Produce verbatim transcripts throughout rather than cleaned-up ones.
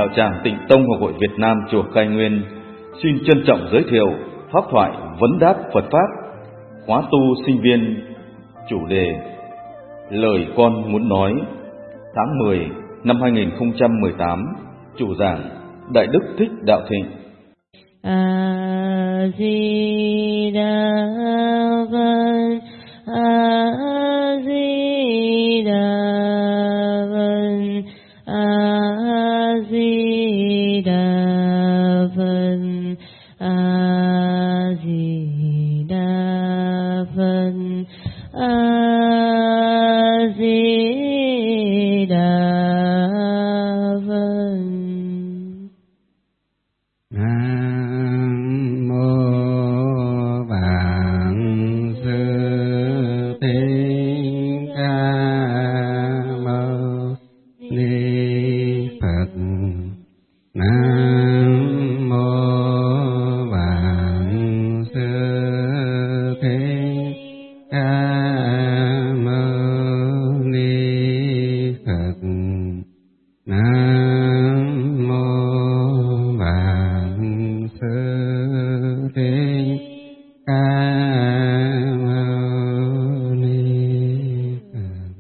đạo tràng Tịnh Tông Học hội Việt Nam chùa Khai Nguyên xin trân trọng giới thiệu pháp thoại vấn đáp Phật pháp khóa tu sinh viên, chủ đề Lời con muốn nói, tháng mười năm hai nghìn không trăm mười tám, chủ giảng Đại Đức Thích Đạo Thịnh. A Di Đà Phật, A Di Đà Phật, A Di Đà Phật, A Di Đà Phật, A Di Đà Phật. Nam mô Vạn Sư Thích Ca Mâu Ni Phật. Nam mô Vạn Sư Thích Ca Mâu Ni Phật. Nam mô Vạn Sư Thích Ca Mâu Ni Phật.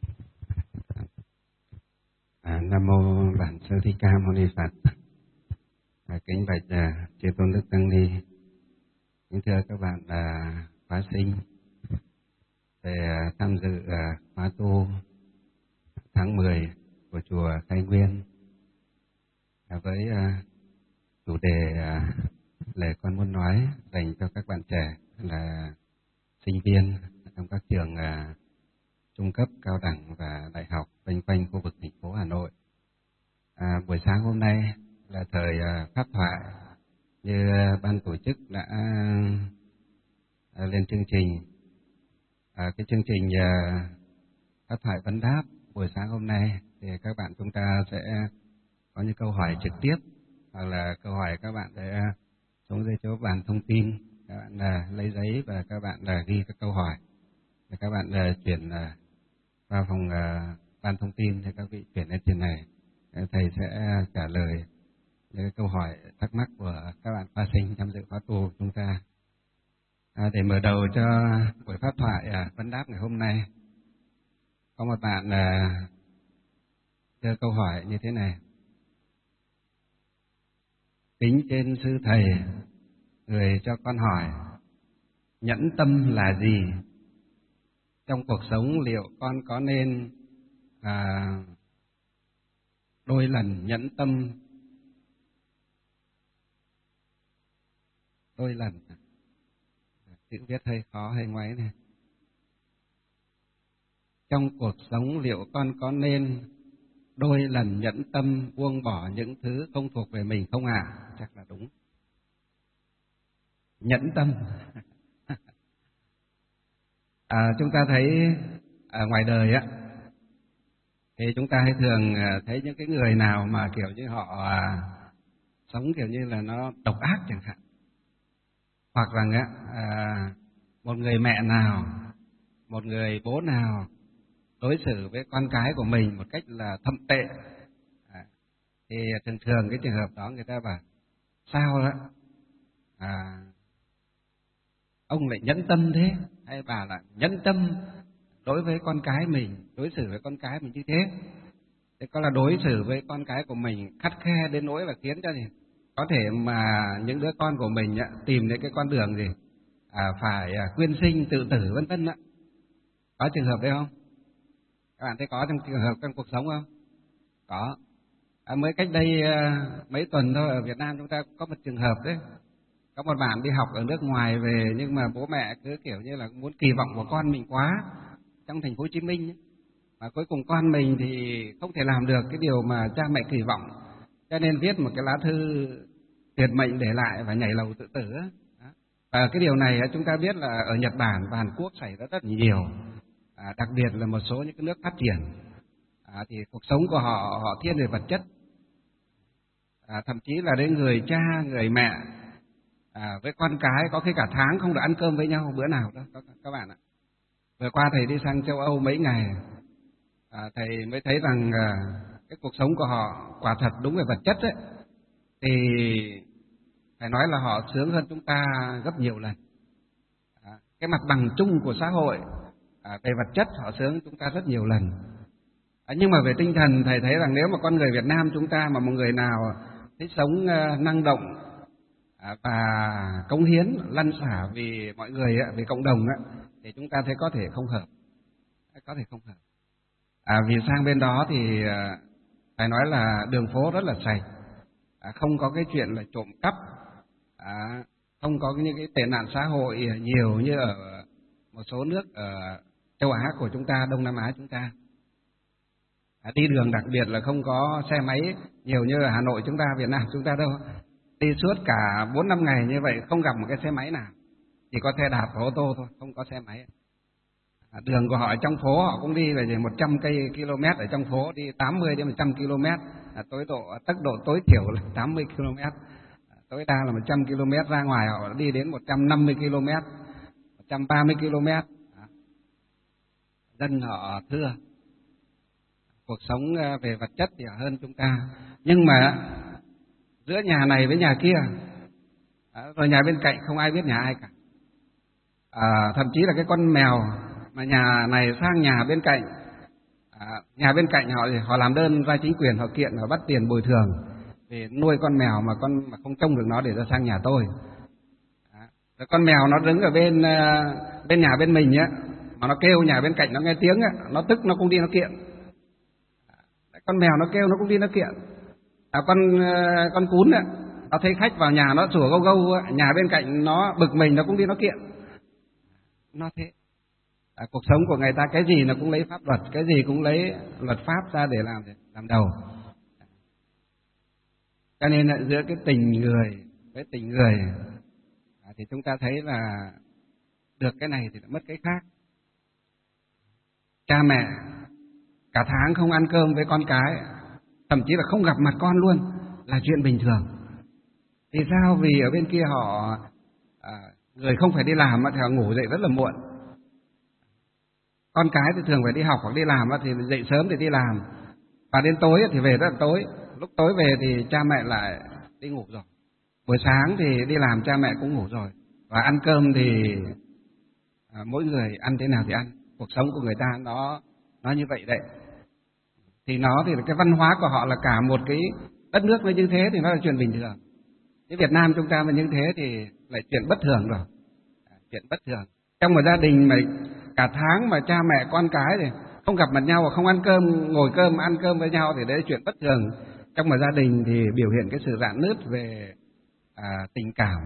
À, Nam mô Vạn Sư Thích Ca Mâu Ni Phật. À, kính bạch à, chư tôn đức tăng ni, kính thưa các bạn à, khóa sinh về à, tham dự à, khóa tu tháng mười của chùa Khai Nguyên à, với à, chủ đề à, lời con muốn nói dành cho các bạn trẻ là sinh viên trong các trường à, trung cấp, cao đẳng và đại học quanh quanh khu vực thành phố Hà Nội. À, buổi sáng hôm nay là thời à, pháp thoại như à, ban tổ chức đã à, lên chương trình. À, cái chương trình à, pháp thoại vấn đáp buổi sáng hôm nay thì các bạn chúng ta sẽ có những câu hỏi trực tiếp, hoặc là câu hỏi các bạn sẽ xuống dưới chỗ bàn thông tin, các bạn là lấy giấy và các bạn là ghi các câu hỏi, và các bạn là chuyển là vào phòng uh, ban thông tin thì các vị chuyển lên trên này, thầy sẽ trả lời những câu hỏi thắc mắc của các bạn khóa sinh tham dự khóa tu của chúng ta. À, để mở đầu cho buổi pháp thoại à, vấn đáp ngày hôm nay, có một bạn là đưa câu hỏi như thế này: kính trên sư thầy, người cho con hỏi nhẫn tâm là gì? Trong cuộc sống liệu con có nên à, đôi lần nhẫn tâm đôi lần chữ viết hơi khó hơi ngoáy này. Trong cuộc sống liệu con có nên đôi lần nhẫn tâm buông bỏ những thứ không thuộc về mình không ạ? À? Chắc là đúng. Nhẫn tâm. À, chúng ta thấy à, ngoài đời á, thì chúng ta hay thường thấy những cái người nào mà kiểu như họ à, sống kiểu như là nó độc ác chẳng hạn, hoặc rằng á à, một người mẹ nào, một người bố nào đối xử với con cái của mình một cách là thậm tệ, à, thì thường thường cái trường hợp đó người ta bảo sao đó à, ông lại nhẫn tâm thế, hay bà là nhẫn tâm đối với con cái mình, đối xử với con cái mình như thế. Thế có là đối xử với con cái của mình khắt khe đến nỗi và khiến cho gì có thể mà những đứa con của mình á, tìm đến cái con đường gì à, phải à, quyên sinh tự tử vân vân á. Có trường hợp đấy không? Các bạn thấy có trong trường hợp trong cuộc sống không? Có. À, mới cách đây à, mấy tuần thôi ở Việt Nam chúng ta có một trường hợp đấy. Có một bạn đi học ở nước ngoài về, nhưng mà bố mẹ cứ kiểu như là muốn kỳ vọng của con mình quá trong thành phố Hồ Chí Minh ấy. Mà cuối cùng con mình thì không thể làm được cái điều mà cha mẹ kỳ vọng, cho nên viết một cái lá thư tuyệt mệnh để lại và nhảy lầu tự tử. Và cái điều này chúng ta biết là ở Nhật Bản và Hàn Quốc xảy ra rất nhiều, à, đặc biệt là một số những cái nước phát triển, à, thì cuộc sống của họ họ thiên về vật chất, à, thậm chí là đến người cha người mẹ à, với con cái có khi cả tháng không được ăn cơm với nhau bữa nào đó các, các bạn ạ. Vừa qua thầy đi sang châu Âu mấy ngày, à, thầy mới thấy rằng à, cái cuộc sống của họ quả thật đúng về vật chất ấy, thì phải nói là họ sướng hơn chúng ta gấp nhiều lần. À, cái mặt bằng chung của xã hội à, về vật chất họ sướng chúng ta rất nhiều lần. À, nhưng mà về tinh thần thầy thấy rằng nếu mà con người Việt Nam chúng ta mà một người nào thích sống uh, năng động à, và cống hiến lăn xả vì mọi người, vì cộng đồng á, thì chúng ta thấy có thể không hợp, có thể không hợp. À, vì sang bên đó thì uh, phải nói là đường phố rất là sạch, à, không có cái chuyện là trộm cắp, à, không có những cái tệ nạn xã hội nhiều như ở một số nước ở châu Á của chúng ta, Đông Nam Á chúng ta. À, đi đường đặc biệt là không có xe máy nhiều như ở Hà Nội chúng ta, Việt Nam chúng ta đâu. Đi suốt cả bốn năm ngày như vậy không gặp một cái xe máy nào, chỉ có xe đạp và ô tô thôi, không có xe máy. À, đường của họ ở trong phố họ cũng đi về một trăm cây km ở trong phố, đi tám mươi đến một trăm km, à, tối độ tốc độ tối thiểu là tám mươi km, à, tối đa là một trăm km, ra ngoài họ đi đến một trăm năm mươi km, một trăm ba mươi km. À, dân họ thưa, cuộc sống về vật chất thì hơn chúng ta, nhưng mà giữa nhà này với nhà kia, à, rồi nhà bên cạnh không ai biết nhà ai cả. À, thậm chí là cái con mèo mà nhà này sang nhà bên cạnh, à, nhà bên cạnh họ thì họ làm đơn ra chính quyền, họ kiện, họ bắt tiền bồi thường vì nuôi con mèo mà con mà không trông được nó để ra sang nhà tôi. À, rồi con mèo nó đứng ở bên bên nhà bên mình á, mà nó kêu nhà bên cạnh nó nghe tiếng á, nó tức nó cũng đi nó kiện. Con mèo nó kêu nó cũng đi nó kiện. À, con con cún á, nó thấy khách vào nhà nó sủa gâu gâu á, nhà bên cạnh nó bực mình nó cũng đi nó kiện. Nó thế. À, cuộc sống của người ta cái gì nó cũng lấy pháp luật, cái gì cũng lấy luật pháp ra để làm làm đầu. Cho nên là giữa cái tình người với tình người, à, thì chúng ta thấy là được cái này thì mất cái khác. Cha mẹ cả tháng không ăn cơm với con cái, thậm chí là không gặp mặt con luôn là chuyện bình thường. Vì sao? Vì ở bên kia họ à, người không phải đi làm thì họ ngủ dậy rất là muộn. Con cái thì thường phải đi học hoặc đi làm thì dậy sớm thì đi làm, và đến tối thì về rất là tối. Lúc tối về thì cha mẹ lại đi ngủ rồi. Buổi sáng thì đi làm cha mẹ cũng ngủ rồi. Và ăn cơm thì à, mỗi người ăn thế nào thì ăn. Cuộc sống của người ta nó nó như vậy đấy. Thì nó thì cái văn hóa của họ là cả một cái đất nước nó như thế thì nó là chuyện bình thường. Cái Việt Nam chúng ta mà như thế thì lại chuyện bất thường rồi. Chuyện bất thường. Trong một gia đình mà cả tháng mà cha mẹ con cái thì không gặp mặt nhau và không ăn cơm, ngồi cơm ăn cơm với nhau thì đấy là chuyện bất thường. Trong một gia đình thì biểu hiện cái sự rạn nứt về à, tình cảm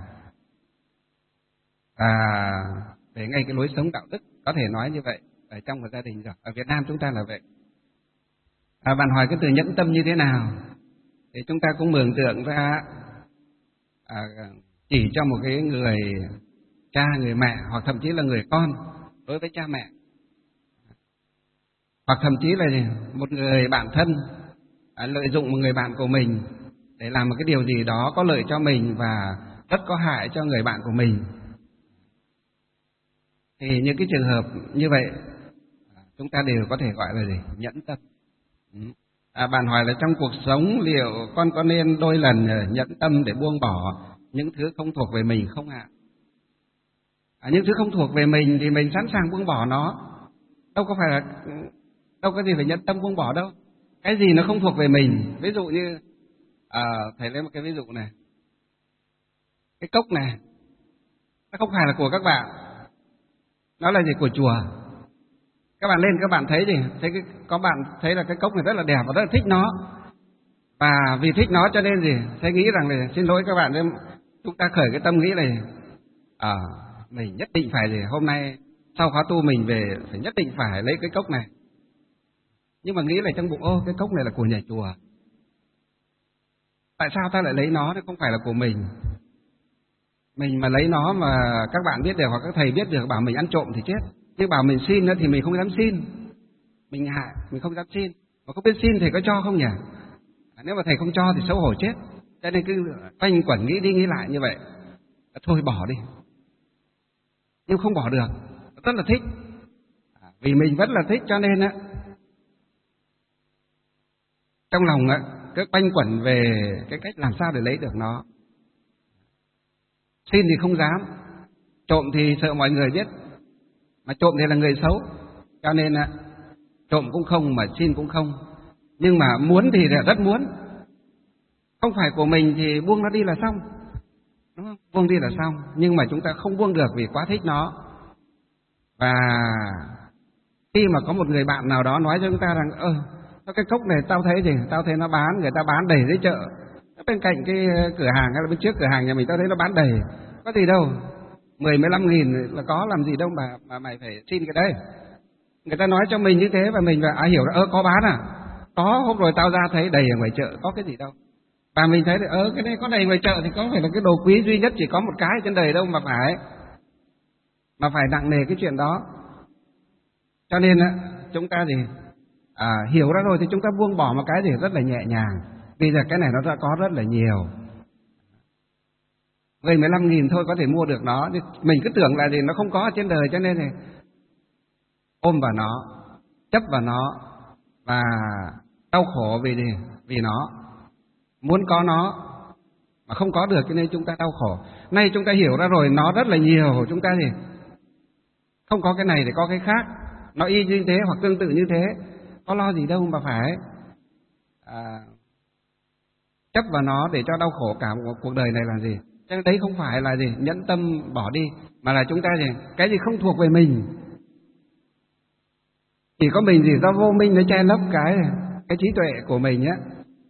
và về ngay cái lối sống đạo đức, có thể nói như vậy ở trong một gia đình rồi. Ở Việt Nam chúng ta là vậy. À, bạn hỏi cái từ nhẫn tâm như thế nào thì chúng ta cũng mường tượng ra à, chỉ cho một cái người cha, người mẹ hoặc thậm chí là người con đối với cha mẹ, hoặc thậm chí là một người bạn thân à, lợi dụng một người bạn của mình để làm một cái điều gì đó có lợi cho mình và rất có hại cho người bạn của mình. Thì những cái trường hợp như vậy chúng ta đều có thể gọi là gì? Nhẫn tâm. À, bạn hỏi là trong cuộc sống liệu con có nên đôi lần nhẫn tâm để buông bỏ những thứ không thuộc về mình không ạ? À, những thứ không thuộc về mình thì mình sẵn sàng buông bỏ nó. Đâu có phải là đâu có gì phải nhẫn tâm buông bỏ đâu. Cái gì nó không thuộc về mình, ví dụ như à, thầy lấy một cái ví dụ này. Cái cốc này nó không phải là của các bạn, nó là gì? Của chùa. Các bạn lên các bạn thấy gì? Thấy cái, có bạn thấy là cái cốc này rất là đẹp và rất là thích nó. Và vì thích nó cho nên gì? Thầy nghĩ rằng là xin lỗi các bạn, chúng ta khởi cái tâm nghĩ này, à, mình nhất định phải gì? Hôm nay sau khóa tu mình về phải nhất định phải lấy cái cốc này. Nhưng mà nghĩ là trong bụng, ô cái cốc này là của nhà chùa. Tại sao ta lại lấy nó? Nó không phải là của mình. Mình mà lấy nó mà các bạn biết được hoặc các thầy biết được bảo mình ăn trộm thì chết. Nhưng bảo mình xin thì mình không dám xin. Mình hại, mình không dám xin. Mà không biết xin thầy có cho không nhỉ? À, nếu mà thầy không cho thì xấu hổ chết. Cho nên cứ quanh quẩn nghĩ đi nghĩ lại như vậy. À, thôi bỏ đi. Nhưng không bỏ được. Rất là thích. À, vì mình rất là thích cho nên á, trong lòng á cứ quanh quẩn về cái cách làm sao để lấy được nó. Xin thì không dám, trộm thì sợ mọi người biết, mà trộm thì là người xấu, cho nên á trộm cũng không mà xin cũng không. Nhưng mà muốn thì rất muốn, không phải của mình thì buông nó đi là xong, đúng không? Buông đi là xong, nhưng mà chúng ta không buông được vì quá thích nó. Và khi mà có một người bạn nào đó nói cho chúng ta rằng ơ cái cốc này tao thấy gì, tao thấy nó bán, người ta bán đầy dưới chợ, bên cạnh cái cửa hàng hay là bên trước cửa hàng nhà mình tao thấy nó bán đầy, có gì đâu, mười mười lăm nghìn là có, làm gì đâu mà mà mày phải xin cái đấy. Người ta nói cho mình như thế và mình và à hiểu là ơ có bán à, có, hôm rồi tao ra thấy đầy ở ngoài chợ, có cái gì đâu. Và mình thấy ơ cái này có đầy ngoài chợ thì có phải là cái đồ quý duy nhất chỉ có một cái trên đời đâu mà phải mà phải nặng nề cái chuyện đó. Cho nên á chúng ta thì à, hiểu ra rồi thì chúng ta buông bỏ một cái gì rất là nhẹ nhàng, vì giờ cái này nó đã có rất là nhiều. Mười mười lăm nghìn thôi có thể mua được nó, mình cứ tưởng là gì nó không có ở trên đời, cho nên thì ôm vào nó, chấp vào nó và đau khổ vì gì? Vì nó muốn có nó mà không có được, cho nên chúng ta đau khổ. Nay chúng ta hiểu ra rồi, nó rất là nhiều, chúng ta thì không có cái này thì có cái khác, nó y như thế hoặc tương tự như thế, có lo gì đâu mà phải à, chấp vào nó để cho đau khổ cả một cuộc đời này là gì? Cho nên đấy không phải là gì nhẫn tâm bỏ đi, mà là chúng ta gì cái gì không thuộc về mình, chỉ có mình gì do vô minh nó che lấp cái cái trí tuệ của mình nhé.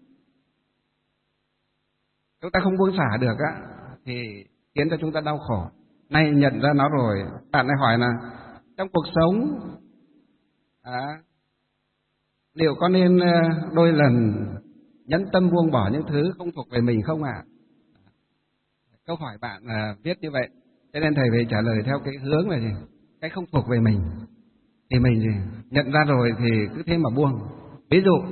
Chúng ta không buông xả được á thì khiến cho chúng ta đau khổ. Nay nhận ra nó rồi, bạn lại hỏi là trong cuộc sống à, liệu có nên đôi lần nhẫn tâm buông bỏ những thứ không thuộc về mình không ạ? À? Câu hỏi bạn à, viết như vậy, cho nên thầy phải trả lời theo cái hướng là gì? Cái không thuộc về mình thì mình gì nhận ra rồi thì cứ thế mà buông. Ví dụ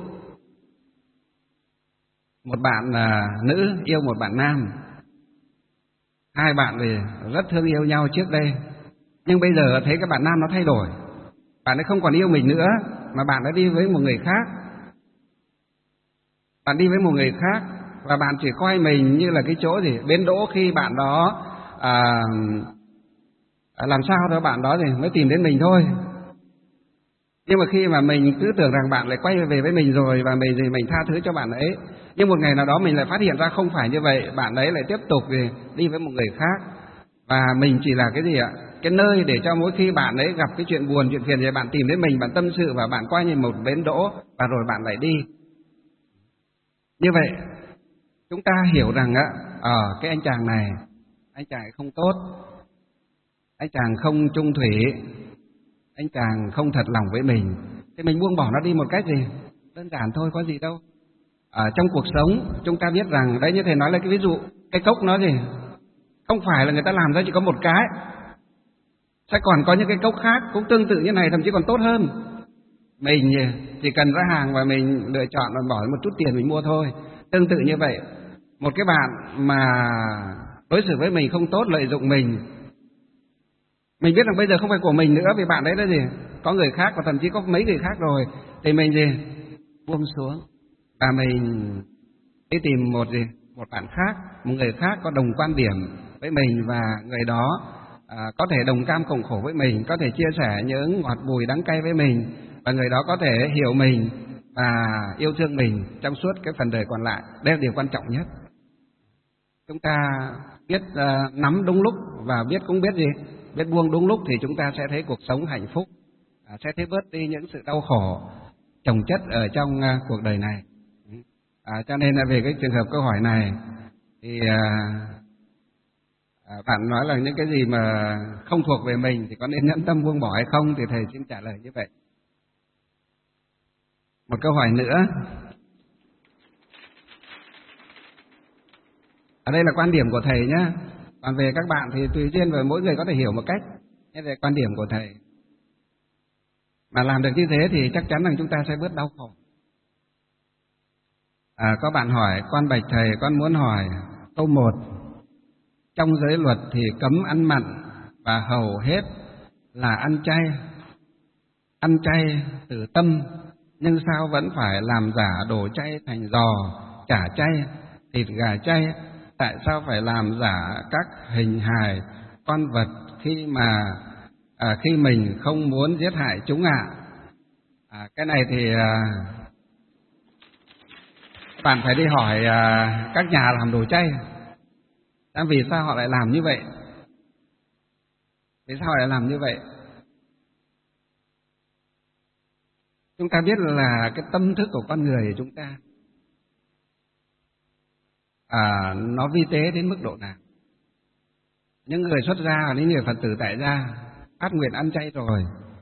một bạn à, nữ yêu một bạn nam, hai bạn thì rất thương yêu nhau trước đây, nhưng bây giờ thấy các bạn nam nó thay đổi, bạn ấy không còn yêu mình nữa mà bạn đã đi với một người khác. Bạn đi với một người khác và bạn chỉ coi mình như là cái chỗ gì bến đỗ khi bạn đó à, làm sao đó bạn đó thì mới tìm đến mình thôi. Nhưng mà khi mà mình cứ tưởng rằng bạn lại quay về với mình rồi và mình thì mình tha thứ cho bạn ấy, nhưng một ngày nào đó mình lại phát hiện ra không phải như vậy, bạn ấy lại tiếp tục thì đi với một người khác, và mình chỉ là cái gì ạ? Cái nơi để cho mỗi khi bạn ấy gặp cái chuyện buồn, chuyện phiền thì bạn tìm đến mình, bạn tâm sự và bạn coi như một bến đỗ và rồi bạn lại đi. Như vậy chúng ta hiểu rằng á, ở ờ, cái anh chàng này, anh chàng không tốt, anh chàng không trung thủy, anh chàng không thật lòng với mình, thì mình buông bỏ nó đi một cách gì đơn giản thôi, có gì đâu. Ở trong cuộc sống chúng ta biết rằng đấy, như thầy nói là cái ví dụ cái cốc nó gì không phải là người ta làm ra chỉ có một cái, sẽ còn có những cái cốc khác cũng tương tự như này, thậm chí còn tốt hơn. Mình chỉ cần ra hàng và mình lựa chọn và bỏ một chút tiền mình mua thôi. Tương tự như vậy, một cái bạn mà đối xử với mình không tốt, lợi dụng mình, mình biết rằng bây giờ không phải của mình nữa vì bạn đấy là gì có người khác và thậm chí có mấy người khác rồi, thì mình gì buông xuống và mình đi tìm một gì một bạn khác, một người khác có đồng quan điểm với mình, và người đó à, có thể đồng cam cộng khổ với mình, có thể chia sẻ những ngọt bùi đắng cay với mình, và người đó có thể hiểu mình và yêu thương mình trong suốt cái phần đời còn lại. Đây là điều quan trọng nhất. Chúng ta biết uh, nắm đúng lúc và biết cũng biết gì biết buông đúng lúc thì chúng ta sẽ thấy cuộc sống hạnh phúc, à, sẽ thấy bớt đi những sự đau khổ chồng chất ở trong uh, cuộc đời này. À, cho nên là về cái trường hợp câu hỏi này thì uh, à, bạn nói là những cái gì mà không thuộc về mình thì có nên nhẫn tâm buông bỏ hay không, thì thầy xin trả lời như vậy. Một câu hỏi nữa. Ở đây là quan điểm của thầy nhé. Còn về các bạn thì tùy duyên và mỗi người có thể hiểu một cách. Nhưng về quan điểm của thầy, mà làm được như thế thì chắc chắn rằng chúng ta sẽ bớt đau khổ. À, có bạn hỏi, con bạch thầy, con muốn hỏi câu một. Trong giới luật thì cấm ăn mặn và hầu hết là ăn chay. Ăn chay từ tâm nhưng sao vẫn phải làm giả đồ chay thành giò, chả chay, thịt gà chay? Tại sao phải làm giả các hình hài con vật khi mà à, khi mình không muốn giết hại chúng ạ? À? À, cái này thì à, bạn phải đi hỏi à, các nhà làm đồ chay, à, vì sao họ lại làm như vậy? Vì sao họ lại làm như vậy? Chúng ta biết là cái tâm thức của con người của chúng ta à, nó vi tế đến mức độ nào. Những người xuất gia và những người Phật tử tại gia phát nguyện ăn chay rồi,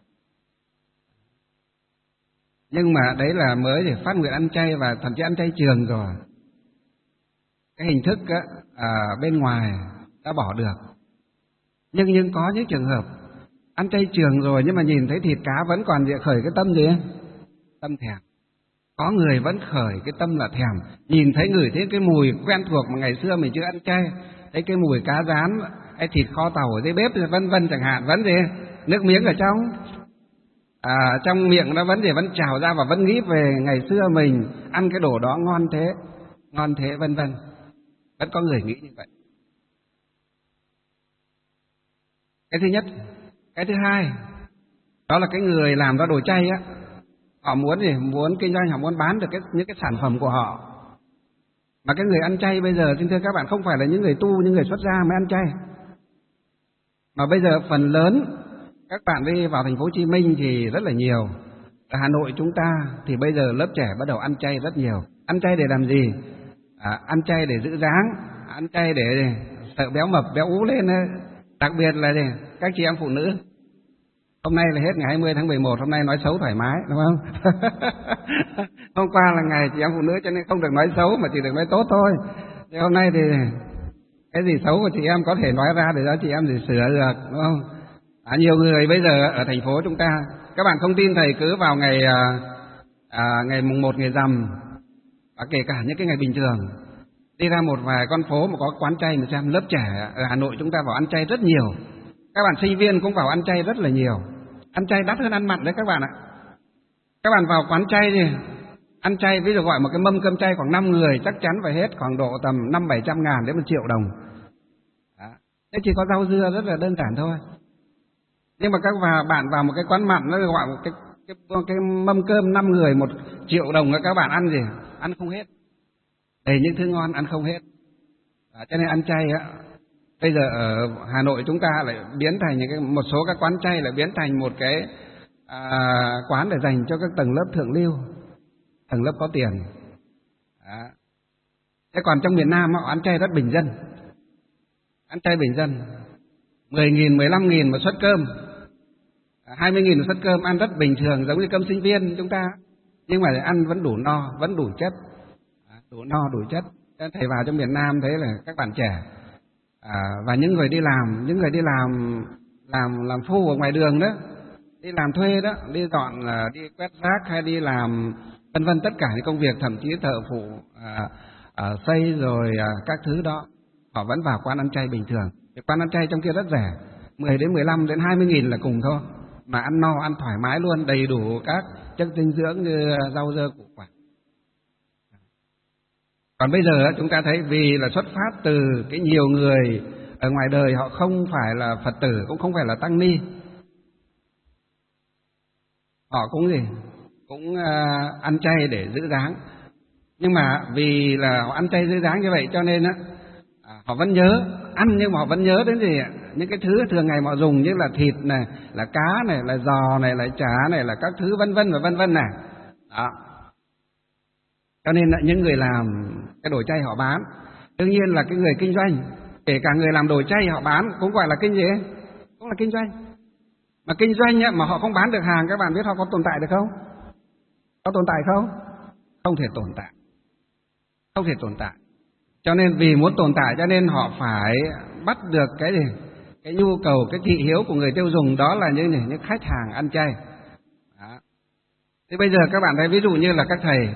nhưng mà đấy là mới để phát nguyện ăn chay và thậm chí ăn chay trường rồi. Cái hình thức á, à, bên ngoài đã bỏ được. Nhưng nhưng có những trường hợp ăn chay trường rồi nhưng mà nhìn thấy thịt cá vẫn còn khởi cái tâm gì? Tâm thèm. Có người vẫn khởi cái tâm là thèm, nhìn thấy ngửi thấy cái mùi quen thuộc mà ngày xưa mình chưa ăn chay, thấy cái mùi cá rán hay thịt kho tàu ở dưới bếp vân vân chẳng hạn, vẫn gì nước miếng ở trong à, trong miệng nó vẫn gì vẫn trào ra và vẫn nghĩ về ngày xưa mình ăn cái đồ đó ngon thế, ngon thế vân vân. Vẫn có người nghĩ như vậy. Cái thứ nhất. Cái thứ hai, đó là cái người làm ra đồ chay á, họ muốn gì? Muốn kinh doanh, họ muốn bán được cái, những cái sản phẩm của họ. Mà cái người ăn chay bây giờ, xin thưa các bạn, không phải là những người tu, những người xuất gia mới ăn chay. Mà bây giờ phần lớn các bạn đi vào thành phố Hồ Chí Minh thì rất là nhiều. Ở Hà Nội chúng ta thì bây giờ lớp trẻ bắt đầu ăn chay rất nhiều. Ăn chay để làm gì? À, ăn chay để giữ dáng, ăn chay để sợ béo mập, béo ú lên. Đặc biệt là gì? Các chị em phụ nữ. Hôm nay là hết ngày hai mươi tháng mười một, hôm nay nói xấu thoải mái, đúng không? Hôm qua là ngày chị em phụ nữ cho nên không được nói xấu mà chỉ được nói tốt thôi. Thì hôm nay thì cái gì xấu của chị em có thể nói ra để cho chị em gì sửa được, đúng không? À, nhiều người bây giờ ở thành phố chúng ta, các bạn không tin thầy cứ vào ngày à, ngày mùng một ngày rằm, à, kể cả những cái ngày bình thường, đi ra một vài con phố mà có quán chay mà xem lớp trẻ ở Hà Nội chúng ta vào ăn chay rất nhiều. Các bạn sinh viên cũng vào ăn chay rất là nhiều. Ăn chay đắt hơn ăn mặn đấy các bạn ạ. Các bạn vào quán chay thì ăn chay, ví dụ gọi một cái mâm cơm chay khoảng năm người chắc chắn phải hết khoảng độ tầm năm bảy trăm ngàn đến một triệu đồng. Đó. Thế chỉ có rau dưa rất là đơn giản thôi. Nhưng mà các bạn vào một cái quán mặn nó gọi một cái, cái, cái mâm cơm năm người một triệu đồng, các bạn ăn gì? Ăn không hết. Đầy những thứ ngon ăn không hết. Đó. Cho nên ăn chay á, bây giờ ở Hà Nội chúng ta lại biến thành những cái, một số các quán chay lại biến thành một cái à, quán để dành cho các tầng lớp thượng lưu, tầng lớp có tiền. Đó. Thế còn trong miền Nam họ ăn chay rất bình dân, ăn chay bình dân, mười nghìn, mười lăm nghìn một suất cơm, hai mươi nghìn một suất cơm, ăn rất bình thường giống như cơm sinh viên chúng ta, nhưng mà ăn vẫn đủ no, vẫn đủ chất, đủ no đủ chất. Thầy vào trong miền Nam thấy là các bạn trẻ à, và những người đi làm, những người đi làm làm làm phu ở ngoài đường đó, đi làm thuê đó, đi dọn là đi quét rác hay đi làm vân vân tất cả những công việc, thậm chí thợ phụ à, à, xây rồi à, các thứ đó, họ vẫn vào quán ăn chay bình thường. Cái quán ăn chay trong kia rất rẻ, mười đến mười lăm đến hai mươi nghìn là cùng thôi, mà ăn no ăn thoải mái luôn, đầy đủ các chất dinh dưỡng như rau dưa củ quả. Còn bây giờ chúng ta thấy vì là xuất phát từ cái nhiều người ở ngoài đời, họ không phải là Phật tử, cũng không phải là tăng ni, họ cũng gì cũng uh, ăn chay để giữ dáng. Nhưng mà vì là họ ăn chay giữ dáng như vậy cho nên á, họ vẫn nhớ ăn, nhưng mà họ vẫn nhớ đến gì những cái thứ thường ngày họ dùng như là thịt này, là cá này, là giò này, là chả này, là các thứ vân vân và vân vân này. Đó. Cho nên là những người làm cái đồ chay họ bán. Đương nhiên là cái người kinh doanh, kể cả người làm đồ chay họ bán cũng gọi là kinh gì? Cũng là kinh doanh. Mà kinh doanh ấy, mà họ không bán được hàng, các bạn biết họ có tồn tại được không? Có tồn tại không? Không thể tồn tại. Không thể tồn tại. Cho nên vì muốn tồn tại cho nên họ phải bắt được cái gì? Cái nhu cầu, cái thị hiếu của người tiêu dùng, đó là những, những khách hàng ăn chay. Đó. Thế bây giờ các bạn thấy ví dụ như là các thầy,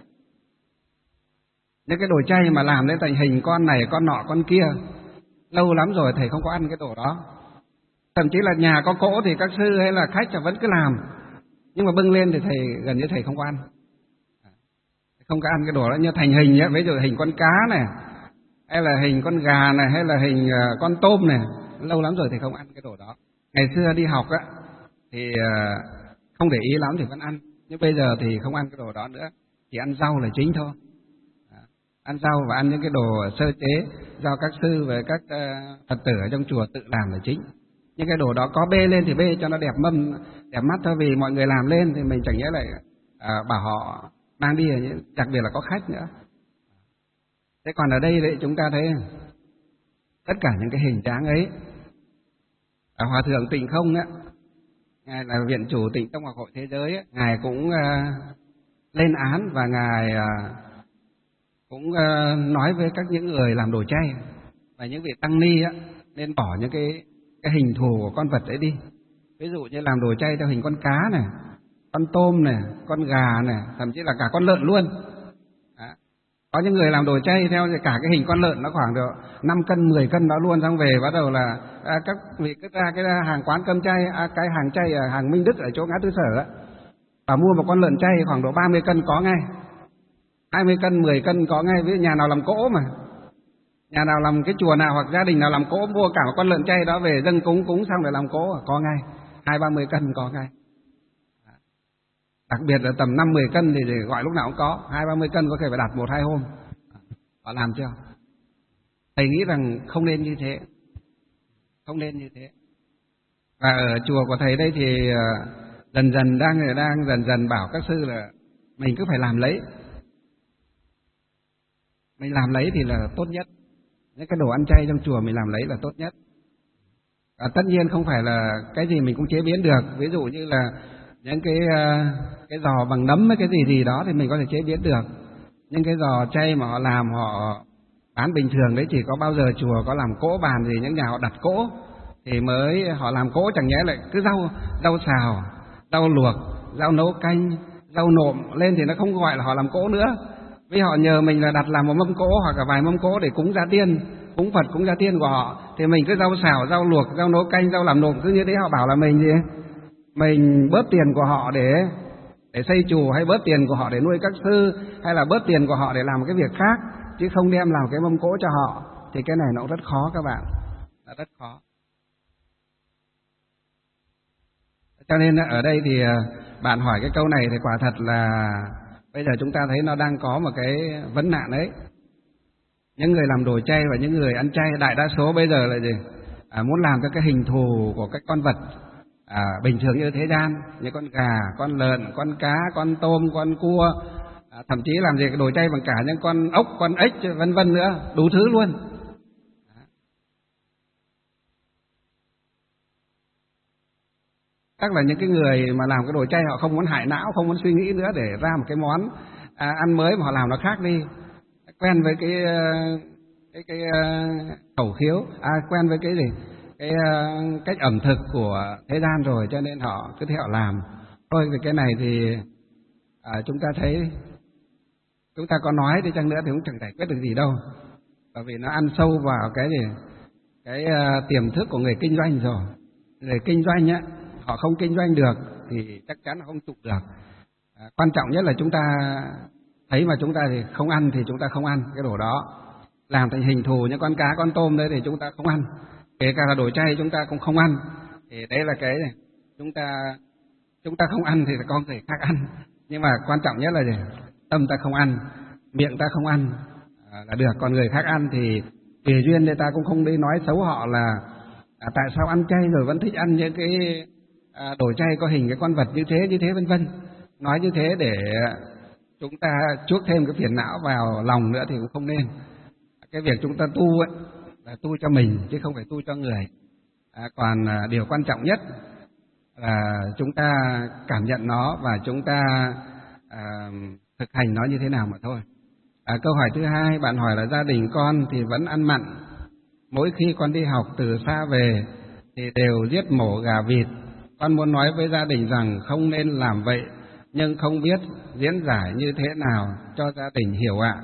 những cái đồ chay mà làm đến thành hình con này, con nọ, con kia, lâu lắm rồi thầy không có ăn cái đồ đó. Thậm chí là nhà có cỗ thì các sư hay là khách vẫn cứ làm. nhưng mà bưng lên thì thầy gần như thầy không có ăn, không có ăn cái đồ đó. Như thành hình nhé, ví dụ hình con cá này, hay là hình con gà này, hay là hình con tôm này, lâu lắm rồi thì không ăn cái đồ đó. Ngày xưa đi học á thì không để ý lắm thì vẫn ăn, nhưng bây giờ thì không ăn cái đồ đó nữa, chỉ ăn rau là chính thôi. Ăn rau và ăn những cái đồ sơ chế do các sư và các Phật tử ở trong chùa tự làm là chính. Những cái đồ đó có bê lên thì bê cho nó đẹp mâm, đẹp mắt thôi, vì mọi người làm lên thì mình chẳng nhẽ lại à, bảo họ mang đi, đặc biệt là có khách nữa. Thế còn ở đây đấy chúng ta thấy tất cả những cái hình dáng ấy, à, Hòa thượng Tịnh Không á, ngài là viện chủ Tịnh Tông Học Hội Thế Giới ấy, ngài cũng à, lên án và ngài à, cũng à, nói với các những người làm đồ chay và những vị tăng ni á, nên bỏ những cái cái hình thù của con vật ấy đi. Ví dụ như làm đồ chay theo hình con cá này, con tôm này, con gà này, thậm chí là cả con lợn luôn. Đó. Có những người làm đồ chay theo cả cái hình con lợn nó khoảng được năm cân, mười cân đó luôn, xong về bắt đầu là à, các vị cứ ra cái hàng quán cơm chay, à, cái hàng chay ở hàng Minh Đức ở chỗ ngã tư Sở á, và mua một con lợn chay khoảng độ ba mươi cân có ngay, hai mươi cân, mười cân có ngay. Ví dụ nhà nào làm cỗ mà, nhà nào làm cái chùa nào hoặc gia đình nào làm cỗ mua cả một con lợn chay đó về dâng cúng, cúng xong rồi làm cỗ có ngay, hai ba mươi cân có ngay. Đặc biệt là tầm năm mười cân thì gọi lúc nào cũng có, hai ba mươi cân có thể phải đặt một hai hôm. Họ làm chưa? Thầy nghĩ rằng không nên như thế, không nên như thế. Và ở chùa của thầy đây thì dần dần đang đang dần dần bảo các sư là mình cứ phải làm lấy, mình làm lấy thì là tốt nhất. Những cái đồ ăn chay trong chùa mình làm lấy là tốt nhất. À, tất nhiên không phải là cái gì mình cũng chế biến được. Ví dụ như là những cái cái giò bằng nấm hay cái gì gì đó thì mình có thể chế biến được. Nhưng cái giò chay mà họ làm, họ bán bình thường đấy, chỉ có bao giờ chùa có làm cỗ bàn gì, những nhà họ đặt cỗ thì mới họ làm cỗ, chẳng nhẽ lại cứ rau rau xào, rau luộc, rau nấu canh, rau nộm lên thì nó không gọi là họ làm cỗ nữa. Vì họ nhờ mình là đặt làm một mâm cỗ hoặc là vài mâm cỗ để cúng gia tiên, cúng Phật, cúng gia tiên của họ, thì mình cứ rau xào, rau luộc, rau nấu canh, rau làm nộm cứ như thế, họ bảo là mình gì mình bớt tiền của họ để để xây chùa, hay bớt tiền của họ để nuôi các sư, hay là bớt tiền của họ để làm một cái việc khác, chứ không đem làm cái mâm cỗ cho họ. Thì cái này nó cũng rất khó các bạn, là rất khó. Cho nên ở đây thì bạn hỏi cái câu này thì quả thật là bây giờ chúng ta thấy nó đang có một cái vấn nạn đấy. Những người làm đồ chay và những người ăn chay đại đa số bây giờ là gì? À, muốn làm cho cái hình thù của các con vật à, bình thường như thế gian, như con gà, con lợn, con cá, con tôm, con cua, à, thậm chí làm gì cái đồ chay bằng cả những con ốc, con ếch, vân vân nữa, đủ thứ luôn. Chắc là những cái người mà làm cái đồ chay họ không muốn hại não, không muốn suy nghĩ nữa để ra một cái món à, ăn mới mà họ làm nó khác đi, quen với cái cái cái khẩu khiếu, à, quen với cái gì, cái cách ẩm thực của thế gian rồi, cho nên họ cứ thế họ làm thôi. Thì cái này thì à, chúng ta thấy chúng ta có nói đi chăng nữa thì cũng chẳng giải quyết được gì đâu, bởi vì nó ăn sâu vào cái gì, cái uh, tiềm thức của người kinh doanh rồi. Người kinh doanh á, họ không kinh doanh được thì chắc chắn là không trụ được. À, quan trọng nhất là chúng ta thấy mà chúng ta thì không ăn thì chúng ta không ăn cái đồ đó, làm thành hình thù những con cá, con tôm đấy thì chúng ta không ăn, kể cả là đồ chay chúng ta cũng không ăn. Thì đấy là cái này, chúng ta chúng ta không ăn thì có người khác ăn, nhưng mà quan trọng nhất là gì? Tâm ta không ăn, miệng ta không ăn à, là được. Còn người khác ăn thì tùy duyên, người ta cũng không đi nói xấu họ là à, tại sao ăn chay rồi vẫn thích ăn những cái à, đồ chay có hình cái con vật như thế như thế vân vân. Nói như thế để chúng ta chuốc thêm cái phiền não vào lòng nữa thì cũng không nên. Cái việc chúng ta tu ấy là tu cho mình chứ không phải tu cho người. À, còn à, điều quan trọng nhất là chúng ta cảm nhận nó và chúng ta à, thực hành nó như thế nào mà thôi. À, câu hỏi thứ hai, bạn hỏi là gia đình con thì vẫn ăn mặn, mỗi khi con đi học từ xa về thì đều giết mổ gà vịt. Con muốn nói với gia đình rằng không nên làm vậy, nhưng không biết diễn giải như thế nào cho gia đình hiểu ạ.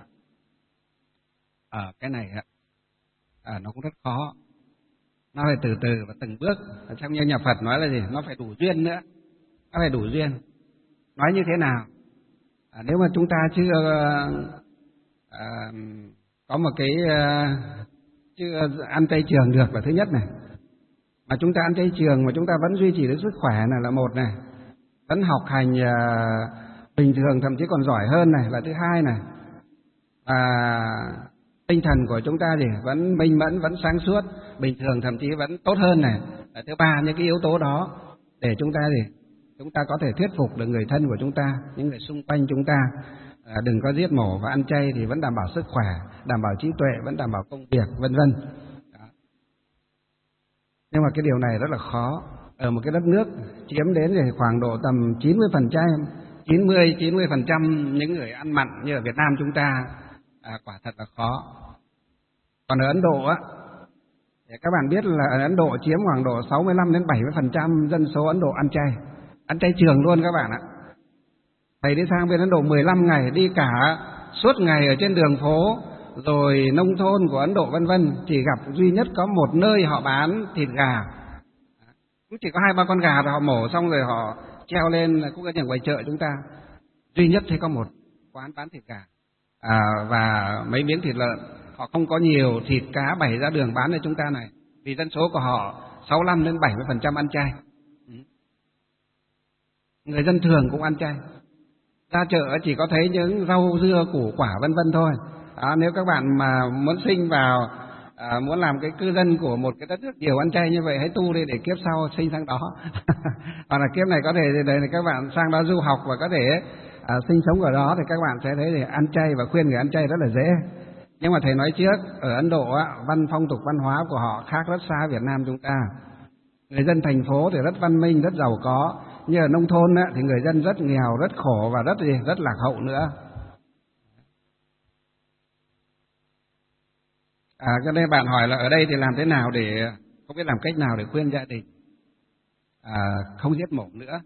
Ở à, cái này à, nó cũng rất khó, nó phải từ từ và từng bước. Trong như nhà Phật nói là gì, nó phải đủ duyên nữa. ta phải đủ duyên. Nói như thế nào? À, nếu mà chúng ta chưa à, có một cái à, chưa ăn chay trường được là thứ nhất này, mà chúng ta ăn chay trường mà chúng ta vẫn duy trì được sức khỏe này là một này, vẫn học hành à, bình thường thậm chí còn giỏi hơn này là thứ hai này, à, tinh thần của chúng ta thì vẫn minh mẫn, vẫn sáng suốt, bình thường thậm chí vẫn tốt hơn này là thứ ba. Những cái yếu tố đó để chúng ta thì chúng ta có thể thuyết phục được người thân của chúng ta, những người xung quanh chúng ta à, đừng có giết mổ và ăn chay thì vẫn đảm bảo sức khỏe, đảm bảo trí tuệ, vẫn đảm bảo công việc, vân vân. Nhưng mà cái điều này rất là khó ở một cái đất nước chiếm đến thì khoảng độ tầm chín mươi phần trăm, chín mươi chín mươi phần trăm những người ăn mặn như ở Việt Nam chúng ta, à, quả thật là khó. Còn ở Ấn Độ á, thì các bạn biết là ở Ấn Độ chiếm khoảng độ sáu mươi lăm đến bảy mươi phần trăm dân số Ấn Độ ăn chay, ăn chay trường luôn các bạn ạ. Thầy đi sang bên Ấn Độ mười lăm ngày, đi cả suốt ngày ở trên đường phố rồi nông thôn của Ấn Độ vân vân, chỉ gặp duy nhất có một nơi họ bán thịt gà, cũng chỉ có hai ba con gà rồi họ mổ xong rồi họ treo lên, cũng ở nhà ngoài chợ chúng ta duy nhất thấy có một quán bán thịt gà à, và mấy miếng thịt lợn. Họ không có nhiều thịt cá bày ra đường bán cho chúng ta này, vì dân số của họ sáu mươi lăm đến bảy mươi phần trăm ăn chay. Người dân thường cũng ăn chay, ra chợ chỉ có thấy những rau dưa củ quả vân vân thôi. À, nếu các bạn mà muốn sinh vào à, muốn làm cái cư dân của một cái đất nước nhiều ăn chay như vậy, hãy tu đi để kiếp sau sinh sang đó. Hoặc là kiếp này có thể để các bạn sang đó du học và có thể à, sinh sống ở đó, thì các bạn sẽ thấy thì ăn chay và khuyên người ăn chay rất là dễ. Nhưng mà thầy nói trước, ở Ấn Độ á, văn phong tục văn hóa của họ khác rất xa Việt Nam chúng ta. Người dân thành phố thì rất văn minh, rất giàu có, nhưng ở nông thôn á, thì người dân rất nghèo, rất khổ và rất gì, rất lạc hậu nữa. À, cho nên bạn hỏi là ở đây thì làm thế nào để, không biết làm cách nào để khuyên gia đình à, không giết mổ nữa.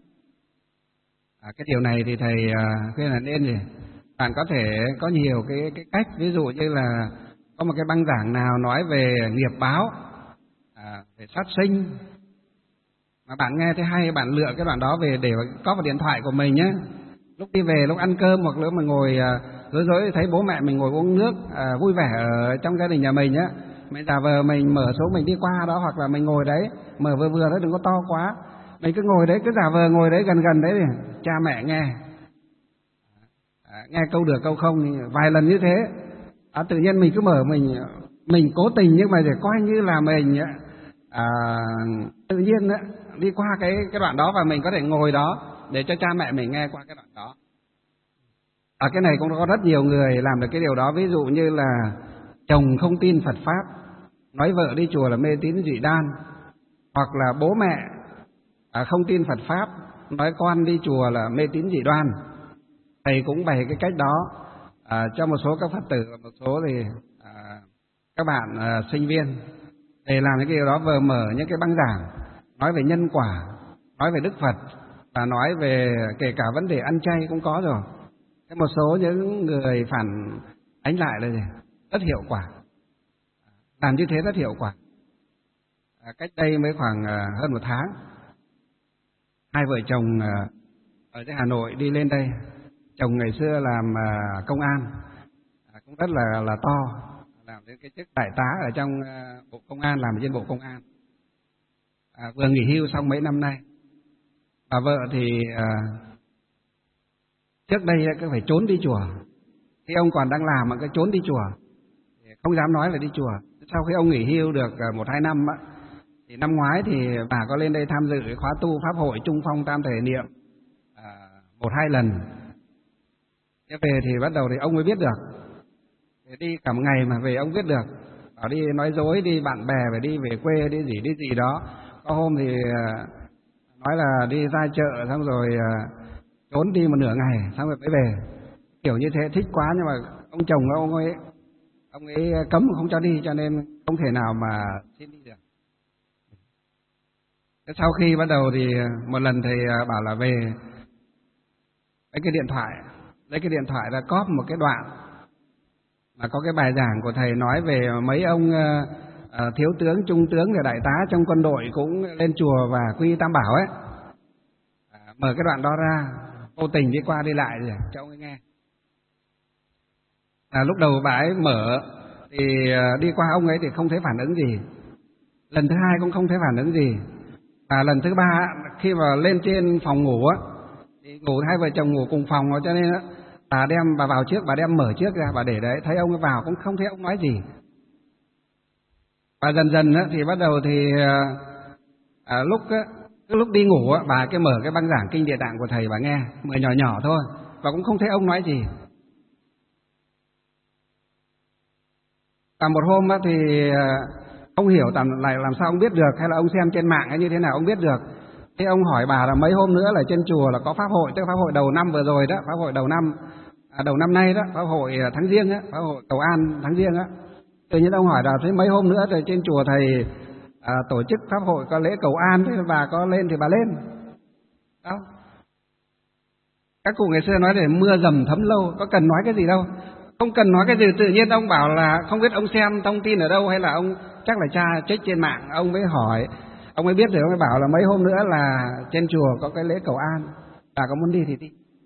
À, cái điều này thì thầy à, khuyên là nên gì? Bạn có thể có nhiều cái, cái cách, ví dụ như là có một cái băng giảng nào nói về nghiệp báo, à, về sát sinh, mà bạn nghe thấy hay, bạn lựa cái đoạn đó về để có vào điện thoại của mình nhé. Lúc đi về, lúc ăn cơm hoặc lúc mà ngồi à, rối rối thấy bố mẹ mình ngồi uống nước à, vui vẻ ở trong gia đình nhà mình á, mình giả vờ mình mở xuống mình đi qua đó, hoặc là mình ngồi đấy, mở vừa vừa đó, đừng có to quá, mình cứ ngồi đấy, cứ giả vờ ngồi đấy gần gần đấy thì cha mẹ nghe. À, nghe câu được câu không thì vài lần như thế, à, tự nhiên mình cứ mở, mình mình cố tình nhưng mà để coi như là mình à, tự nhiên á, đi qua cái cái đoạn đó và mình có thể ngồi đó để cho cha mẹ mình nghe qua cái đoạn đó. À, cái này cũng có rất nhiều người làm được cái điều đó. Ví dụ như là chồng không tin Phật Pháp, nói vợ đi chùa là mê tín dị đoan, hoặc là bố mẹ à, không tin Phật Pháp, nói con đi chùa là mê tín dị đoan. Thầy cũng bày cái cách đó à, cho một số các Phật tử và một số thì à, các bạn à, sinh viên. Thầy làm những cái điều đó, vừa mở những cái băng giảng nói về nhân quả, nói về Đức Phật và nói về kể cả vấn đề ăn chay cũng có rồi. Thế một số những người phản ánh lại là gì? Rất hiệu quả. Làm như thế rất hiệu quả. À, cách đây mới khoảng à, hơn một tháng, hai vợ chồng à, ở Hà Nội đi lên đây. Chồng ngày xưa làm à, công an, à, cũng rất là là to, làm đến cái chức đại tá ở trong à, Bộ Công an, làm trên Bộ Công an. À, vừa nghỉ hưu xong mấy năm nay. Bà vợ thì à, trước đây cứ phải trốn đi chùa. Khi ông còn đang làm mà cứ trốn đi chùa, không dám nói là đi chùa. Sau khi ông nghỉ hưu được một hai năm á, thì năm ngoái thì bà có lên đây tham dự cái khóa tu pháp hội Trung Phong Tam Thể Niệm à, một hai lần. Thế về thì bắt đầu thì ông mới biết được. Để đi cả một ngày mà về ông biết được. Bảo đi nói dối, đi bạn bè, phải đi về quê, đi gì đi gì đó. Có hôm thì à, nói là đi ra chợ xong rồi à, trốn đi một nửa ngày xong rồi mới về. Kiểu như thế thích quá, nhưng mà ông chồng ông ấy ông ấy cấm không cho đi, cho nên không thể nào mà xin đi được. Thế sau khi bắt đầu thì một lần thầy bảo là về lấy cái điện thoại, lấy cái điện thoại ra cóp một cái đoạn mà có cái bài giảng của thầy nói về mấy ông uh, thiếu tướng, trung tướng và đại tá trong quân đội cũng lên chùa và quy Tam Bảo ấy. À, mở cái đoạn đó ra, vô tình đi qua đi lại rồi cho ông ấy nghe. À, lúc đầu bà ấy mở thì đi qua ông ấy thì không thấy phản ứng gì, lần thứ hai cũng không thấy phản ứng gì, và lần thứ ba khi mà lên trên phòng ngủ á, thì ngủ hai vợ chồng ngủ cùng phòng, cho nên á bà đem bà vào trước, bà đem mở trước ra, bà để đấy, thấy ông ấy vào cũng không thấy ông nói gì. Và dần dần á, thì bắt đầu thì à, lúc á, lúc đi ngủ á, bà cái mở cái băng giảng kinh Địa Tạng của thầy bà nghe, mở nhỏ nhỏ thôi, và cũng không thấy ông nói gì. Và một hôm á, thì ông hiểu tạm lại làm sao ông biết được, hay là ông xem trên mạng hay như thế nào ông biết được. Thế ông hỏi bà là mấy hôm nữa là trên chùa là có pháp hội, tức pháp hội đầu năm vừa rồi đó, pháp hội đầu năm, à, đầu năm nay đó, pháp hội tháng Giêng á, pháp hội cầu an tháng Giêng á. Tự nhiên ông hỏi là thế mấy hôm nữa rồi trên chùa thầy à, tổ chức pháp hội có lễ cầu an, thế bà có lên thì bà lên. Đó. Các cụ ngày xưa nói để mưa dầm thấm lâu, có cần nói cái gì đâu, không cần nói cái gì. Tự nhiên ông bảo là không biết ông xem thông tin ở đâu, hay là ông chắc là tra check trên mạng, ông mới hỏi, ông mới biết rồi, ông mới bảo là mấy hôm nữa là trên chùa có cái lễ cầu an, bà có muốn đi thì đi.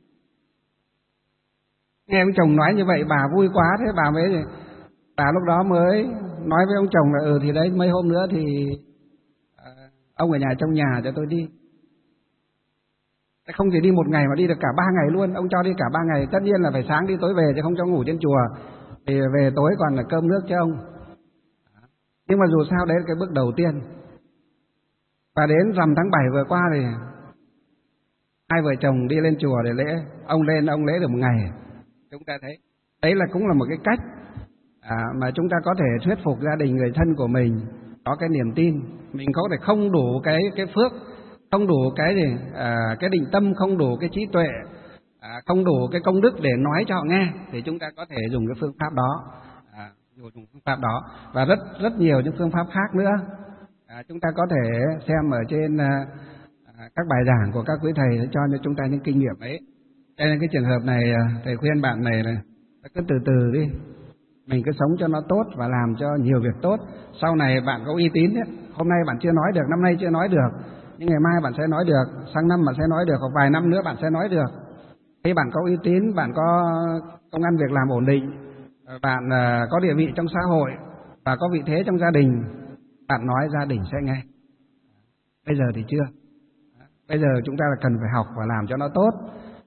Nghe ông chồng nói như vậy bà vui quá, thế bà mới bà lúc đó mới nói với ông chồng là ừ thì đấy mấy hôm nữa thì à, ông ở nhà trong nhà cho tôi đi. Không chỉ đi một ngày mà đi được cả ba ngày luôn, ông cho đi cả ba ngày, tất nhiên là phải sáng đi tối về chứ không cho ngủ trên chùa, thì về tối còn là cơm nước cho ông. Nhưng mà dù sao đấy là cái bước đầu tiên. Và đến rằm tháng bảy vừa qua thì hai vợ chồng đi lên chùa để lễ, ông lên ông lễ được một ngày. Chúng ta thấy đấy là cũng là một cái cách à, mà chúng ta có thể thuyết phục gia đình người thân của mình có cái niềm tin. Mình có thể không đủ cái cái phước, không đủ cái gì à, cái định tâm, không đủ cái trí tuệ, à, không đủ cái công đức để nói cho họ nghe, thì chúng ta có thể dùng cái phương pháp đó, à, dùng phương pháp đó và rất rất nhiều những phương pháp khác nữa. À, chúng ta có thể xem ở trên à, các bài giảng của các quý thầy để cho chúng ta những kinh nghiệm ấy. Cho nên cái trường hợp này thầy khuyên bạn này là cứ từ từ đi, mình cứ sống cho nó tốt và làm cho nhiều việc tốt. Sau này bạn có uy tín ấy. Hôm nay bạn chưa nói được, năm nay chưa nói được, nhưng ngày mai bạn sẽ nói được, sang năm bạn sẽ nói được, hoặc vài năm nữa bạn sẽ nói được. Khi bạn có uy tín, bạn có công ăn việc làm ổn định, bạn có địa vị trong xã hội và có vị thế trong gia đình, bạn nói gia đình sẽ nghe. Bây giờ thì chưa. Bây giờ chúng ta là cần phải học và làm cho nó tốt.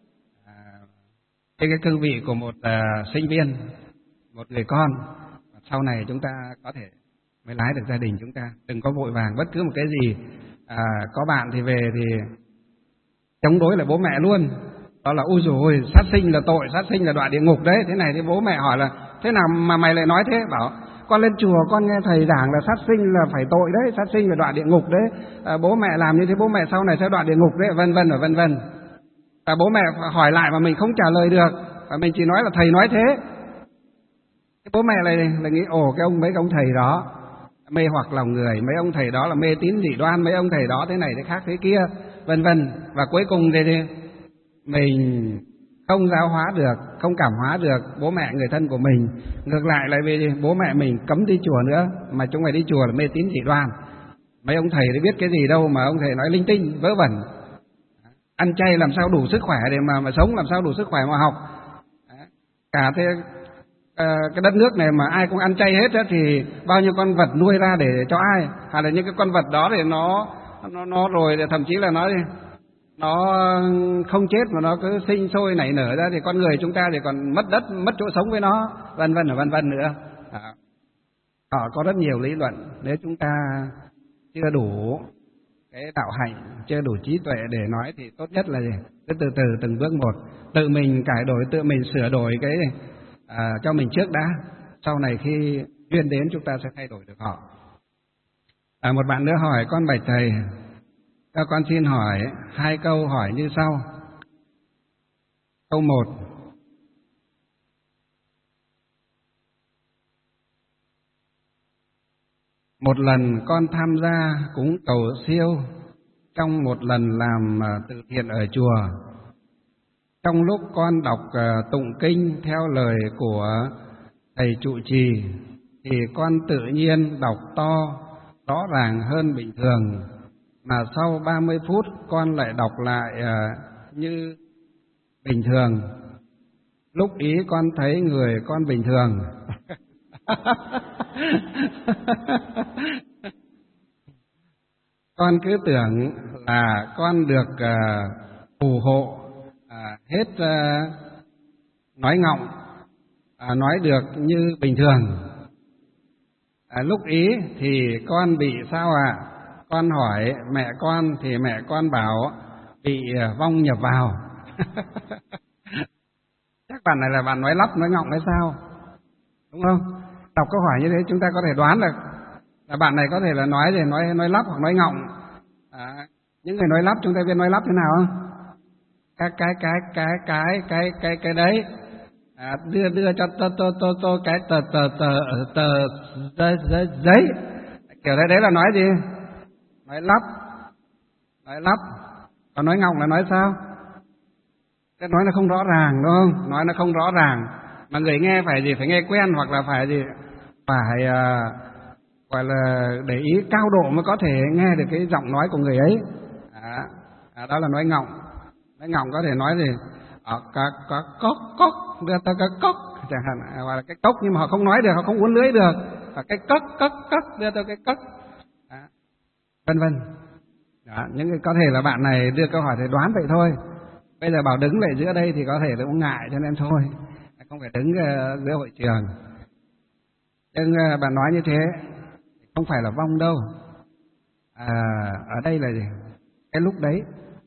Trên cái cương vị của một uh, sinh viên, một người con, sau này chúng ta có thể mới lái được gia đình chúng ta. Đừng có vội vàng bất cứ một cái gì. À, có bạn thì về thì chống đối lại bố mẹ luôn. Đó là ôi dồi ôi, sát sinh là tội, sát sinh là đọa địa ngục đấy. Thế này thì bố mẹ hỏi là thế nào mà mày lại nói thế? Bảo con lên chùa con nghe thầy giảng là sát sinh là phải tội đấy, sát sinh là đọa địa ngục đấy. À, bố mẹ làm như thế bố mẹ sau này sẽ đọa địa ngục đấy, vân vân và vân vân. Và bố mẹ hỏi lại mà mình không trả lời được, và mình chỉ nói là thầy nói thế. Cái bố mẹ lại là nghĩ ồ cái ông mấy ông thầy đó mê hoặc lòng người, mấy ông thầy đó là mê tín dị đoan, mấy ông thầy đó thế này thế khác thế kia, vân vân. Và cuối cùng thì mình không giáo hóa được, không cảm hóa được bố mẹ người thân của mình. Ngược lại lại vì bố mẹ mình cấm đi chùa nữa, mà chúng mày đi chùa là mê tín dị đoan. Mấy ông thầy đấy biết cái gì đâu mà ông thầy nói linh tinh vớ vẩn. Ăn chay làm sao đủ sức khỏe để mà mà sống, làm sao đủ sức khỏe mà học. Cả thế uh, cái đất nước này mà ai cũng ăn chay hết á, thì bao nhiêu con vật nuôi ra để cho ai? Hay là những cái con vật đó thì nó nó nó rồi thậm chí là nó nó không chết mà nó cứ sinh sôi nảy nở ra, thì con người chúng ta thì còn mất đất, mất chỗ sống với nó, vân vân và vân vân nữa. À, họ có rất nhiều lý luận. Nếu chúng ta chưa đủ cái đạo hạnh, chưa đủ trí tuệ để nói thì tốt nhất là gì? Cứ từ từ từng bước một, tự mình cải đổi, tự mình sửa đổi cái à, cho mình trước đã. Sau này khi duyên đến chúng ta sẽ thay đổi được họ. À, một bạn nữa hỏi con bạch thầy, các con xin hỏi hai câu hỏi như sau. Câu một: một lần con tham gia cúng cầu siêu trong một lần làm từ thiện ở chùa. Trong lúc con đọc tụng kinh theo lời của thầy trụ trì thì con tự nhiên đọc to, rõ ràng hơn bình thường, mà sau ba mươi phút con lại đọc lại uh, như bình thường. Lúc ý con thấy người con bình thường. Con cứ tưởng là con được uh, phù hộ uh, hết uh, nói ngọng, uh, nói được như bình thường. À, lúc ý thì con bị sao ạ? À? Con hỏi mẹ con thì mẹ con bảo bị vong nhập vào. Chắc bạn này là bạn nói lắp nói ngọng hay sao? Đúng không? Đọc câu hỏi như thế chúng ta có thể đoán được là bạn này có thể là nói gì nói nói lắp hoặc nói ngọng. À, những người nói lắp chúng ta biết nói lắp thế nào không? Cái cái cái cái cái cái cái cái đấy. À, đưa đưa cho tôi tôi tôi tôi cái tờ tờ tờ tờ giấy giấy giấy kiểu đấy, đấy là nói gì? Nói lắp, nói lắp. Còn nói ngọng là nói sao? Cái nói nó không rõ ràng đúng không? Nói nó không rõ ràng mà người nghe phải gì? Phải nghe quen hoặc là phải gì? Phải uh, gọi là để ý cao độ mới có thể nghe được cái giọng nói của người ấy. À, à, đó là nói ngọng. Nói ngọng có thể nói gì? Ở có có cốc cốc đưa tới cái cốc chẳng hạn, hoặc là cái cốc nhưng mà họ không nói được, họ không uốn lưỡi được, và cái cốc cốc cốc đưa tới cái cốc, vân vân. Những cái có thể là bạn này đưa câu hỏi thì đoán vậy thôi. Bây giờ bảo đứng lại giữa đây thì có thể là cũng ngại cho nên thôi, không phải đứng uh, giữa hội trường. Nhưng uh, bạn nói như thế không phải là vong đâu. À, ở đây là gì? Cái lúc đấy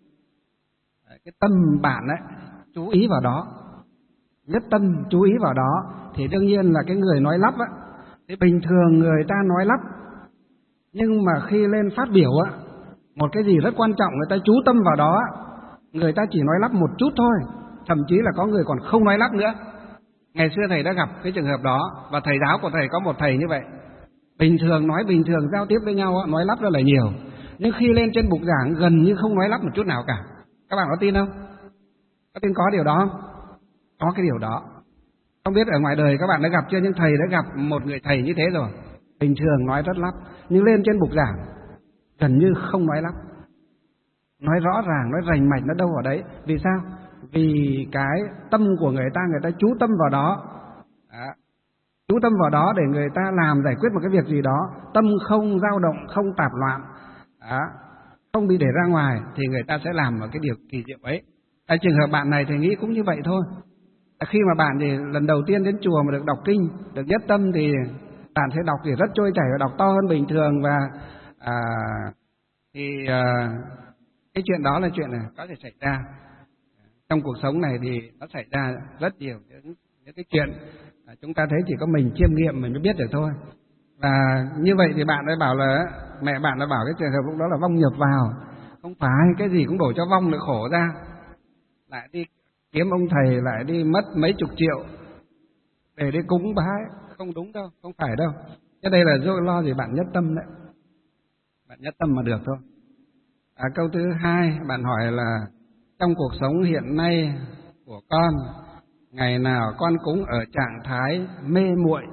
cái tâm bạn ấy chú ý vào đó, nhất tâm chú ý vào đó thì đương nhiên là cái người nói lắp á, thì bình thường người ta nói lắp, nhưng mà khi lên phát biểu á, một cái gì rất quan trọng người ta chú tâm vào đó, người ta chỉ nói lắp một chút thôi, thậm chí là có người còn không nói lắp nữa. Ngày xưa thầy đã gặp cái trường hợp đó, và thầy giáo của thầy có một thầy như vậy. Bình thường nói bình thường giao tiếp với nhau nói lắp rất là nhiều, nhưng khi lên trên bục giảng gần như không nói lắp một chút nào cả. Các bạn có tin không? Có tin có điều đó không? Có cái điều đó. Không biết ở ngoài đời các bạn đã gặp chưa, nhưng thầy đã gặp một người thầy như thế rồi. Bình thường nói rất lắp, nhưng lên trên bục giảng gần như không nói lắp. Nói rõ ràng, nói rành mạch, nó đâu ở đấy. Vì sao? Vì cái tâm của người ta, người ta chú tâm vào đó. Đó. Chú tâm vào đó để người ta làm giải quyết một cái việc gì đó. Tâm không dao động, không tạp loạn. Đó. Không bị để ra ngoài thì người ta sẽ làm một cái điều kỳ diệu ấy. Ở trường hợp bạn này thì nghĩ cũng như vậy thôi. Khi mà bạn thì lần đầu tiên đến chùa mà được đọc kinh, được nhất tâm thì bạn sẽ đọc thì rất trôi chảy và đọc to hơn bình thường, và à, thì à, cái chuyện đó là chuyện này có thể xảy ra trong cuộc sống này, thì nó xảy ra rất nhiều những, những cái chuyện à, chúng ta thấy chỉ có mình chiêm nghiệm mình mới biết được thôi. Và như vậy thì bạn đã bảo là mẹ bạn đã bảo cái trường hợp lúc đó là vong nhập vào. Không phải cái gì cũng đổ cho vong, lại khổ ra, lại đi kiếm ông thầy, lại đi mất mấy chục triệu để đi cúng bái. Không đúng đâu, không phải đâu. Cái đây là do lo gì bạn nhất tâm đấy, bạn nhất tâm mà được thôi. À, câu thứ hai bạn hỏi là trong cuộc sống hiện nay của con, ngày nào con cũng ở trạng thái mê muội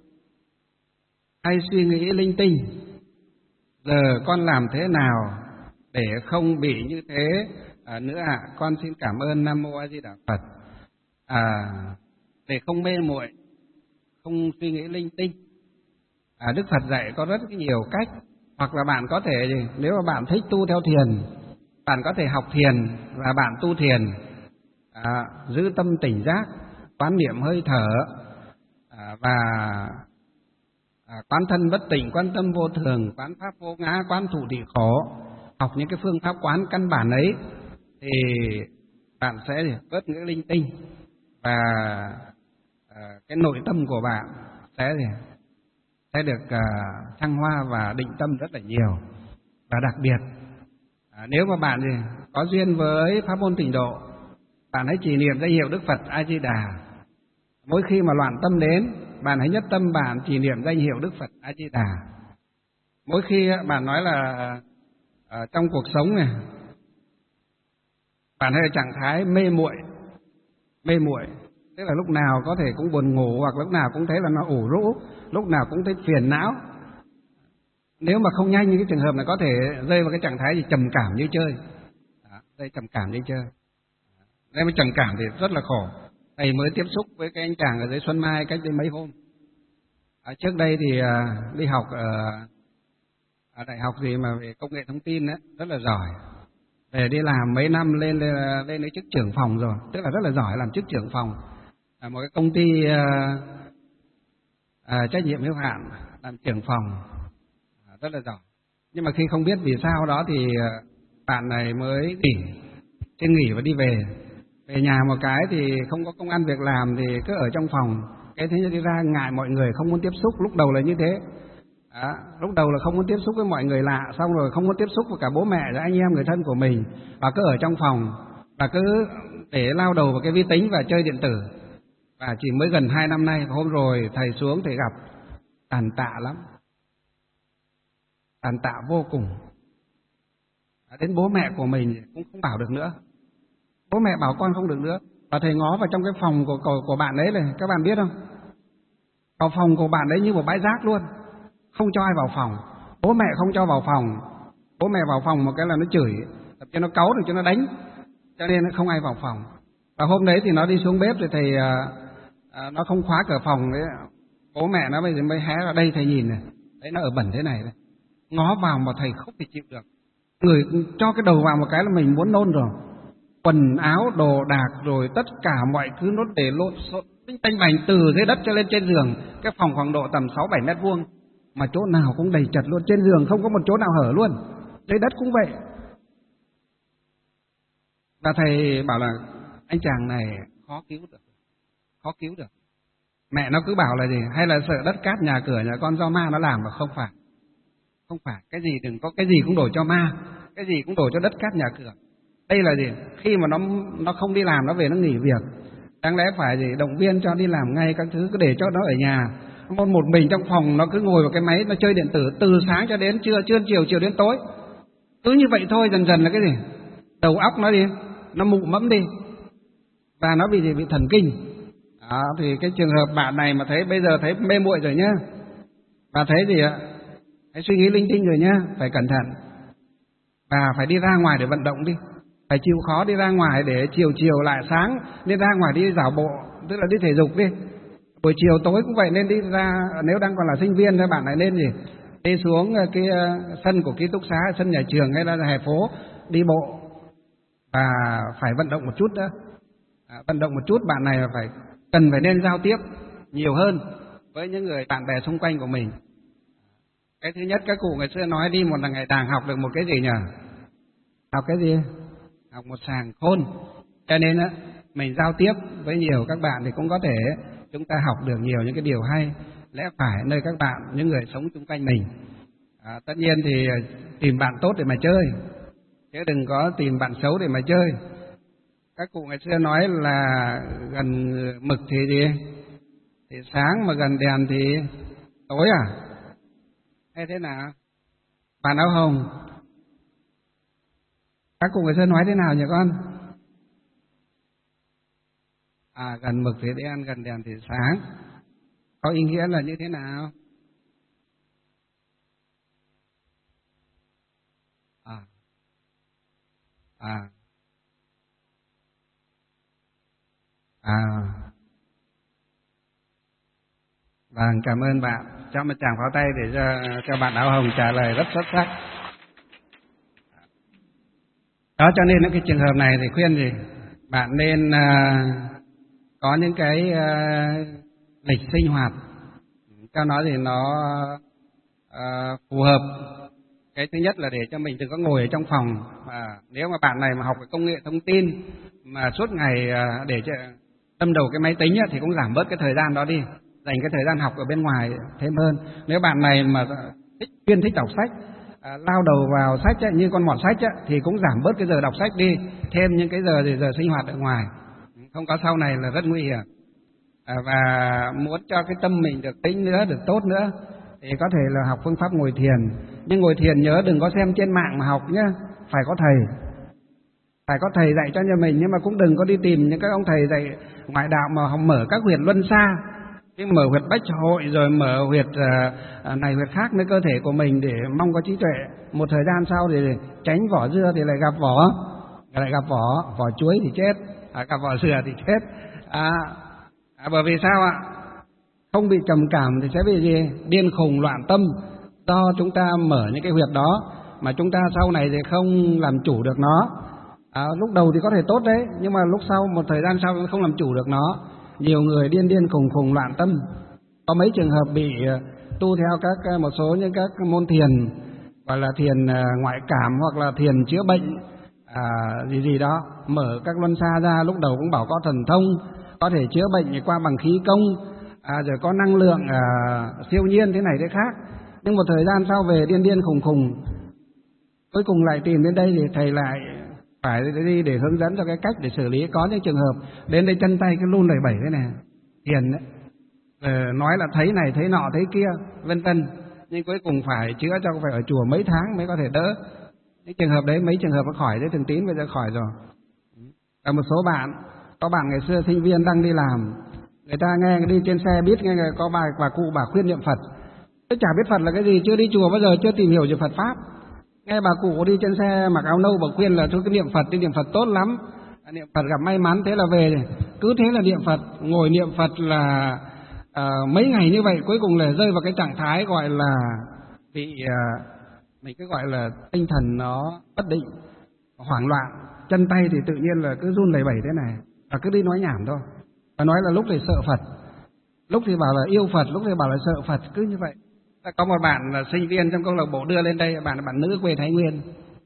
hay suy nghĩ linh tinh, giờ con làm thế nào để không bị như thế à, nữa ạ? À? Con xin cảm ơn Nam Mô A Di Đà Phật. À, để không mê muội, không suy nghĩ linh tinh, à, Đức Phật dạy có rất nhiều cách. Hoặc là bạn có thể, nếu mà bạn thích tu theo thiền, bạn có thể học thiền và bạn tu thiền, à, giữ tâm tỉnh giác, quán niệm hơi thở, à, và à, quán thân bất tỉnh, quán tâm vô thường, quán pháp vô ngã, quán thụ thị khổ. Học những cái phương pháp quán căn bản ấy thì bạn sẽ bớt những linh tinh, và à, cái nội tâm của bạn sẽ sẽ được uh, thăng hoa và định tâm rất là nhiều. Và đặc biệt à, nếu mà bạn thì có duyên với pháp môn tịnh độ, bạn hãy trì niệm danh hiệu Đức Phật A Di Đà. Mỗi khi mà loạn tâm đến, bạn hãy nhất tâm bạn trì niệm danh hiệu Đức Phật A Di Đà. Mỗi khi bạn nói là à, trong cuộc sống này bạn hay ở trạng thái mê muội, mê muội tức là lúc nào có thể cũng buồn ngủ, hoặc lúc nào cũng thấy là nó ủ rũ, lúc nào cũng thấy phiền não. nếu mà không nhanh, những cái trường hợp này có thể rơi vào cái trạng thái gì trầm cảm như chơi. Đó, rơi trầm cảm như chơi. Nếu mà trầm cảm thì rất là khổ. Thầy mới tiếp xúc với cái anh chàng ở dưới Xuân Mai cách đây mấy hôm. À, trước đây thì à, đi học ở, ở đại học gì mà về công nghệ thông tin ấy, rất là giỏi. Để đi làm mấy năm lên lên, lên đến chức trưởng phòng rồi, tức là rất là giỏi làm chức trưởng phòng. À, một cái công ty à, à, trách nhiệm hữu hạn làm trưởng phòng, à, rất là giỏi. Nhưng mà khi không biết vì sao đó thì bạn này mới nghỉ, xin nghỉ và đi về. Về nhà một cái thì không có công ăn việc làm thì cứ ở trong phòng. Cái thế đi ra ngại mọi người, không muốn tiếp xúc. Lúc đầu là như thế. Đó, lúc đầu là không muốn tiếp xúc với mọi người lạ, xong rồi không muốn tiếp xúc với cả bố mẹ, với anh em người thân của mình, và cứ ở trong phòng và cứ để lao đầu vào cái vi tính và chơi điện tử. Và chỉ mới gần hai năm nay, hôm rồi thầy xuống thầy gặp, tàn tạ lắm, tàn tạ vô cùng. Đến bố mẹ của mình cũng không bảo được nữa, bố mẹ bảo con không được nữa. Và thầy ngó vào trong cái phòng của, của, của bạn ấy này, các bạn biết không? Vào phòng của bạn ấy như một bãi rác luôn, không cho ai vào phòng. Bố mẹ không cho vào phòng, bố mẹ vào phòng một cái là nó chửi, tập cho nó cáu được cho nó đánh, cho nên không ai vào phòng. Và hôm đấy thì nó đi xuống bếp thì thầy à, à, nó không khóa cửa phòng đấy, bố mẹ nó bây giờ mới hé ra đây thầy nhìn này, đấy nó ở bẩn thế này đây. Ngó vào mà thầy không thể chịu được, người cho cái đầu vào một cái là mình muốn nôn rồi. Quần áo đồ đạc rồi tất cả mọi thứ nó để lộn xộn tinh tanh bành từ dưới đất cho lên trên giường. Cái phòng khoảng độ tầm sáu bảy mét vuông mà chỗ nào cũng đầy chật luôn, trên giường không có một chỗ nào hở luôn, dưới đất cũng vậy. Và thầy bảo là anh chàng này khó cứu được, khó cứu được. Mẹ nó cứ bảo là gì, hay là sợ đất cát nhà cửa nhà con do ma nó làm, mà không phải, không phải. Cái gì đừng có cái gì cũng đổ cho ma, cái gì cũng đổ cho đất cát nhà cửa. Đây là gì? Khi mà nó nó không đi làm, nó về nó nghỉ việc, đáng lẽ phải gì động viên cho đi làm ngay các thứ, cứ để cho nó ở nhà một một mình trong phòng, nó cứ ngồi vào cái máy nó chơi điện tử từ sáng cho đến trưa, trưa chiều, chiều đến tối, cứ như vậy thôi. Dần dần là cái gì, đầu óc nó đi, nó mụ mẫm đi, và nó bị gì, bị thần kinh. Đó, thì cái trường hợp bạn này mà thấy bây giờ thấy mê muội rồi nhá, và thấy gì ạ, thấy suy nghĩ linh tinh rồi nhá, phải cẩn thận và phải đi ra ngoài để vận động đi. Phải chịu khó đi ra ngoài để chiều chiều lại sáng nên ra ngoài đi dạo bộ, tức là đi thể dục đi. Buổi chiều tối cũng vậy, nên đi ra, nếu đang còn là sinh viên thì bạn lại nên gì, đi xuống cái sân của ký túc xá, sân nhà trường hay là hè phố đi bộ, và phải vận động một chút nữa. À, vận động một chút, bạn này phải cần phải nên giao tiếp nhiều hơn với những người bạn bè xung quanh của mình. Cái thứ nhất, các cụ ngày xưa nói đi một ngày đàng học được một cái gì nhỉ? Học cái gì? Học một sàng khôn. Cho nên á, mình giao tiếp với nhiều các bạn thì cũng có thể chúng ta học được nhiều những cái điều hay lẽ phải nơi các bạn, những người sống xung quanh mình. À, tất nhiên thì tìm bạn tốt để mà chơi, chứ đừng có tìm bạn xấu để mà chơi. Các cụ ngày xưa nói là gần mực thì gì? Thì sáng, mà gần đèn thì tối à? Hay thế nào? Bạn áo hồng, các cụ ngày xưa nói thế nào nhỉ con? À, gần mực thì đen, gần đèn thì sáng. Có ý nghĩa là như thế nào? À, à, à. Vâng, cảm ơn bạn. Cho một tràng pháo tay để cho, cho bạn áo hồng trả lời rất xuất sắc. Đó, cho nên cái trường hợp này thì khuyên gì? Bạn nên uh, có những cái uh, lịch sinh hoạt cho nó thì nó uh, phù hợp. Cái thứ nhất là để cho mình đừng có ngồi ở trong phòng. Mà nếu mà bạn này mà học về công nghệ thông tin mà suốt ngày uh, để cho đâm đầu cái máy tính á, thì cũng giảm bớt cái thời gian đó đi, dành cái thời gian học ở bên ngoài thêm hơn. Nếu bạn này mà thích, chuyên thích đọc sách, à, lao đầu vào sách ấy, như con mọt sách ấy, thì cũng giảm bớt cái giờ đọc sách đi, thêm những cái giờ thì giờ sinh hoạt ở ngoài, không có sau này là rất nguy hiểm. À, và muốn cho cái tâm mình được tĩnh nữa, được tốt nữa, thì có thể là học phương pháp ngồi thiền. Nhưng ngồi thiền nhớ đừng có xem trên mạng mà học nhé, phải có thầy, phải có thầy dạy cho nhà mình. Nhưng mà cũng đừng có đi tìm những các ông thầy dạy ngoại đạo mà họ mở các huyệt luân xa, cái mở huyệt bách hội rồi mở huyệt uh, này huyệt khác nơi cơ thể của mình để mong có trí tuệ. Một thời gian sau thì tránh vỏ dưa thì lại gặp vỏ, lại gặp vỏ vỏ chuối thì chết, à, gặp vỏ dừa thì chết. À, à, bởi vì sao ạ? Không bị trầm cảm thì sẽ bị gì? Điên khùng loạn tâm, do chúng ta mở những cái huyệt đó mà chúng ta sau này thì không làm chủ được nó. À, lúc đầu thì có thể tốt đấy, nhưng mà lúc sau một thời gian sau không làm chủ được nó. Nhiều người điên điên khùng khùng loạn tâm. Có mấy trường hợp bị tu theo các một số những các môn thiền, gọi là thiền ngoại cảm hoặc là thiền chữa bệnh à, gì gì đó, mở các luân xa ra, lúc đầu cũng bảo có thần thông, có thể chữa bệnh qua bằng khí công, à, rồi có năng lượng à, siêu nhiên thế này thế khác. Nhưng một thời gian sau về điên điên khùng khùng, cuối cùng lại tìm đến đây thì thầy lại phải đi để hướng dẫn cho cái cách để xử lý. Có những trường hợp đến đây chân tay cái run lẩy bẩy thế này, thiền đấy, ờ, nói là thấy này thấy nọ thấy kia vân vân, nhưng cuối cùng phải chữa cho phải ở chùa mấy tháng mới có thể đỡ. Những trường hợp đấy, mấy trường hợp nó khỏi đấy, Thường Tín bây giờ khỏi rồi. Và một số bạn, có bạn ngày xưa sinh viên đang đi làm, người ta nghe đi trên xe biết nghe có bà bà cụ bà khuyên niệm Phật, tôi chả biết Phật là cái gì, chưa đi chùa bao giờ, chưa tìm hiểu về Phật pháp. Nghe bà cụ đi trên xe mặc áo nâu bà khuyên là thôi cái niệm Phật, đi niệm Phật tốt lắm, niệm Phật gặp may mắn, thế là về cứ thế là niệm Phật, ngồi niệm Phật là à, mấy ngày như vậy, cuối cùng là rơi vào cái trạng thái gọi là bị à, mình cứ gọi là tinh thần nó bất định, hoảng loạn, chân tay thì tự nhiên là cứ run lẩy bẩy thế này, và cứ đi nói nhảm thôi, và nói là lúc thì sợ Phật, lúc thì bảo là yêu Phật, lúc thì bảo là sợ Phật, cứ như vậy. Có một bạn là sinh viên trong câu lạc bộ đưa lên đây, bạn là bạn nữ quê Thái Nguyên,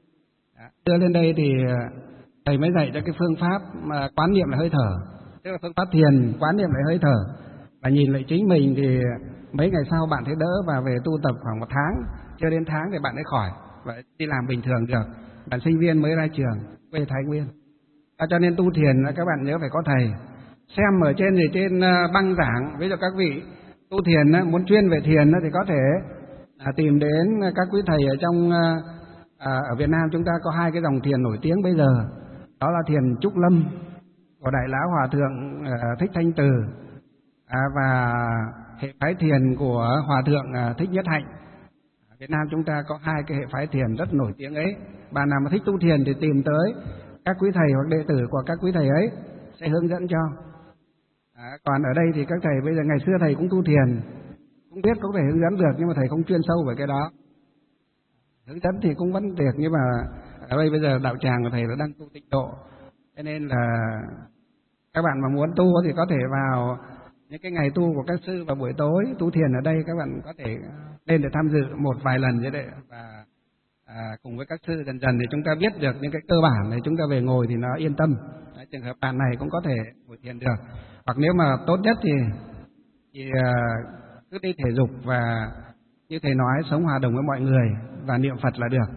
đưa lên đây thì thầy mới dạy cho cái phương pháp mà quán niệm lại hơi thở, tức là phương pháp thiền quán niệm lại hơi thở, và nhìn lại chính mình thì mấy ngày sau bạn thấy đỡ và về tu tập khoảng một tháng, chưa đến tháng thì bạn ấy khỏi và đi làm bình thường được. Bạn sinh viên mới ra trường quê Thái Nguyên. À, cho nên tu thiền các bạn nhớ phải có thầy. Xem ở trên thì trên băng giảng, ví dụ các vị tu thiền muốn chuyên về thiền thì có thể à, tìm đến các quý thầy ở trong à, ở Việt Nam chúng ta có hai cái dòng thiền nổi tiếng bây giờ, đó là thiền Trúc Lâm của Đại Lão Hòa Thượng à, Thích Thanh Từ à, và hệ phái thiền của Hòa Thượng à, Thích Nhất Hạnh. Ở Việt Nam chúng ta có hai cái hệ phái thiền rất nổi tiếng ấy. Bạn nào mà thích tu thiền thì tìm tới các quý thầy hoặc đệ tử của các quý thầy ấy sẽ hướng dẫn cho. À, còn ở đây thì các thầy bây giờ, ngày xưa thầy cũng tu thiền, cũng biết có thể hướng dẫn được, nhưng mà thầy không chuyên sâu về cái đó. Hướng dẫn thì cũng vẫn được, nhưng mà ở đây bây giờ đạo tràng của thầy là đang tu tịnh độ, cho nên là các bạn mà muốn tu thì có thể vào những cái ngày tu của các sư vào buổi tối tu thiền ở đây, các bạn có thể lên để tham dự một vài lần như vậy, và à, cùng với các sư dần dần thì chúng ta biết được những cái cơ bản này, chúng ta về ngồi thì nó yên tâm. Đấy, trường hợp bạn này cũng có thể ngồi thiền được, hoặc nếu mà tốt nhất thì, thì à, cứ đi thể dục và như thầy nói sống hòa đồng với mọi người và niệm Phật là được.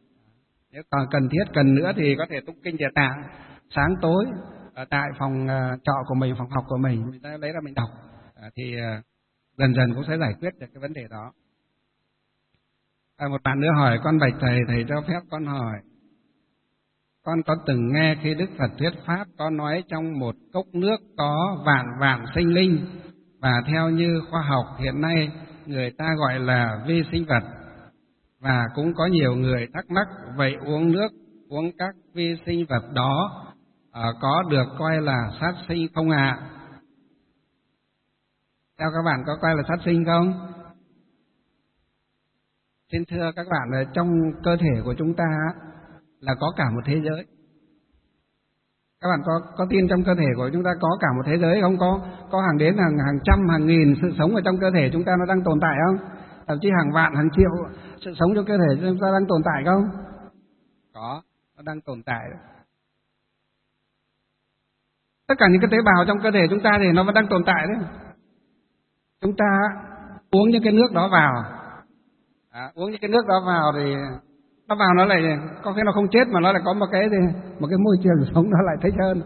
Nếu còn cần thiết cần nữa thì có thể tụng kinh Địa Tạng sáng tối ở tại phòng uh, trọ của mình, phòng học của mình, mình ta lấy ra mình đọc, à, thì uh, dần dần cũng sẽ giải quyết được cái vấn đề đó. À, một bạn nữa hỏi con bạch thầy, thầy cho phép con hỏi. Con có từng nghe khi Đức Phật thuyết pháp có nói trong một cốc nước có vạn vạn sinh linh, và theo như khoa học hiện nay người ta gọi là vi sinh vật, và cũng có nhiều người thắc mắc vậy uống nước, uống các vi sinh vật đó à, có được coi là sát sinh không ạ? À? Theo các bạn có coi là sát sinh không? Xin thưa các bạn, trong cơ thể của chúng ta là có cả một thế giới. Các bạn có có tin trong cơ thể của chúng ta có cả một thế giới không? Có có hàng đến hàng hàng trăm hàng nghìn sự sống ở trong cơ thể chúng ta nó đang tồn tại không? Thậm chí hàng vạn hàng triệu sự sống trong cơ thể chúng ta đang tồn tại không? Có, nó đang tồn tại. Tất cả những cái tế bào trong cơ thể chúng ta thì nó vẫn đang tồn tại đấy. Chúng ta uống những cái nước đó vào, à, uống những cái nước đó vào thì nó vào nó lại có cái nó không chết mà nó lại có một cái một cái môi trường sống nó lại thích hơn.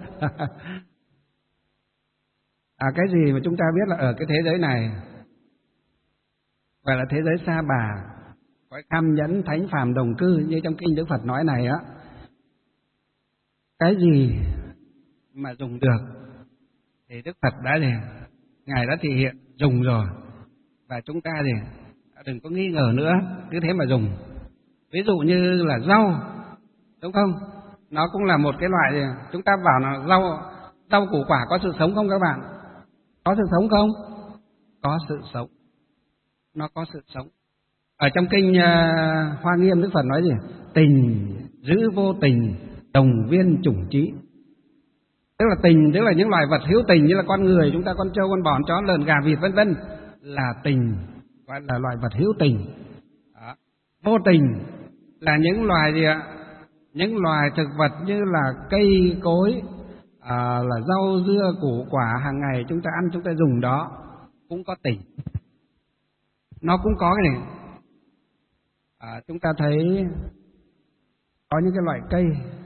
À, cái gì mà chúng ta biết là ở cái thế giới này gọi là thế giới sa bà, cõi cam nhẫn thánh phàm đồng cư như trong kinh Đức Phật nói này á, cái gì mà dùng được thì Đức Phật đã để Ngài đã thể hiện dùng rồi, và chúng ta thì đừng có nghi ngờ nữa, cứ thế mà dùng. Ví dụ như là rau, đúng không? Nó cũng là một cái loại gì? Chúng ta bảo là rau rau củ quả có sự sống không các bạn? Có sự sống không? Có sự sống. Nó có sự sống. Ở trong kinh uh, Hoa Nghiêm, Đức Phật nói gì? Tình giữ vô tình, đồng viên chủng trí. Tức là tình, tức là những loài vật hữu tình như là con người, chúng ta, con trâu, con bò, con chó, lợn, gà, vịt vân vân, là tình, gọi là loài vật hữu tình. Đó. Vô tình là những loài gì ạ? Những loài thực vật như là cây cối, à, là rau dưa củ quả hàng ngày chúng ta ăn, chúng ta dùng đó cũng có tình. Nó cũng có cái này. À, chúng ta thấy có những cái loại cây,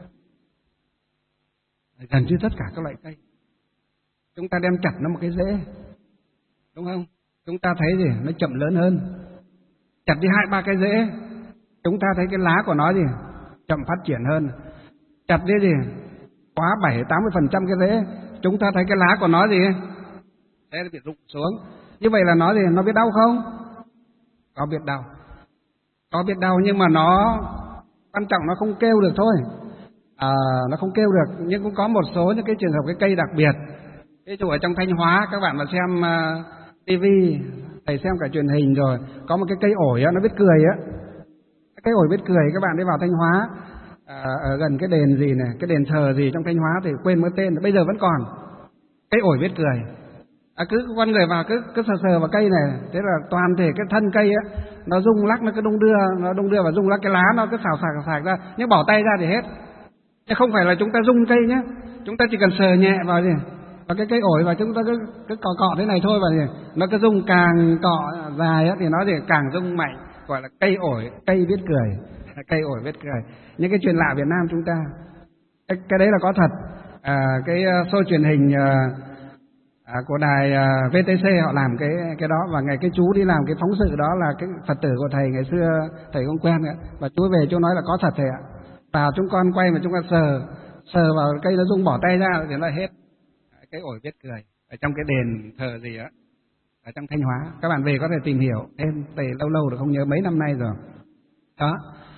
gần như tất cả các loại cây, chúng ta đem chặt nó một cái rễ, đúng không? Chúng ta thấy gì? Nó chậm lớn hơn. Chặt đi hai ba cái rễ, chúng ta thấy cái lá của nó gì? Chậm phát triển hơn. Chặt đi gì? Quá bảy tám mươi phần trăm cái rễ, chúng ta thấy cái lá của nó gì? Thế nó bị rụng xuống. Như vậy là nó gì? Nó biết đau không? Có biết đau. Có biết đau nhưng mà nó quan trọng nó không kêu được thôi. À, nó không kêu được, nhưng cũng có một số những cái trường hợp cái cây đặc biệt. Ví dụ ở trong Thanh Hóa, các bạn mà xem uh, ti vi, thầy xem cả truyền hình rồi, có một cái cây ổi á, nó biết cười á. Cái ổi biết cười, các bạn đi vào Thanh Hóa, à, ở gần cái đền gì này, cái đền thờ gì trong Thanh Hóa thì quên mất tên, bây giờ vẫn còn. Cây ổi biết cười. À, cứ con người vào cứ cứ sờ sờ vào cây này, thế là toàn thể cái thân cây á, nó rung lắc, nó cứ đung đưa, nó đung đưa và rung lắc, cái lá nó cứ xào xạc xào xạc ra, nhưng bỏ tay ra thì hết. Chứ không phải là chúng ta rung cây nhé, chúng ta chỉ cần sờ nhẹ vào gì, vào cái cây ổi và chúng ta cứ cứ cọ cọ thế này thôi và gì, nó cứ rung càng cọ dài á thì nó thì càng rung mạnh, gọi là cây ổi, cây biết cười, cây ổi biết cười. Những cái chuyện lạ Việt Nam chúng ta, cái, cái đấy là có thật. À, cái show truyền hình uh, à, của đài uh, vê tê xê họ làm cái cái đó, và ngày cái chú đi làm cái phóng sự đó là cái Phật tử của thầy ngày xưa thầy không quen nữa, và chú về chú nói là có thật thầy ạ. Vào chúng con quay mà chúng ta sờ sờ vào cây nó rung bỏ tay ra thì nó hết. Cái ổi biết cười ở trong cái đền thờ gì á ở trong Thanh Hóa, các bạn về có thể tìm hiểu em, thầy lâu lâu rồi không nhớ, mấy năm nay rồi đó.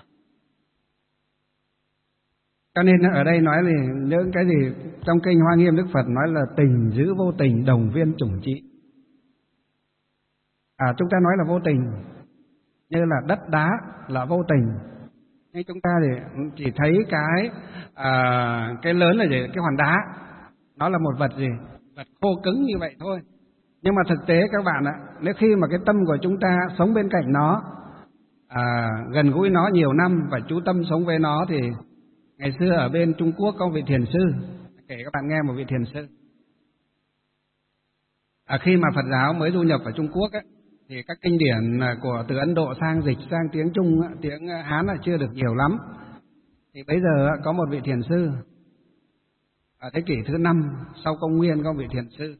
Cho nên ở đây nói gì, những cái gì trong kinh Hoa Nghiêm Đức Phật nói là tình giữ vô tình, đồng viên chủng trị. À, chúng ta nói là vô tình, như là đất đá là vô tình, nhưng chúng ta thì chỉ thấy cái à, cái lớn là gì, cái hòn đá, nó là một vật gì, vật khô cứng như vậy thôi. Nhưng mà thực tế các bạn ạ, nếu khi mà cái tâm của chúng ta sống bên cạnh nó, à, gần gũi nó nhiều năm và chú tâm sống với nó, thì ngày xưa ở bên Trung Quốc có một vị thiền sư, kể các bạn nghe một vị thiền sư. À, khi mà Phật giáo mới du nhập vào Trung Quốc ấy, thì các kinh điển của từ Ấn Độ sang dịch sang tiếng Trung, tiếng Hán là chưa được nhiều lắm. Thì bây giờ có một vị thiền sư ở thế kỷ thứ năm sau công nguyên, có một vị thiền sư.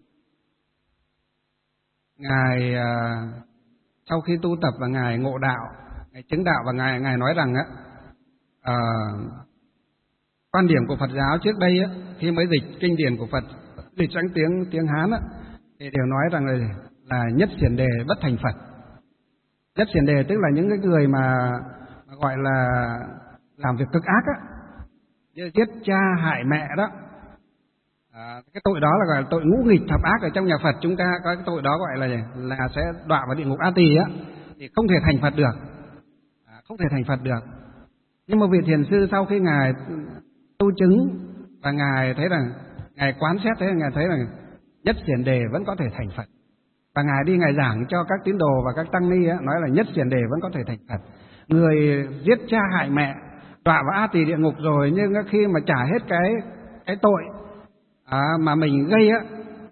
Ngài sau khi tu tập và ngài ngộ đạo, ngài chứng đạo, và ngài ngài nói rằng á, à, quan điểm của Phật giáo trước đây á, khi mới dịch kinh điển của Phật dịch sang tiếng tiếng Hán á, thì đều nói rằng là là nhất xiển đề bất thành Phật. Nhất xiển đề tức là những cái người mà, mà gọi là làm việc cực ác á, như giết cha hại mẹ đó. À, cái tội đó là gọi là tội ngũ nghịch thập ác. Ở trong nhà Phật chúng ta có cái tội đó gọi là là sẽ đọa vào địa ngục A Tỳ á, thì không thể thành Phật được, à, không thể thành Phật được. Nhưng mà vị thiền sư sau khi ngài tu chứng và ngài thấy rằng, ngài quán xét thế, ngài thấy rằng nhất xiển đề vẫn có thể thành Phật, và ngài đi ngài giảng cho các tín đồ và các tăng ni á, nói là nhất xiển đề vẫn có thể thành Phật. Người giết cha hại mẹ đọa vào A Tỳ địa ngục rồi, nhưng khi mà trả hết cái cái tội à, mà mình gây á,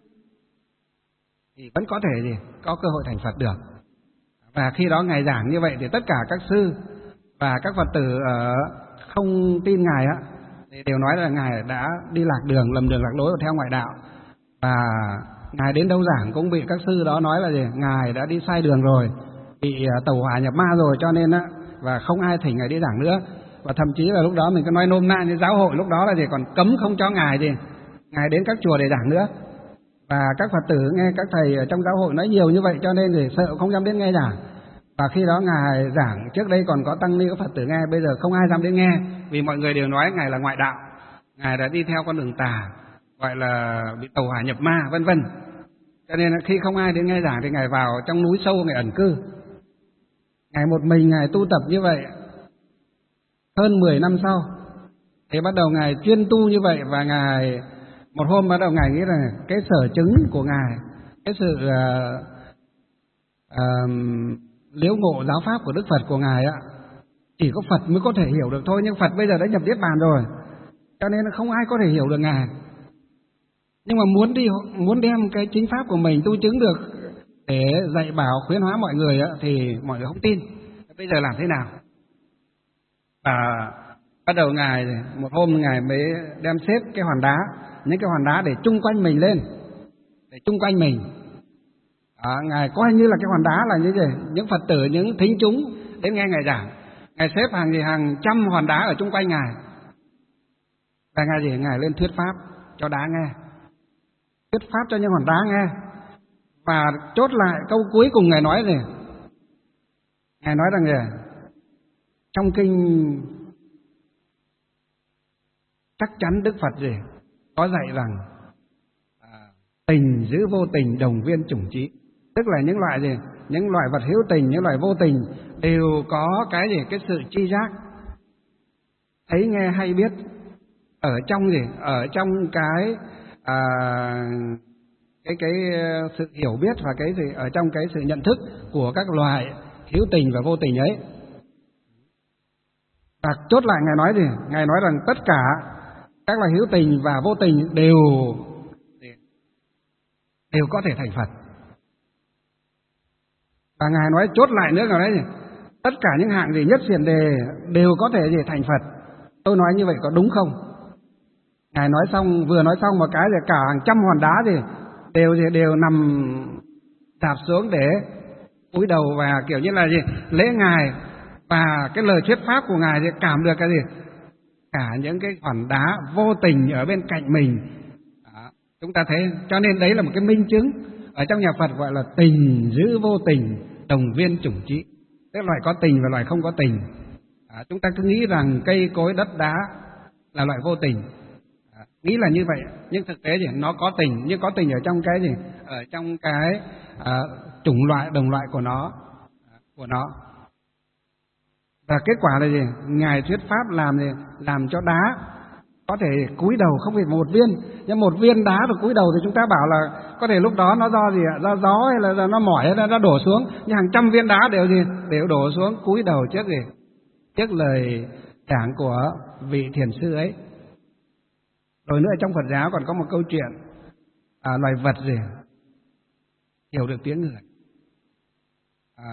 thì vẫn có thể gì có cơ hội thành Phật được. Và khi đó ngài giảng như vậy thì tất cả các sư và các Phật tử ở không tin ngài á, thì đều nói là ngài đã đi lạc đường, lầm đường lạc lối và theo ngoại đạo. Và ngài đến đâu giảng cũng bị các sư đó nói là gì, ngài đã đi sai đường rồi, bị tẩu hỏa nhập ma rồi, cho nên á, và không ai thỉnh ngài đi giảng nữa. Và thậm chí là lúc đó mình có nói nôm na như giáo hội lúc đó là gì, còn cấm không cho ngài gì ngài đến các chùa để giảng nữa. Và các Phật tử nghe các thầy ở trong giáo hội nói nhiều như vậy cho nên thì sợ không dám đến nghe giảng. Và khi đó Ngài giảng, trước đây còn có tăng ni các Phật tử nghe, bây giờ không ai dám đến nghe, vì mọi người đều nói Ngài là ngoại đạo, Ngài đã đi theo con đường tà, gọi là bị tàu hỏa nhập ma, vân vân. Cho nên khi không ai đến nghe giảng thì Ngài vào trong núi sâu, Ngài ẩn cư. Ngài một mình Ngài tu tập như vậy hơn mười năm sau thì bắt đầu Ngài chuyên tu như vậy. Và Ngài một hôm bắt đầu Ngài nghĩ là cái sở chứng của Ngài, cái sự uh, uh, liễu ngộ giáo pháp của Đức Phật của Ngài á, chỉ có Phật mới có thể hiểu được thôi. Nhưng Phật bây giờ đã nhập Niết Bàn rồi, cho nên không ai có thể hiểu được Ngài. Nhưng mà muốn đi muốn đem cái chính pháp của mình tu chứng được để dạy bảo khuyến hóa mọi người á, thì mọi người không tin. Bây giờ làm thế nào? Và bắt đầu Ngài một hôm Ngài mới đem xếp cái hòn đá, những cái hòn đá để chung quanh mình lên, để chung quanh mình. À, Ngài coi như là cái hòn đá là như vậy, những Phật tử, những thính chúng đến nghe Ngài giảng. Ngài xếp hàng gì hàng trăm hòn đá ở chung quanh Ngài. Và Ngài gì? Ngài lên thuyết pháp cho đá nghe, thuyết pháp cho những hòn đá nghe. Và chốt lại câu cuối cùng Ngài nói gì? Ngài nói rằng gì? Trong kinh chắc chắn Đức Phật gì có dạy rằng tình giữ vô tình đồng viên chủng trí. Tức là những loại gì? Những loại vật hữu tình, những loại vô tình đều có cái gì? Cái sự tri giác, thấy nghe hay biết ở trong gì? Ở trong cái à, cái cái sự hiểu biết và cái gì? Ở trong cái sự nhận thức của các loài hữu tình và vô tình ấy. Và chốt lại Ngài nói gì? Ngài nói rằng tất cả các loài hữu tình và vô tình đều đều có thể thành Phật. Và Ngài nói chốt lại nữa, Ngài nói gì? Tất cả những hạng gì nhất xiển đề đều có thể gì thành Phật. Tôi nói như vậy có đúng không? Ngài nói xong, vừa nói xong một cái thì cả hàng trăm hòn đá gì đều gì đều nằm đạp xuống để cúi đầu và kiểu như là gì lễ Ngài. Và cái lời thuyết pháp của Ngài thì cảm được cái gì? Cả những cái hòn đá vô tình ở bên cạnh mình. Đó, chúng ta thấy, cho nên đấy là một cái minh chứng. Ở trong nhà Phật gọi là tình giữ vô tình, đồng viên chủng trí. Tức loại có tình và loại không có tình. Đó, chúng ta cứ nghĩ rằng cây cối đất đá là loại vô tình. Đó, nghĩ là như vậy, nhưng thực tế thì nó có tình, nhưng có tình ở trong cái gì? Ở trong cái à, chủng loại, đồng loại của nó, của nó. Và kết quả là gì? Ngài thuyết pháp làm gì? Làm cho đá có thể cúi đầu, không phải một viên, nhưng một viên đá được cúi đầu thì chúng ta bảo là có thể lúc đó nó do gì ạ? Do gió hay là do nó mỏi hay là nó đổ xuống, nhưng hàng trăm viên đá đều gì? Đều đổ xuống cúi đầu trước gì? Trước lời giảng của vị thiền sư ấy. Rồi nữa trong Phật giáo còn có một câu chuyện à, loài vật gì hiểu được tiếng người. À,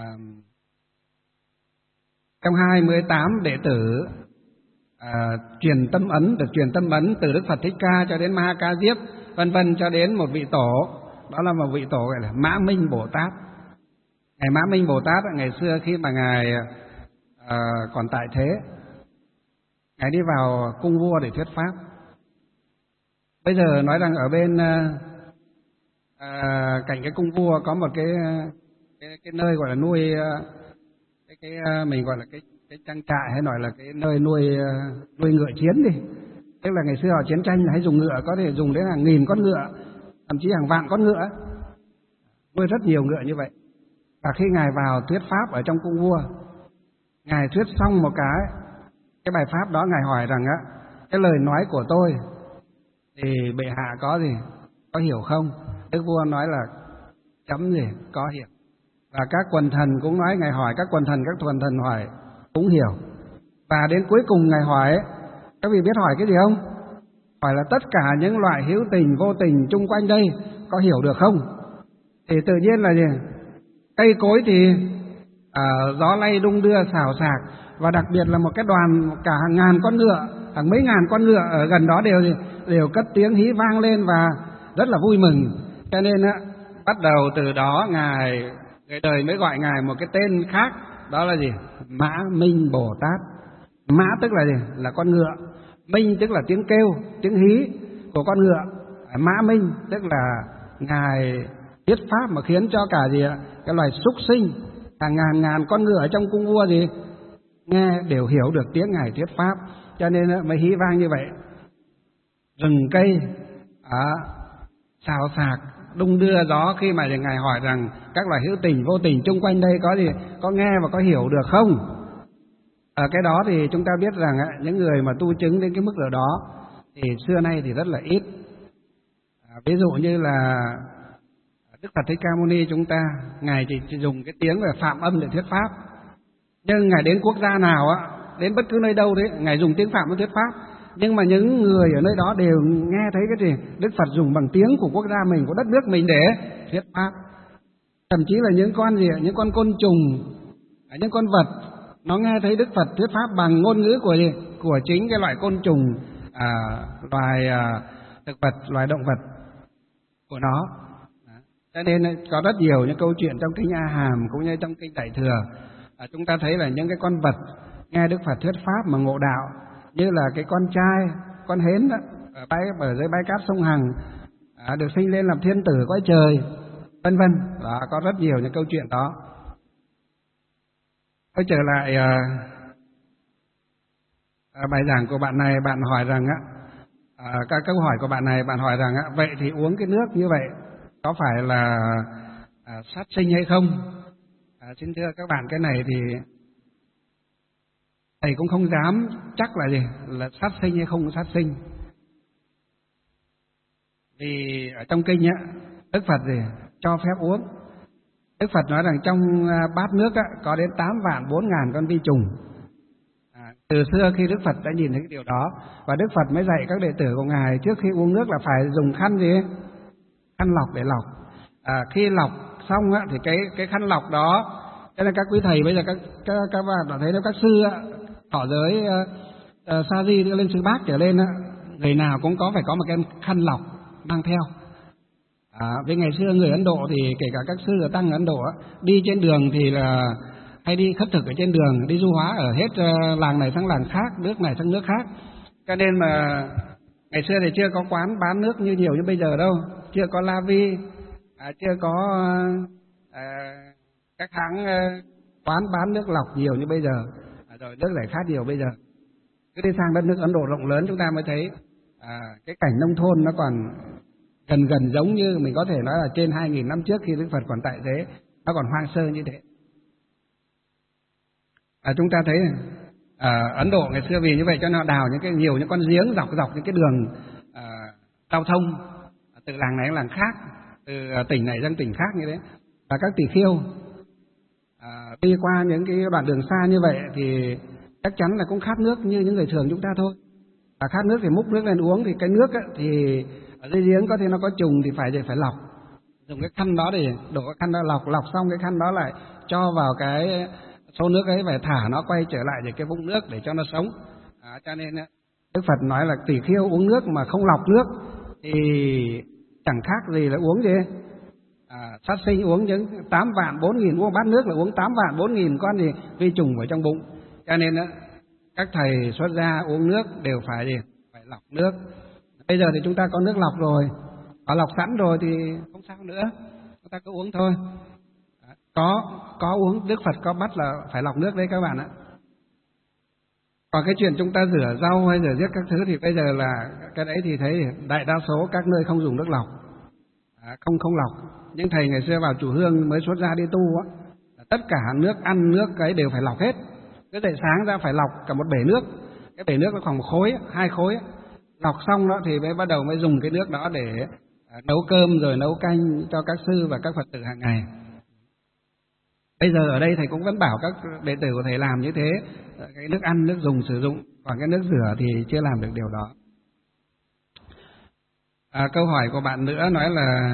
trong hai mươi tám đệ tử à, truyền tâm ấn, được truyền tâm ấn từ Đức Phật Thích Ca cho đến Ma Ha Ca Diếp, vân vân, cho đến một vị tổ, đó là một vị tổ gọi là Mã Minh Bồ Tát. Ngài Mã Minh Bồ Tát ngày xưa khi mà ngài à, còn tại thế, ngài đi vào cung vua để thuyết pháp. Bây giờ nói rằng ở bên à, à, cạnh cái cung vua có một cái cái, cái nơi gọi là nuôi cái cái mình gọi là cái cái trang trại, hay nói là cái nơi nuôi nuôi ngựa chiến đi. Tức là ngày xưa họ chiến tranh hay dùng ngựa, có thể dùng đến hàng nghìn con ngựa, thậm chí hàng vạn con ngựa, nuôi rất nhiều ngựa như vậy. Và khi ngài vào thuyết pháp ở trong cung vua, ngài thuyết xong một cái cái bài pháp đó, ngài hỏi rằng á, cái lời nói của tôi thì bệ hạ có gì có hiểu không? Đức vua nói là chấm gì có hiểu. Và các quần thần cũng nói, ngài hỏi các quần thần, các quần thần hỏi cũng hiểu. Và đến cuối cùng ngài hỏi, các vị biết hỏi cái gì không? Hỏi là tất cả những loại hữu tình vô tình chung quanh đây có hiểu được không? Thì tự nhiên là gì? Cây cối thì à, gió lay đung đưa xào xạc, và đặc biệt là một cái đoàn cả hàng ngàn con ngựa, hàng mấy ngàn con ngựa ở gần đó đều đều cất tiếng hí vang lên và rất là vui mừng. Cho nên á, bắt đầu từ đó ngài người đời mới gọi ngài một cái tên khác, đó là gì? Mã Minh Bồ Tát. Mã tức là gì? Là con ngựa. Minh tức là tiếng kêu, tiếng hí của con ngựa. Mã Minh tức là Ngài thuyết pháp mà khiến cho cả gì ạ? Cái loài súc sinh, hàng ngàn ngàn con ngựa ở trong cung vua gì nghe đều hiểu được tiếng Ngài thuyết pháp, cho nên mới hí vang như vậy. Rừng cây à, xào xạc đung đưa gió khi mà Ngài hỏi rằng các loài hữu tình vô tình chung quanh đây có gì, có nghe và có hiểu được không? Ở cái đó thì chúng ta biết rằng những người mà tu chứng đến cái mức độ đó thì xưa nay thì rất là ít. À, ví dụ như là Đức Phật Thích Ca Mâu Ni chúng ta, Ngài chỉ, chỉ dùng cái tiếng về phạm âm để thuyết pháp. Nhưng Ngài đến quốc gia nào á, đến bất cứ nơi đâu đấy, Ngài dùng tiếng Phạm để thuyết pháp. Nhưng mà những người ở nơi đó đều nghe thấy cái gì Đức Phật dùng bằng tiếng của quốc gia mình, của đất nước mình để thuyết pháp. Thậm chí là những con gì, những con côn trùng, những con vật, nó nghe thấy Đức Phật thuyết pháp bằng ngôn ngữ của gì, của chính cái loại côn trùng, à, loài à, thực vật, loài động vật của nó. Cho nên có rất nhiều những câu chuyện trong kinh A Hàm cũng như trong kinh Đại Thừa, à, chúng ta thấy là những cái con vật nghe Đức Phật thuyết pháp mà ngộ đạo, như là cái con trai, con hến đó, ở, bãi, ở dưới bãi cát sông Hằng, à, được sinh lên làm thiên tử cõi trời, vân vân. Đó, có rất nhiều những câu chuyện đó. Quay trở lại à, à, bài giảng của bạn này, bạn hỏi rằng á, à, các câu hỏi của bạn này, bạn hỏi rằng á, vậy thì uống cái nước như vậy có phải là à, sát sinh hay không? À, xin thưa các bạn, cái này thì thầy cũng không dám chắc là gì, là sát sinh hay không sát sinh. Vì ở trong kinh á, Đức Phật gì cho phép uống. Đức Phật nói rằng trong bát nước á, có đến tám vạn bốn ngàn con vi trùng. À, từ xưa khi Đức Phật đã nhìn thấy cái điều đó, và Đức Phật mới dạy các đệ tử của Ngài trước khi uống nước là phải dùng khăn gì? Khăn lọc để lọc. À, khi lọc xong á, thì cái cái khăn lọc đó, cho nên các quý thầy bây giờ các các các bạn đã thấy đó, các sư á, thọ giới uh, uh, sa di lên sư bác trở lên á, người nào cũng có phải có một cái khăn lọc mang theo. À, với ngày xưa người Ấn Độ thì kể cả các sư ở tăng ở Ấn Độ á, đi trên đường thì là hay đi khất thực ở trên đường, đi du hóa ở hết uh, làng này sang làng khác, nước này sang nước khác. Cho nên mà ngày xưa thì chưa có quán bán nước như nhiều như bây giờ đâu, chưa có La Vi, à, chưa có uh, các hãng uh, quán bán nước lọc nhiều như bây giờ, à, rồi nước lại khác nhiều bây giờ. Cứ đi sang đất nước Ấn Độ rộng lớn chúng ta mới thấy à, cái cảnh nông thôn nó còn gần gần giống như mình có thể nói là trên hai nghìn năm trước khi Đức Phật còn tại thế, nó còn hoang sơ như thế. À, chúng ta thấy à, Ấn Độ ngày xưa vì như vậy cho nó đào những cái nhiều những con giếng dọc dọc những cái đường à, giao thông từ làng này đến làng khác, từ tỉnh này sang tỉnh khác như thế. Và các tỷ khưu à, đi qua những cái đoạn đường xa như vậy thì chắc chắn là cũng khát nước như những người thường chúng ta thôi. Và khát nước thì múc nước lên uống, thì cái nước ấy, thì ở dưới giếng có thể nó có trùng thì phải phải lọc, dùng cái khăn đó để đổ cái khăn đó lọc, lọc xong cái khăn đó lại cho vào cái xô nước ấy và thả nó quay trở lại để cái vũng nước để cho nó sống. À, cho nên Đức Phật nói là tỷ khưu uống nước mà không lọc nước thì chẳng khác gì là uống gì à, sát sinh, uống những tám vạn bốn nghìn uống bát nước là uống tám vạn bốn nghìn con gì vi trùng ở trong bụng. Cho nên các thầy xuất gia uống nước đều phải gì phải lọc nước. Bây giờ thì chúng ta có nước lọc rồi, có lọc sẵn rồi thì không sao nữa, chúng ta cứ uống thôi. Có có uống, Đức Phật có bắt là phải lọc nước đấy các bạn ạ. Còn cái chuyện chúng ta rửa rau hay rửa giết các thứ thì bây giờ là cái đấy thì thấy đại đa số các nơi không dùng nước lọc, à, không không lọc. Nhưng thầy ngày xưa vào chùa Hương mới xuất gia đi tu á, tất cả nước ăn nước cái đều phải lọc hết. Cứ dậy sáng ra phải lọc cả một bể nước, cái bể nước nó khoảng một khối, hai khối. Lọc xong đó thì mới bắt đầu mới dùng cái nước đó để à, nấu cơm rồi nấu canh cho các sư và các Phật tử hàng ngày. Bây giờ ở đây thầy cũng vẫn bảo các đệ tử của thầy làm như thế, cái nước ăn, nước dùng sử dụng, còn cái nước rửa thì chưa làm được điều đó. À, câu hỏi của bạn nữa nói là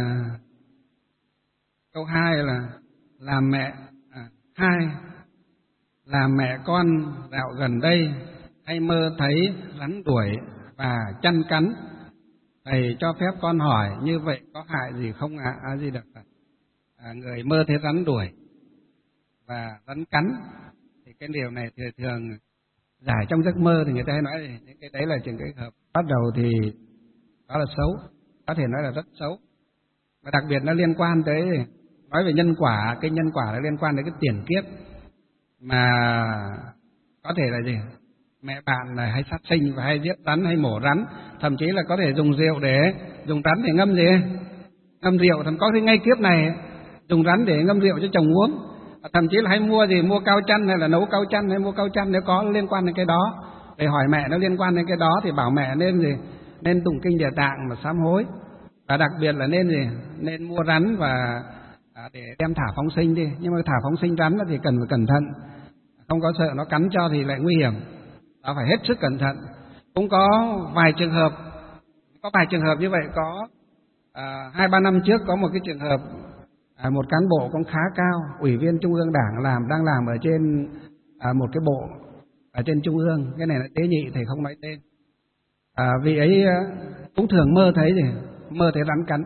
câu hai là làm mẹ à, hai làm mẹ con dạo gần đây hay mơ thấy rắn đuổi và chăn cắn, thầy cho phép con hỏi như vậy có hại gì không ạ? À? A Di Đà Phật. À, người mơ thấy rắn đuổi và rắn cắn thì cái điều này thì thường giải trong giấc mơ thì người ta hay nói là những cái đấy là trường cái hợp bắt đầu thì đó là xấu, có thể nói là rất xấu. Và đặc biệt nó liên quan tới, nói về nhân quả, cái nhân quả nó liên quan đến cái tiền kiếp mà có thể là gì? Mẹ bạn là hay sát sinh và hay giết rắn hay mổ rắn, thậm chí là có thể dùng rượu để dùng rắn để ngâm gì? Ngâm rượu, thậm có khi ngay kiếp này dùng rắn để ngâm rượu cho chồng uống. Thậm chí là hay mua gì, mua cao chăn hay là nấu cao chăn hay mua cao chăn nếu có liên quan đến cái đó. Để hỏi mẹ nó liên quan đến cái đó thì bảo mẹ nên gì? Nên tụng kinh Địa Tạng mà sám hối. Và đặc biệt là nên gì? Nên mua rắn và à, để đem thả phóng sinh đi. Nhưng mà thả phóng sinh rắn thì cần phải cẩn thận, không có sợ nó cắn cho thì lại nguy hiểm. Đó, phải hết sức cẩn thận. Cũng có vài trường hợp, có vài trường hợp như vậy. Có à, hai ba năm trước có một cái trường hợp à, một cán bộ cũng khá cao, ủy viên Trung ương Đảng làm đang làm ở trên à, một cái bộ ở trên Trung ương. Cái này là tế nhị, thầy không nói tên. À, vì ấy cũng thường mơ thấy gì? Mơ thấy rắn cắn.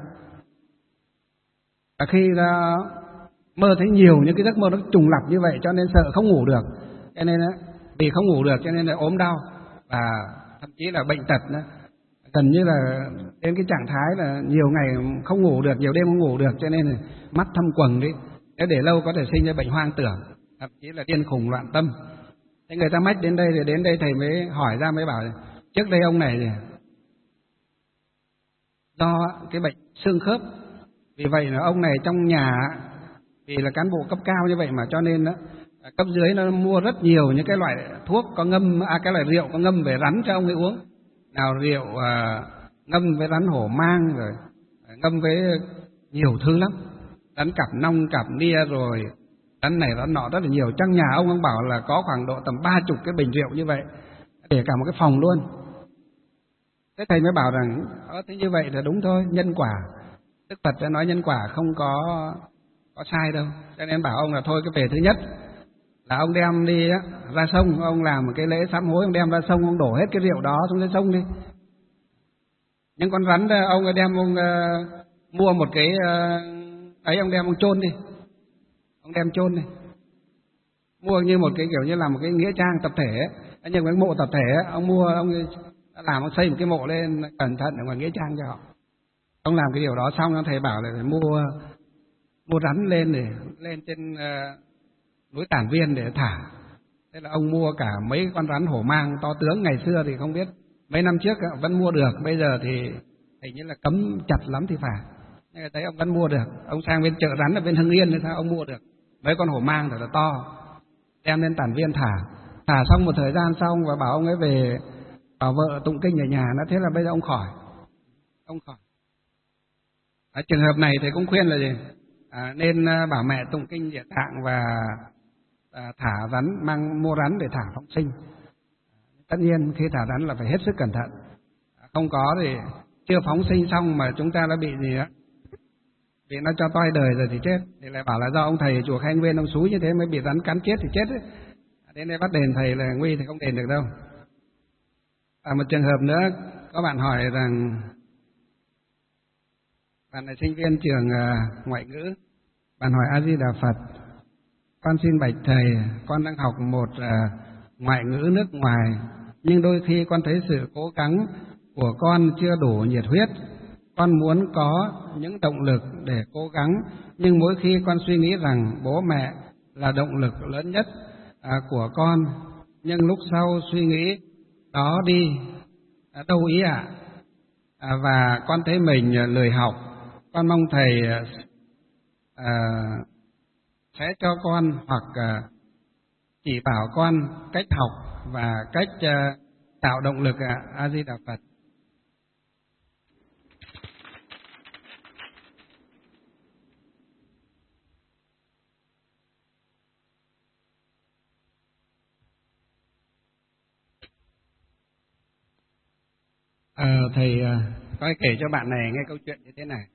Và khi ra mơ thấy nhiều những cái giấc mơ nó trùng lặp như vậy cho nên sợ không ngủ được. Cho nên vì không ngủ được cho nên là ốm đau và thậm chí là bệnh tật nữa. Gần như là đến cái trạng thái là nhiều ngày không ngủ được, nhiều đêm không ngủ được, cho nên là mắt thâm quầng đi. Nếu để lâu có thể sinh ra bệnh hoang tưởng, thậm chí là điên khùng loạn tâm. Thế người ta mách đến đây thì đến đây thầy mới hỏi ra mới bảo trước đây ông này thì do cái bệnh xương khớp. Vì vậy là ông này trong nhà vì là cán bộ cấp cao như vậy mà cho nên đó, cấp dưới nó mua rất nhiều những cái loại thuốc có ngâm, à cái loại rượu có ngâm về rắn cho ông ấy uống. Nào rượu à, ngâm với rắn hổ mang, rồi ngâm với nhiều thứ lắm, rắn cặp nong, cặp nia, rồi rắn này rắn nọ rất là nhiều. Trong nhà ông ông bảo là có khoảng độ tầm ba chục cái bình rượu như vậy, để cả một cái phòng luôn. Thế thầy mới bảo rằng ờ, thế như vậy là đúng thôi, nhân quả. Đức Phật đã nói nhân quả không có có sai đâu. Cho nên bảo ông là thôi cái về thứ nhất là ông đem đi á, ra sông, ông làm một cái lễ sám hối, ông đem ra sông, ông đổ hết cái rượu đó xuống dưới sông đi. Những con rắn đó, ông đem ông uh, mua một cái uh, ấy, ông đem ông chôn đi, ông đem chôn đi, mua như một cái kiểu như là một cái nghĩa trang tập thể ấy. Nhưng cái mộ tập thể ấy, ông mua, ông làm, ông xây một cái mộ lên cẩn thận ở ngoài nghĩa trang cho họ. Ông làm cái điều đó xong, ông thầy bảo là phải mua mua rắn lên để lên trên uh, núi Tản Viên để thả. Thế là ông mua cả mấy con rắn hổ mang to tướng. Ngày xưa thì không biết, mấy năm trước vẫn mua được, bây giờ thì hình như là cấm chặt lắm thì phải. Nhưng mà thấy ông vẫn mua được. Ông sang bên chợ rắn ở bên Hưng Yên thì sao ông mua được mấy con hổ mang thật là to, đem lên Tản Viên thả. Thả xong một thời gian xong và bảo ông ấy về bảo vợ tụng kinh ở nhà. Nó thế là bây giờ ông khỏi, ông khỏi. Ở trường hợp này thì cũng khuyên là gì? À, nên bảo mẹ tụng kinh Địa Tạng và à, thả rắn, mang mua rắn để thả phóng sinh. Tất nhiên khi thả rắn là phải hết sức cẩn thận. Không có thì chưa phóng sinh xong mà chúng ta đã bị gì á, vì nó cho toi đời rồi thì chết. Thì lại bảo là do ông thầy chùa Khai Nguyên ông xúi như thế mới bị rắn cắn chết thì chết ấy. Đến đây bắt đền thầy là nguy thì không đền được đâu. À, một trường hợp nữa, có bạn hỏi rằng bạn là sinh viên trường uh, ngoại ngữ, bạn hỏi A Di Đà Phật, con xin bạch thầy, con đang học một uh, ngoại ngữ nước ngoài, nhưng đôi khi con thấy sự cố gắng của con chưa đủ nhiệt huyết. Con muốn có những động lực để cố gắng, nhưng mỗi khi con suy nghĩ rằng bố mẹ là động lực lớn nhất uh, của con, nhưng lúc sau suy nghĩ đó đi uh, đâu ý ạ, à? uh, và con thấy mình uh, lười học. Con mong thầy à, sẽ cho con hoặc à, chỉ bảo con cách học và cách à, tạo động lực ạ. A Di Đà Phật. À, thầy à, có kể cho bạn này nghe câu chuyện như thế này.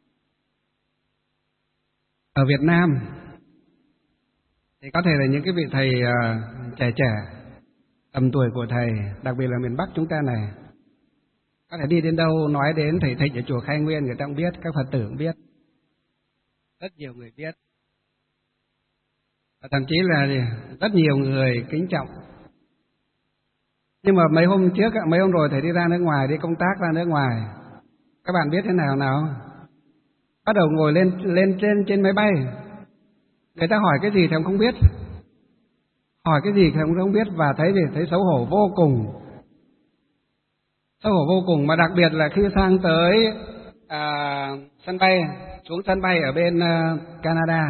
Ở Việt Nam thì có thể là những cái vị thầy uh, trẻ trẻ tầm tuổi của thầy, đặc biệt là miền Bắc chúng ta này, có thể đi đến đâu nói đến thầy Thịnh ở chùa Khai Nguyên, người ta cũng biết, các Phật tử cũng biết, rất nhiều người biết, và thậm chí là rất nhiều người kính trọng. Nhưng mà mấy hôm trước, mấy hôm rồi thầy đi ra nước ngoài, đi công tác ra nước ngoài, các bạn biết thế nào nào? bắt đầu ngồi lên lên trên trên máy bay. Người ta hỏi cái gì thì ông không biết, hỏi cái gì thì ông không biết, và thấy gì thấy xấu hổ vô cùng, xấu hổ vô cùng. Mà đặc biệt là khi sang tới à, sân bay, xuống sân bay ở bên uh, Canada,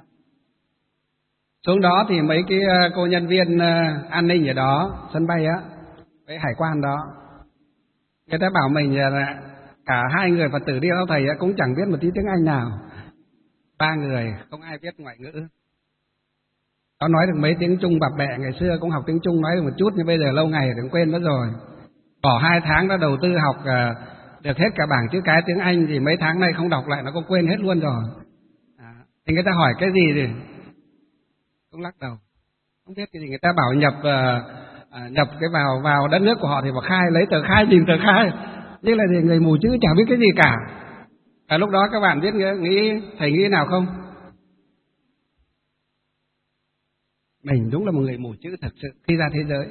xuống đó thì mấy cái uh, cô nhân viên uh, an ninh ở đó sân bay á, với hải quan đó, người ta bảo mình là cả hai người Phật tử đi theo thầy á, cũng chẳng biết một tí tiếng Anh nào, ba người không ai biết ngoại ngữ. Nó nói được mấy tiếng Trung bập bẹ, ngày xưa cũng học tiếng Trung nói được một chút, nhưng bây giờ lâu ngày thì cũng quên mất rồi. Bỏ hai tháng đã đầu tư học uh, được hết cả bảng chữ cái tiếng Anh, thì mấy tháng nay không đọc lại nó cũng quên hết luôn rồi. À, thì người ta hỏi cái gì thì cũng lắc đầu, không biết cái gì. Người ta bảo nhập uh, uh, nhập cái vào vào đất nước của họ thì bảo khai, lấy tờ khai, nhìn tờ khai, như là gì người mù chữ chả biết cái gì cả. Và lúc đó các bạn biết nghĩ thầy nghĩ nào không? Mình đúng là một người mù chữ thật sự khi ra thế giới.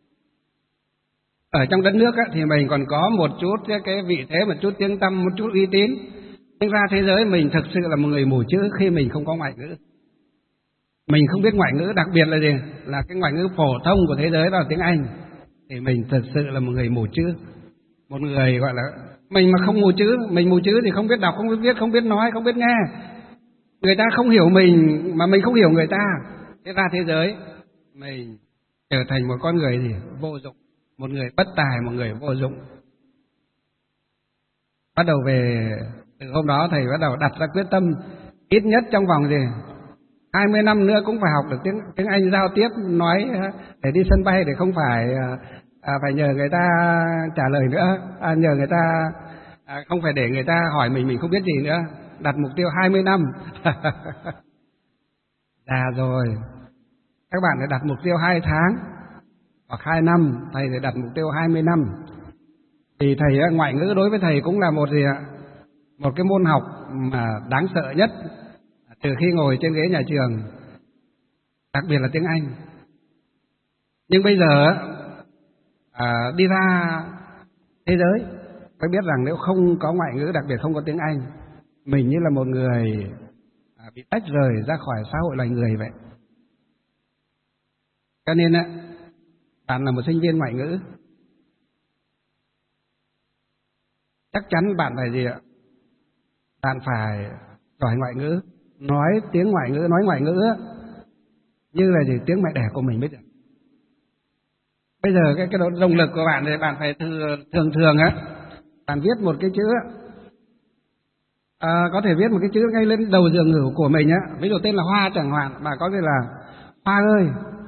Ở trong đất nước á, thì mình còn có một chút cái vị thế, một chút tiếng tăm, một chút uy tín. Nhưng ra thế giới mình thực sự là một người mù chữ khi mình không có ngoại ngữ. Mình không biết ngoại ngữ, đặc biệt là gì? Là cái ngoại ngữ phổ thông của thế giới đó là tiếng Anh. Thì mình thật sự là một người mù chữ. Một người gọi là mình mà không mù chữ, mình mù chữ thì không biết đọc, không biết viết, không biết nói, không biết nghe. Người ta không hiểu mình mà mình không hiểu người ta. Thế ra thế giới mình trở thành một con người gì? Vô dụng, một người bất tài, một người vô dụng. Bắt đầu về từ hôm đó thầy bắt đầu đặt ra quyết tâm ít nhất trong vòng gì hai mươi năm nữa cũng phải học được tiếng tiếng Anh giao tiếp, nói để đi sân bay, để không phải à, phải nhờ người ta trả lời nữa, à, nhờ người ta à, không phải để người ta hỏi mình mình không biết gì nữa. Đặt mục tiêu hai mươi năm. Già rồi, các bạn phải đặt mục tiêu hai tháng hoặc hai năm, thầy phải đặt mục tiêu hai mươi năm. Thì thầy ngoại ngữ đối với thầy cũng là một gì ạ? Một cái môn học mà đáng sợ nhất từ khi ngồi trên ghế nhà trường, đặc biệt là tiếng Anh. Nhưng bây giờ à, đi ra thế giới phải biết rằng nếu không có ngoại ngữ, đặc biệt không có tiếng Anh, mình như là một người à, bị tách rời ra khỏi xã hội loài người vậy. Cho nên á, bạn là một sinh viên ngoại ngữ, chắc chắn bạn phải gì ạ? Bạn phải giỏi ngoại ngữ, nói tiếng ngoại ngữ, nói ngoại ngữ như là gì tiếng mẹ đẻ của mình bây giờ. Bây giờ cái cái động lực của bạn thì bạn phải thường thường thường á, bạn viết một cái chữ à, có thể viết một cái chữ ngay lên đầu giường ngủ của mình á, ví dụ tên là Hoa chẳng hạn, mà có thể là Hoa ơi,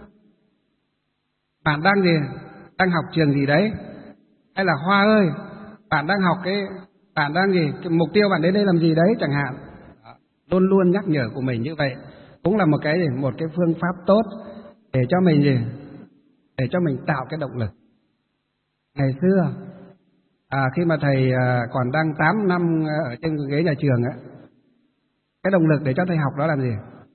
bạn đang gì, đang học trường gì đấy, hay là Hoa ơi, bạn đang học cái, bạn đang gì, cái mục tiêu bạn đến đây làm gì đấy chẳng hạn. Luôn luôn nhắc nhở của mình như vậy cũng là một cái gì, một cái phương pháp tốt để cho mình gì, để cho mình tạo cái động lực. Ngày xưa à, khi mà thầy à, còn đang tám năm ở trên ghế nhà trường á, cái động lực để cho thầy học đó là gì?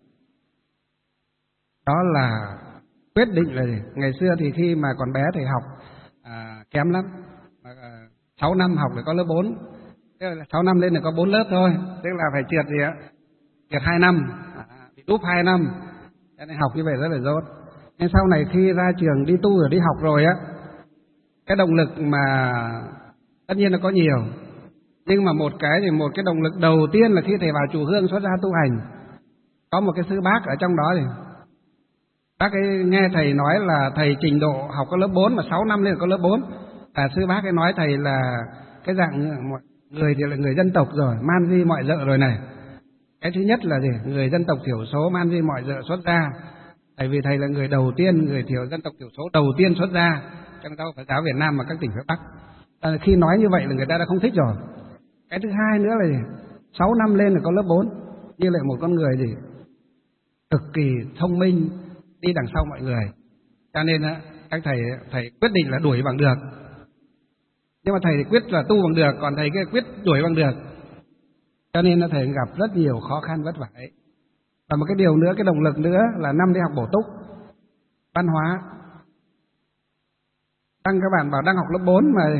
Đó là quyết định là gì? Ngày xưa thì khi mà còn bé thầy học à, kém lắm, à, sáu năm học để có lớp bốn, sáu năm lên là có bốn lớp thôi, tức là phải trượt gì ạ? Trượt hai năm, à, bị đúp hai năm, cho nên học như vậy rất là dốt. Nhưng sau này khi ra trường đi tu rồi đi học rồi á, cái động lực mà tất nhiên là có nhiều, nhưng mà một cái thì một cái động lực đầu tiên là khi thầy vào chùa Hương xuất gia tu hành, có một cái sư bác ở trong đó thì bác ấy nghe thầy nói là thầy trình độ học có lớp bốn mà sáu năm lên có lớp bốn, à, sư bác ấy nói thầy là cái dạng người thì là người dân tộc rồi, man di mọi dợ rồi này. Cái thứ nhất là gì? Người dân tộc thiểu số man di mọi dợ xuất gia. Tại vì thầy là người đầu tiên, người thiểu dân tộc thiểu số đầu tiên xuất gia trong giáo Phật giáo Việt Nam và các tỉnh phía Bắc. À, khi nói như vậy là người ta đã không thích rồi. Cái thứ hai nữa là gì? sáu năm lên là có lớp bốn, như lại một con người gì cực kỳ thông minh đi đằng sau mọi người. Cho nên á, các thầy thầy quyết định là đuổi bằng được. Nhưng mà thầy thì quyết là tu bằng được, còn thầy kia quyết đuổi bằng được. Cho nên là thầy gặp rất nhiều khó khăn vất vả ấy. Và một cái điều nữa, cái động lực nữa là năm đi học bổ túc văn hóa. Đang các bạn bảo đang học lớp bốn mà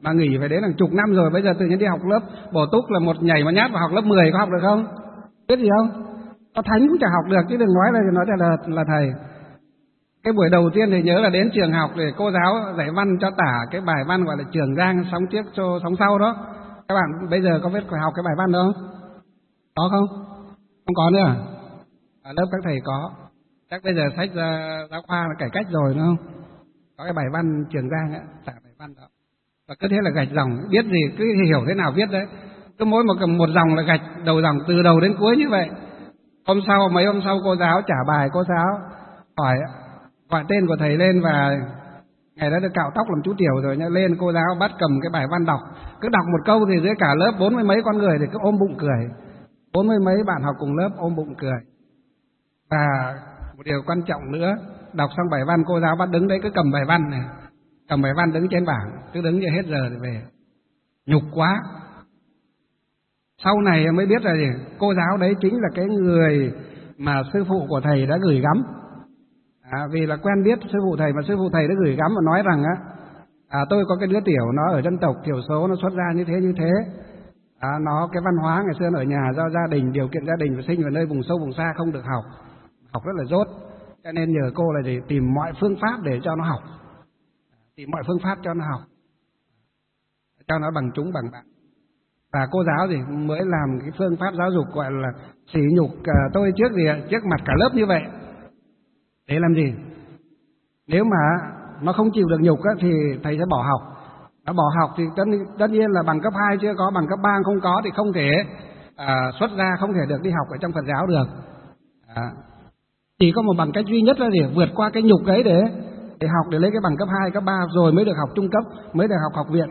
mà nghỉ phải đến hàng chục năm rồi, bây giờ tự nhiên đi học lớp bổ túc là một nhảy mà nhát vào học lớp mười, có học được không? Biết gì không? Nó thánh cũng chẳng học được, chứ đừng nói là nói là, là thầy. Cái buổi đầu tiên thì nhớ là đến trường học để cô giáo dạy văn cho tả cái bài văn gọi là Trường Giang sóng trước cho sóng sau đó. Các bạn bây giờ có biết phải học cái bài văn đó không? Có không? Không có nữa à? Ở lớp các thầy có. Chắc bây giờ sách ra giáo khoa là cải cách rồi đúng không? Có cái bài văn Trường Giang á, tả bài văn đó. Và cứ thế là gạch dòng, biết gì cứ hiểu thế nào viết đấy. Cứ mỗi một một dòng là gạch đầu dòng từ đầu đến cuối như vậy. Hôm sau mấy hôm sau cô giáo trả bài, cô giáo hỏi gọi tên của thầy lên, và ngày đó được cạo tóc làm chú tiểu rồi nhá, lên cô giáo bắt cầm cái bài văn đọc, cứ đọc một câu thì dưới cả lớp bốn mươi mấy con người thì cứ ôm bụng cười, bốn mươi mấy bạn học cùng lớp ôm bụng cười. Và một điều quan trọng nữa, đọc xong bài văn cô giáo bắt đứng đấy cứ cầm bài văn này, cầm bài văn đứng trên bảng, cứ đứng như hết giờ thì về, nhục quá. Sau này mới biết là gì? Cô giáo đấy chính là cái người mà sư phụ của thầy đã gửi gắm. À, vì là quen biết sư phụ thầy, mà sư phụ thầy đã gửi gắm và nói rằng á, à, tôi có cái đứa tiểu nó ở dân tộc thiểu số, nó xuất ra như thế như thế, à, nó cái văn hóa ngày xưa nó ở nhà do gia đình, điều kiện gia đình và sinh ở nơi vùng sâu vùng xa không được học, học rất là dốt, cho nên nhờ cô là để tìm mọi phương pháp để cho nó học, tìm mọi phương pháp cho nó học, cho nó bằng chúng bằng bạn. Và cô giáo gì mới làm cái phương pháp giáo dục gọi là sỉ nhục uh, tôi trước gì trước mặt cả lớp như vậy. Để làm gì? Nếu mà nó không chịu được nhục á, thì thầy sẽ bỏ học. Nó bỏ học thì tất, tất nhiên là bằng cấp hai chưa có, bằng cấp ba không có thì không thể à, xuất ra, không thể được đi học ở trong Phật giáo được. À, chỉ có một bằng cách duy nhất là để vượt qua cái nhục ấy để để học, để lấy cái bằng cấp hai, cấp ba rồi mới được học trung cấp, mới được học học viện.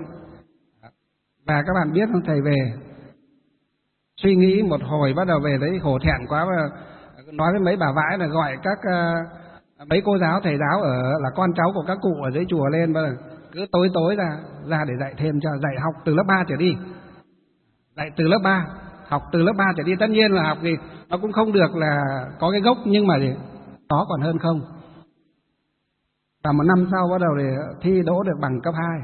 Và các bạn biết không, thầy về suy nghĩ một hồi, bắt đầu về thấy hổ thẹn quá, và nói với mấy bà vãi là gọi các uh, mấy cô giáo thầy giáo ở là con cháu của các cụ ở dưới chùa lên, và cứ tối tối ra ra để dạy thêm cho, dạy học từ lớp ba trở đi, dạy từ lớp ba, học từ lớp ba trở đi. Tất nhiên là học thì nó cũng không được là có cái gốc, nhưng mà gì có còn hơn không. Và một năm sau bắt đầu để thi đỗ được bằng cấp hai.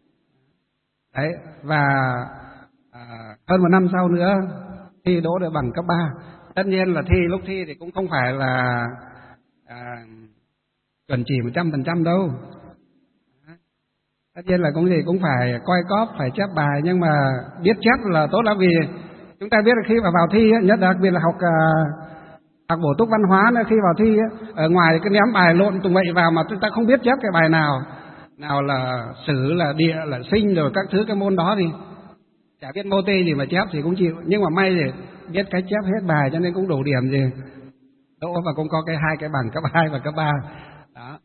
Đấy, và à, hơn một năm sau nữa thi đỗ được bằng cấp ba. Tất nhiên là thi lúc thi thì cũng không phải là à, chuẩn chỉ một trăm phần trăm đâu. Tất nhiên là cũng gì cũng phải coi cóp, phải chép bài, nhưng mà biết chép là tốt lắm, vì chúng ta biết là khi mà vào thi, nhất đặc biệt là học à, học bổ túc văn hóa nữa, khi vào thi ở ngoài cứ ném bài lộn tùng bậy vào mà chúng ta không biết chép cái bài nào, nào là sử, là địa, là sinh, rồi các thứ cái môn đó thì chả biết mô tê gì mà chép thì cũng chịu. Nhưng mà may thì biết cách chép hết bài cho nên cũng đủ điểm gì đỗ, và cũng có cái hai cái bằng cấp hai và cấp ba đó.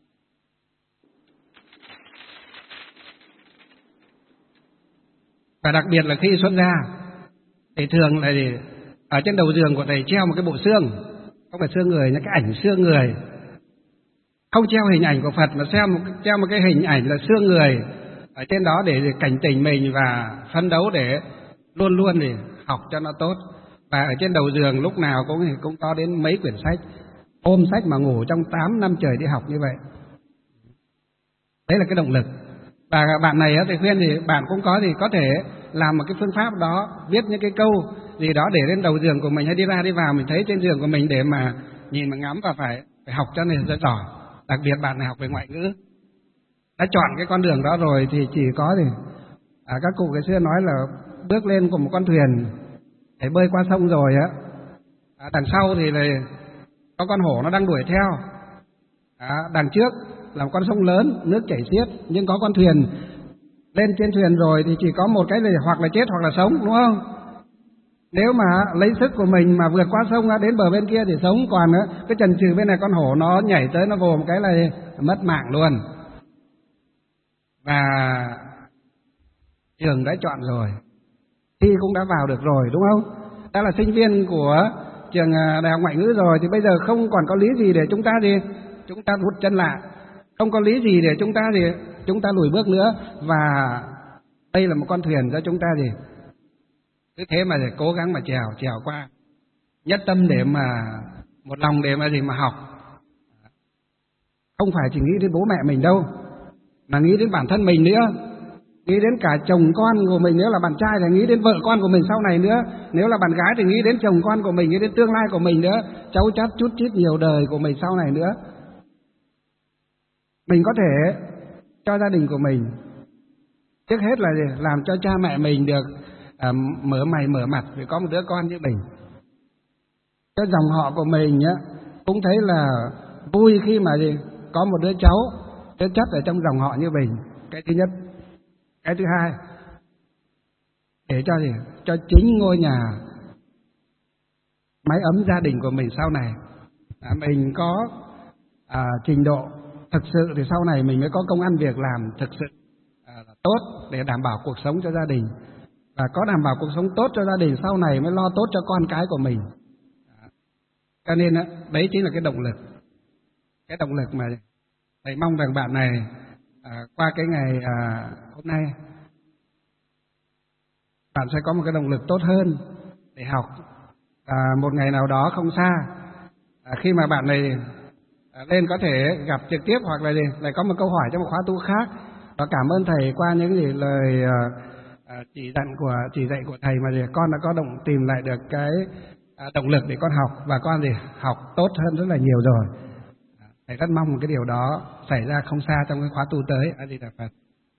Và đặc biệt là khi xuất gia thì thường là gì? Ở trên đầu giường của thầy treo một cái bộ xương, không phải xương người, những cái ảnh xương người, không treo hình ảnh của Phật mà treo một, treo một cái hình ảnh là xương người ở trên đó để cảnh tỉnh mình và phấn đấu để luôn luôn để học cho nó tốt. Và ở trên đầu giường lúc nào cũng cũng có đến mấy quyển sách, ôm sách mà ngủ trong tám năm trời đi học như vậy. Đấy là cái động lực. Và bạn này thì khuyên thì bạn cũng có thì có thể làm một cái phương pháp đó, viết những cái câu gì đó để lên đầu giường của mình, hay đi ra đi vào mình thấy trên giường của mình để mà nhìn mà ngắm, và phải phải học cho nên rất giỏi. Đặc biệt bạn này học về ngoại ngữ, đã chọn cái con đường đó rồi thì chỉ có thì à, các cụ ngày xưa nói là bước lên của một con thuyền để bơi qua sông rồi á, à, đằng sau thì là có con hổ nó đang đuổi theo, à, đằng trước là một con sông lớn nước chảy xiết, nhưng có con thuyền lên trên thuyền rồi thì chỉ có một cái là hoặc là chết hoặc là sống, đúng không? Nếu mà lấy sức của mình mà vượt qua sông ra đến bờ bên kia thì sống, còn cái chần chừ bên này con hổ nó nhảy tới nó vồ một cái là mất mạng luôn. Và trường đã chọn rồi, thi cũng đã vào được rồi, đúng không? Đã là sinh viên của trường Đại học Ngoại ngữ rồi thì bây giờ không còn có lý gì để chúng ta gì chúng ta hụt chân lại, không có lý gì để chúng ta gì chúng ta lùi bước nữa. Và đây là một con thuyền cho chúng ta gì cứ thế mà để cố gắng mà trèo trèo qua, nhất tâm để mà một lòng để mà gì mà học, không phải chỉ nghĩ đến bố mẹ mình đâu, mà nghĩ đến bản thân mình nữa. nghĩ đến cả chồng con của mình, nếu là bạn trai thì nghĩ đến vợ con của mình sau này nữa, nếu là bạn gái thì nghĩ đến chồng con của mình, nghĩ đến tương lai của mình nữa, cháu chắt chút chít nhiều đời của mình sau này nữa. Mình có thể cho gia đình của mình, trước hết là làm cho cha mẹ mình được à, mở mày mở mặt vì có một đứa con như mình. Cho dòng họ của mình á cũng thấy là vui khi mà gì có một đứa cháu đứa chất ở trong dòng họ như mình. Cái thứ nhất. Cái thứ hai, để cho gì cho chính ngôi nhà mái ấm gia đình của mình sau này à, mình có à, trình độ thực sự thì sau này mình mới có công ăn việc làm thực sự à, tốt để đảm bảo cuộc sống cho gia đình, và có đảm bảo cuộc sống tốt cho gia đình sau này mới lo tốt cho con cái của mình. À, cho nên đấy chính là cái động lực, cái động lực mà thầy mong rằng bạn này à, qua cái ngày à, hôm nay bạn sẽ có một cái động lực tốt hơn để học. À, một ngày nào đó không xa, à, khi mà bạn này à, lên có thể gặp trực tiếp hoặc là gì lại có một câu hỏi trong một khóa tu khác. Và cảm ơn thầy qua những gì lời à, à, chỉ dặn của chỉ dạy của thầy mà gì con đã có động tìm lại được cái à, động lực để con học, và con gì học tốt hơn rất là nhiều rồi. À, thầy rất mong một cái điều đó xảy ra không xa trong cái khóa tu tới. A Di Đà Phật.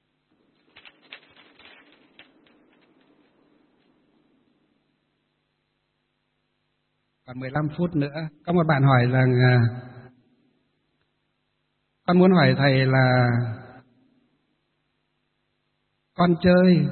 Còn mười lăm phút nữa, có một bạn hỏi rằng à, con muốn hỏi thầy là con chơi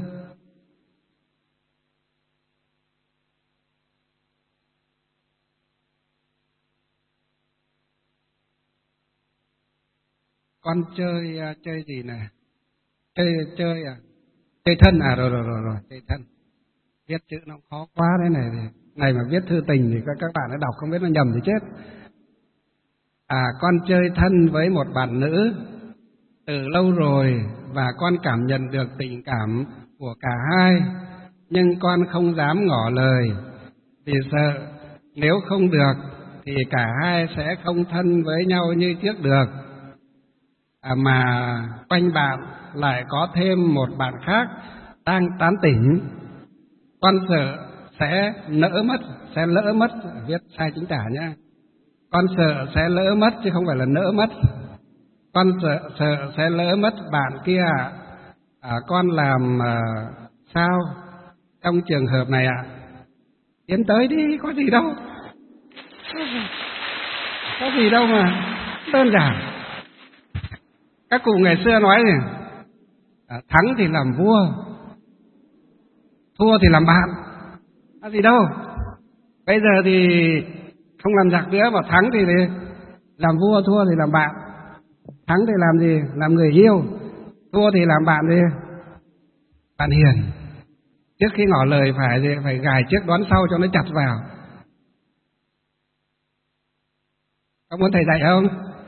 con chơi à, chơi gì nè, chơi chơi à chơi thân à rồi rồi rồi rồi chơi thân, viết chữ nó khó quá đấy này này mà viết thư tình thì các các bạn đã đọc không biết nó nhầm thì chết. À, con chơi thân với một bạn nữ từ lâu rồi và con cảm nhận được tình cảm của cả hai, nhưng con không dám ngỏ lời vì sợ nếu không được thì cả hai sẽ không thân với nhau như trước được. À, mà quanh bạn lại có thêm một bạn khác đang tán tỉnh, con sợ sẽ lỡ mất, sẽ lỡ mất, viết sai chính tả nhá. Con sợ sẽ lỡ mất chứ không phải là nỡ mất. Con sợ, sợ sẽ lỡ mất bạn kia ạ. À, con làm à, sao trong trường hợp này ạ? À? Tiến tới đi, có gì đâu. Có gì đâu mà, đơn giản. Các cụ ngày xưa nói gì? À, thắng thì làm vua, thua thì làm bạn. Có gì đâu. Bây giờ thì không làm giặc nữa, mà thắng thì làm vua, thua thì làm bạn. Thắng thì làm gì? Làm người yêu. Thua thì làm bạn gì? Bạn hiền. Trước khi ngỏ lời phải phải gài trước đoán sau cho nó chặt vào. Có muốn thầy dạy không?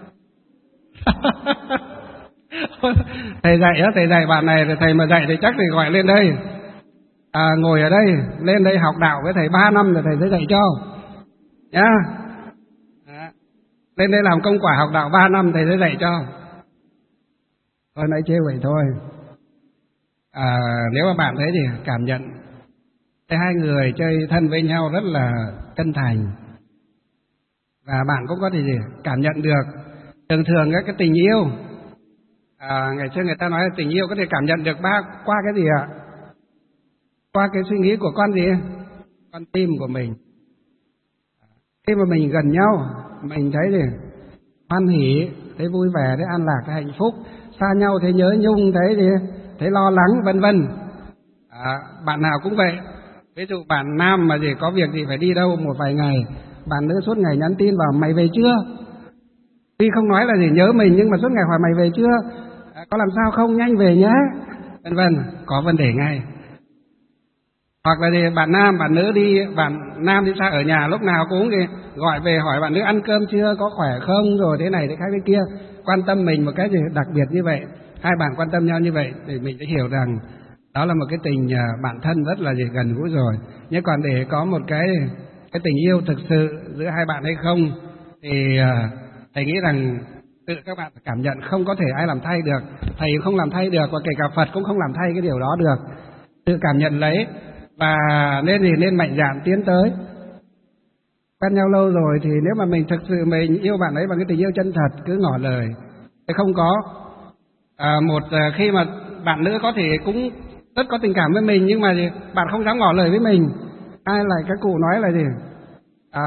Thầy dạy á, thầy dạy bạn này, thầy mà dạy thì chắc thì gọi lên đây. À, ngồi ở đây, lên đây học đạo với thầy ba năm rồi thầy sẽ dạy cho. Nhá. À, lên đây làm công quả học đạo ba năm thầy sẽ dạy cho. Thôi nãy chê vậy thôi. À, nếu mà bạn thấy thì cảm nhận thấy hai người chơi thân với nhau rất là chân thành, và bạn cũng có thể gì cảm nhận được. Thường thường các cái tình yêu, à, ngày xưa người ta nói là tình yêu có thể cảm nhận được ba qua cái gì ạ? Qua cái suy nghĩ của con gì? Con tim của mình. Khi mà mình gần nhau, mình thấy gì? Hoan hỉ, thấy vui vẻ, thấy an lạc, thấy hạnh phúc. Xa nhau thấy nhớ nhung, thấy gì? Thấy lo lắng, vân vân. À, bạn nào cũng vậy. Ví dụ bạn nam mà gì có việc gì phải đi đâu một vài ngày, bạn nữ suốt ngày nhắn tin vào mày về chưa? Tuy không nói là gì nhớ mình, nhưng mà suốt ngày hỏi mày về chưa? À, có làm sao không? Nhanh về nhé, vân vân. Có vấn đề ngay. Hoặc là gì bạn nam, bạn nữ đi, bạn nam đi xa ở nhà lúc nào cũng gì gọi về hỏi bạn nữ ăn cơm chưa, có khỏe không, rồi thế này thế khác thế kia, quan tâm mình một cái gì đặc biệt như vậy. Hai bạn quan tâm nhau như vậy thì mình sẽ hiểu rằng đó là một cái tình bạn thân rất là gì gần gũi rồi. Nhưng còn để có một cái cái tình yêu thực sự giữa hai bạn hay không thì thầy nghĩ rằng tự các bạn cảm nhận, không có thể ai làm thay được, thầy không làm thay được và kể cả Phật cũng không làm thay cái điều đó được. Tự cảm nhận lấy và nên gì nên mạnh dạn tiến tới. Quen nhau lâu rồi thì nếu mà mình thực sự mình yêu bạn ấy bằng cái tình yêu chân thật, cứ ngỏ lời. Thế không có à, một à, khi mà bạn nữ có thể cũng rất có tình cảm với mình nhưng mà gì, bạn không dám ngỏ lời với mình. Ai lại các cụ nói là gì? À,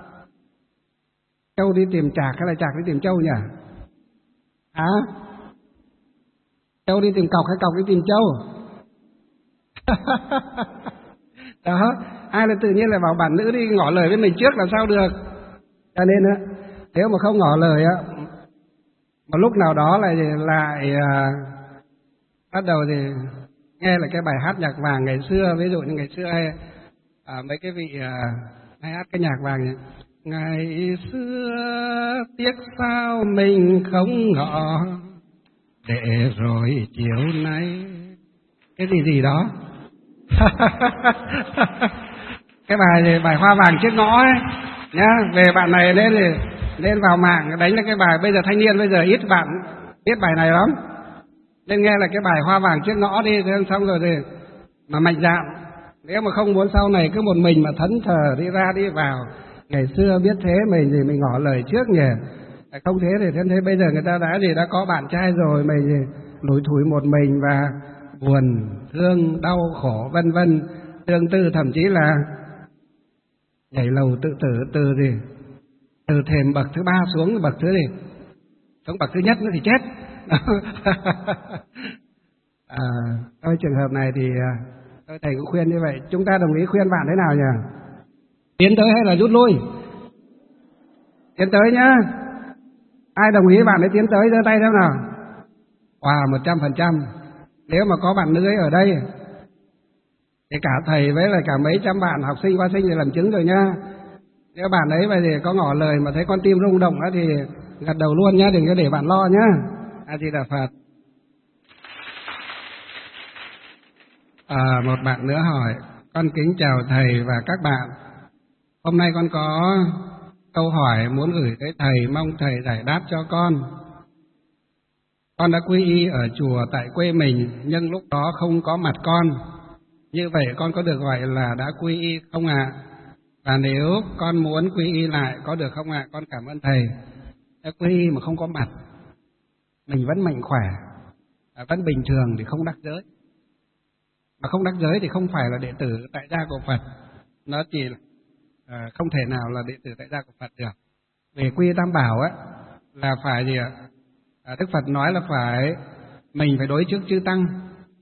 trâu đi tìm chạc hay là chạc đi tìm trâu nhỉ? À, trâu đi tìm cọc hay cọc đi tìm trâu? Đó, ai là tự nhiên lại bảo bạn nữ đi ngỏ lời với mình trước làm sao được. Cho nên á, nếu mà không ngỏ lời á, một lúc nào đó lại lại à, bắt đầu thì nghe lại cái bài hát nhạc vàng ngày xưa, ví dụ như ngày xưa hay à, mấy cái vị à, hay hát cái nhạc vàng này. Ngày xưa tiếc sao mình không ngỏ, để rồi chiều nay cái gì gì đó. Cái bài này, bài Hoa Vàng Chiếc Ngõ ấy nhá, về bạn này nên thì nên vào mạng đánh là cái bài, bây giờ thanh niên bây giờ ít bạn biết bài này lắm, nên nghe là cái bài Hoa Vàng Chiếc Ngõ đi, thế xong rồi thì mà mạnh dạn, nếu mà không muốn sau này cứ một mình mà thẫn thờ đi ra đi vào. Ngày xưa biết thế mình thì mình ngỏ lời trước nhỉ, không thế thì thế, thế bây giờ người ta đã gì đã có bạn trai rồi, mình thì lủi thủi một mình và buồn, thương, đau khổ vân vân, tương tư, thậm chí là nhảy lầu tự tử từ gì từ thềm bậc thứ ba xuống bậc thứ gì xuống bậc thứ nhất nữa thì chết. À, thôi trường hợp này thì tôi thầy cũng khuyên như vậy. Chúng ta đồng ý khuyên bạn thế nào nhỉ? Tiến tới hay là rút lui? Tiến tới nhá. Ai đồng ý bạn ấy tiến tới giơ tay xem nào. Wow, một trăm phần trăm. Nếu mà có bạn nữ ấy ở đây thì cả thầy với lại cả mấy trăm bạn học sinh qua sinh thì làm chứng rồi nhá. Nếu bạn ấy bây giờ có ngỏ lời mà thấy con tim rung động đó thì gật đầu luôn nhá, đừng có để bạn lo nhá. A Di Đà Phật. À, một bạn nữa hỏi: con kính chào thầy và các bạn. Hôm nay con có câu hỏi muốn gửi tới thầy, mong thầy giải đáp cho con. Con đã quy y ở chùa tại quê mình, nhưng lúc đó không có mặt con. Như vậy con có được gọi là đã quy y không ạ? À? Và nếu con muốn quy y lại có được không ạ? À? Con cảm ơn thầy. Đã quy y mà không có mặt, mình vẫn mạnh khỏe, vẫn bình thường thì không đắc giới. Mà không đắc giới thì không phải là đệ tử tại gia của Phật. Nó chỉ là à, không thể nào là đệ tử tại gia của Phật được. Về quy y Tam Bảo á là phải gì ạ? À, Đức Phật nói là phải mình phải đối trước chư tăng,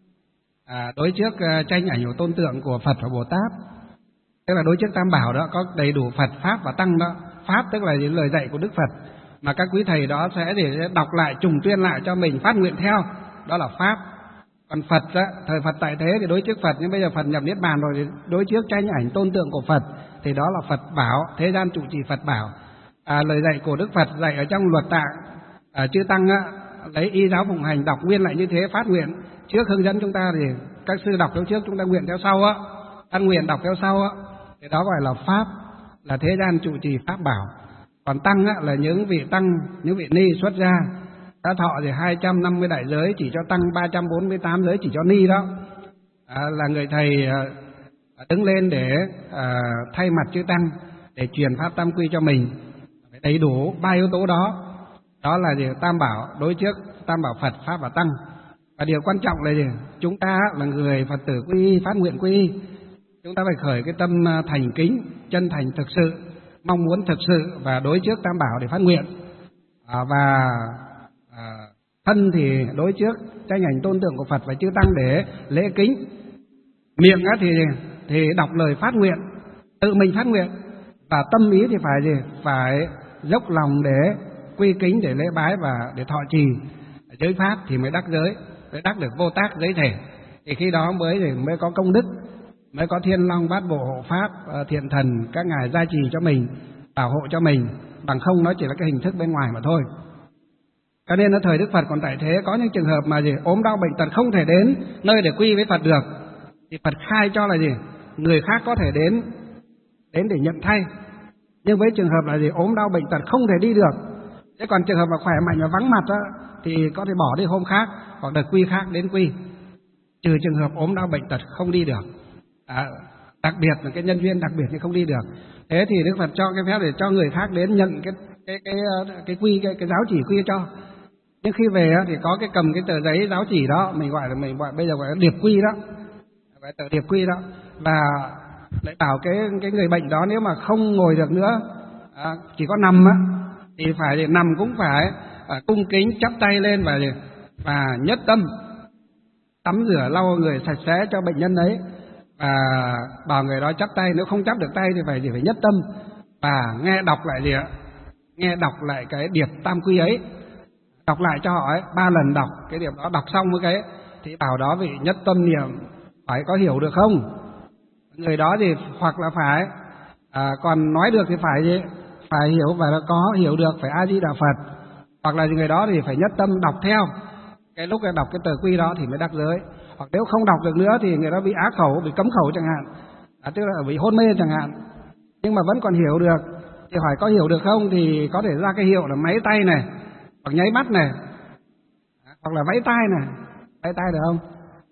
à, đối trước uh, tranh ảnh của tôn tượng của Phật và Bồ Tát. Tức là đối trước Tam Bảo đó có đầy đủ Phật, Pháp và Tăng đó. Pháp tức là những lời dạy của Đức Phật mà các quý thầy đó sẽ để đọc lại, trùng tuyên lại cho mình, phát nguyện theo, đó là Pháp. Còn Phật á, thời Phật tại thế thì đối trước Phật, nhưng bây giờ Phật nhập Niết Bàn rồi thì đối trước tranh ảnh tôn tượng của Phật, thì đó là Phật Bảo, thế gian trụ trì Phật Bảo. À, lời dạy của Đức Phật dạy ở trong luật tạng, à, chư tăng á, lấy y giáo phụng hành, đọc nguyên lại như thế, phát nguyện trước, hướng dẫn chúng ta thì các sư đọc theo trước, chúng ta nguyện theo sau á, ăn nguyện đọc theo sau á, thì đó gọi là Pháp, là thế gian trụ trì Pháp Bảo. Còn Tăng á, là những vị tăng, những vị ni xuất gia, đã thọ thì hai trăm năm mươi đại giới chỉ cho tăng, ba trăm bốn mươi tám giới chỉ cho ni đó. À, là người thầy à, đứng lên để à, thay mặt chư tăng để truyền pháp tam quy cho mình, phải đầy đủ ba yếu tố đó. Đó là gì? Tam Bảo, đối trước Tam Bảo Phật, Pháp và Tăng. Và điều quan trọng là gì? Chúng ta là người Phật tử quy y, phát nguyện quy y, chúng ta phải khởi cái tâm thành kính, chân thành thực sự, mong muốn thực sự và đối trước Tam Bảo để phát nguyện. À, và à, thân thì đối trước tranh ảnh tôn tượng của Phật và chư tăng để lễ kính. Miệng á thì thì đọc lời phát nguyện, tự mình phát nguyện, và tâm ý thì phải gì? Phải dốc lòng để quy kính, để lễ bái và để thọ trì giới pháp thì mới đắc giới, mới đắc được vô tác giới thể. Thì khi đó mới thì mới có công đức, mới có thiên long bát bộ hộ pháp, thiện thần các ngài gia trì cho mình, bảo hộ cho mình. Bằng không nó chỉ là cái hình thức bên ngoài mà thôi. Cho nên ở thời Đức Phật còn tại thế, có những trường hợp mà gì ốm đau bệnh tật không thể đến nơi để quy với Phật được, thì Phật khai cho là gì người khác có thể đến đến để nhận thay. Nhưng với trường hợp là gì ốm đau bệnh tật không thể đi được, Thế còn trường hợp mà khỏe mạnh và vắng mặt đó, thì có thể bỏ đi hôm khác hoặc đợt quy khác đến quy, trừ trường hợp ốm đau bệnh tật không đi được, à, đặc biệt là cái nhân duyên đặc biệt thì không đi được. Thế thì Đức Phật cho cái phép để cho người khác đến nhận cái cái cái cái, cái quy cái, cái giáo chỉ quy cho. Nhưng khi về thì có cái cầm cái tờ giấy giáo chỉ đó, mình gọi là mình gọi bây giờ gọi là điệp quy đó, gọi tờ điệp quy đó, và lại bảo cái cái người bệnh đó nếu mà không ngồi được nữa, à, chỉ có nằm á, thì phải thì nằm cũng phải à, cung kính chắp tay lên và và nhất tâm tắm rửa lau người sạch sẽ cho bệnh nhân ấy, và bảo người đó chắp tay, nếu không chắp được tay thì phải thì phải nhất tâm và nghe đọc lại gì ạ, nghe đọc lại cái điệp tam quy ấy, đọc lại cho họ ấy, ba lần đọc cái điệp đó, đọc xong với cái thì bảo đó vị nhất tâm niệm phải có hiểu được không, người đó thì hoặc là phải à, còn nói được thì phải gì, phải hiểu và có hiểu được, phải A Di Đà Phật, hoặc là người đó thì phải nhất tâm đọc theo. Cái lúc đọc cái tờ quy đó thì mới đắc giới. Hoặc nếu không đọc được nữa thì người đó bị ác khẩu, bị cấm khẩu chẳng hạn, à, tức là bị hôn mê chẳng hạn, nhưng mà vẫn còn hiểu được thì hỏi có hiểu được không, thì có thể ra cái hiệu là máy tay này, hoặc nháy mắt này, hoặc là vẫy tay này. Vẫy tay được không?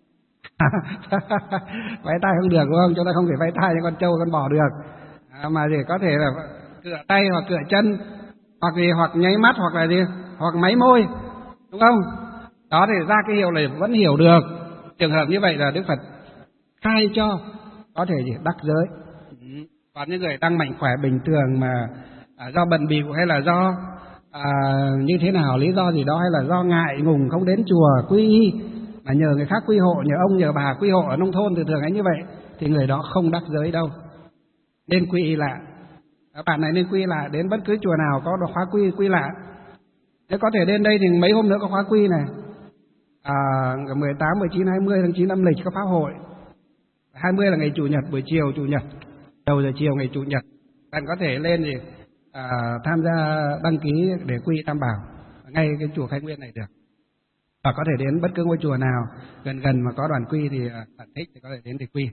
Vẫy tay không được đúng không? Chúng ta không thể vẫy tay cho con trâu con bò được, à, mà thì có thể là cựa tay hoặc cựa chân, hoặc gì, hoặc nháy mắt, hoặc là gì, hoặc máy môi, đúng không? Đó thì ra cái hiệu này vẫn hiểu được. Trường hợp như vậy là Đức Phật khai cho có thể gì đắc giới. Còn những người đang mạnh khỏe bình thường mà à, do bận bịu hay là do à, như thế nào, lý do gì đó, hay là do ngại ngùng không đến chùa quy y mà nhờ người khác quy hộ, nhờ ông nhờ bà quy hộ ở nông thôn, thường thường ấy như vậy thì người đó không đắc giới đâu. Nên quy y lại, bạn này nên quy y lại, đến bất cứ chùa nào có khóa quy quy lại. Nếu có thể đến đây thì mấy hôm nữa có khóa quy này, à, mười tám, mười chín, hai mươi tháng chín âm lịch có pháp hội. hai mươi là ngày Chủ nhật, buổi chiều Chủ nhật, đầu giờ chiều ngày Chủ nhật, bạn có thể lên thì à, tham gia đăng ký để quy Tam Bảo ngay cái chùa Khai Nguyên này được. Và có thể đến bất cứ ngôi chùa nào gần gần mà có đoàn quy thì bạn thích thì có thể đến để quy.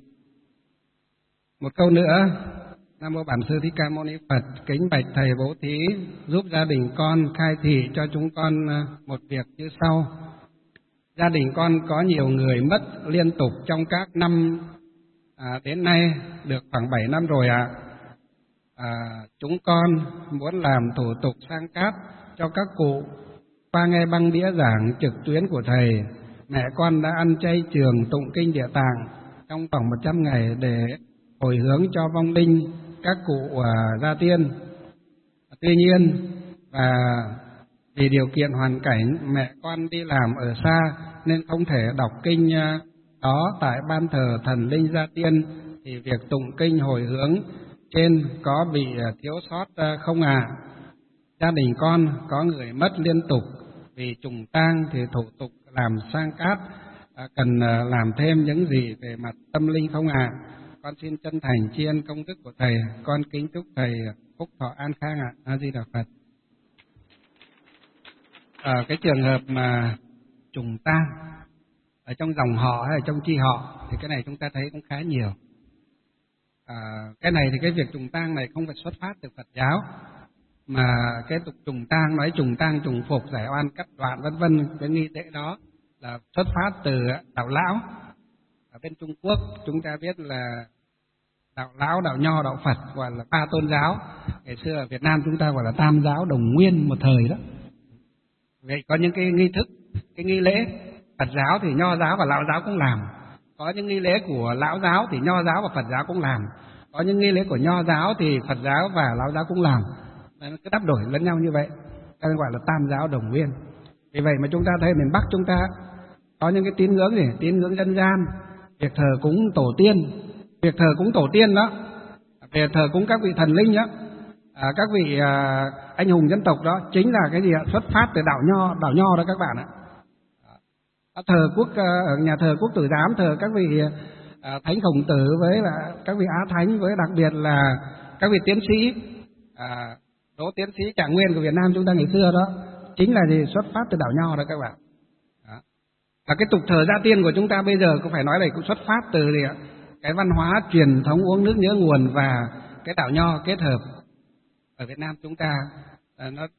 Một câu nữa. Nam mô Bản Sư Thích Ca Mâu Ni Phật. Kính bạch thầy Bố Thí giúp gia đình con khai thị cho chúng con một việc như sau. Gia đình con có nhiều người mất liên tục trong các năm à, đến nay được khoảng bảy năm rồi ạ. À. À, chúng con muốn làm thủ tục sang cát cho các cụ. Qua nghe băng đĩa giảng trực tuyến của thầy, mẹ con đã ăn chay trường tụng kinh Địa Tạng trong vòng một trăm ngày để hồi hướng cho vong linh các cụ à, gia tiên. Tuy nhiên và vì điều kiện hoàn cảnh mẹ con đi làm ở xa nên không thể đọc kinh đó tại ban thờ thần linh gia tiên, thì việc tụng kinh hồi hướng trên có bị thiếu sót không ạ? À? Gia đình con có người mất liên tục vì trùng tang thì thủ tục làm sang cát à, cần làm thêm những gì về mặt tâm linh không ạ? À? Con xin chân thành tri ân công đức của thầy, con kính chúc thầy phúc thọ an khang ạ. A Di Đà Phật. Ở cái trường hợp mà trùng tang ở trong dòng họ hay là trong chi họ thì cái này chúng ta thấy cũng khá nhiều. À, cái này thì cái việc trùng tang này không phải xuất phát từ Phật giáo, mà cái tục trùng tang nói trùng tang trùng phục giải oan cắt đoạn vân vân, cái nghi lễ đó là xuất phát từ đạo lão. Ở bên Trung Quốc chúng ta biết là đạo lão, đạo nho, đạo Phật gọi là ba tôn giáo. Ngày xưa ở Việt Nam chúng ta gọi là tam giáo đồng nguyên một thời đó. Vậy có những cái nghi thức, cái nghi lễ Phật giáo thì nho giáo và lão giáo cũng làm. Có những nghi lễ của lão giáo thì nho giáo và Phật giáo cũng làm. Có những nghi lễ của nho giáo thì Phật giáo và lão giáo cũng làm. Nó cứ đắp đổi lẫn nhau như vậy, ta gọi là tam giáo đồng nguyên. Vì vậy mà chúng ta thấy miền Bắc chúng ta có những cái tín ngưỡng gì, tín ngưỡng dân gian, việc thờ cúng tổ tiên, việc thờ cúng tổ tiên đó, việc thờ cúng các vị thần linh đó, à, các vị à, anh hùng dân tộc đó, chính là cái gì ạ? Xuất phát từ đạo nho, đạo nho đó các bạn ạ. À, thờ quốc ở nhà thờ Quốc Tử Giám thờ các vị à, thánh Khổng Tử với là các vị á thánh, với đặc biệt là các vị tiến sĩ, à, đỗ tiến sĩ Trạng Nguyên của Việt Nam chúng ta ngày xưa đó, chính là gì? Xuất phát từ đạo nho đó các bạn. Đó. Và cái tục thờ gia tiên của chúng ta bây giờ cũng phải nói là cũng xuất phát từ gì ạ? Cái văn hóa truyền thống uống nước nhớ nguồn và cái đạo nho kết hợp ở Việt Nam chúng ta, à, nó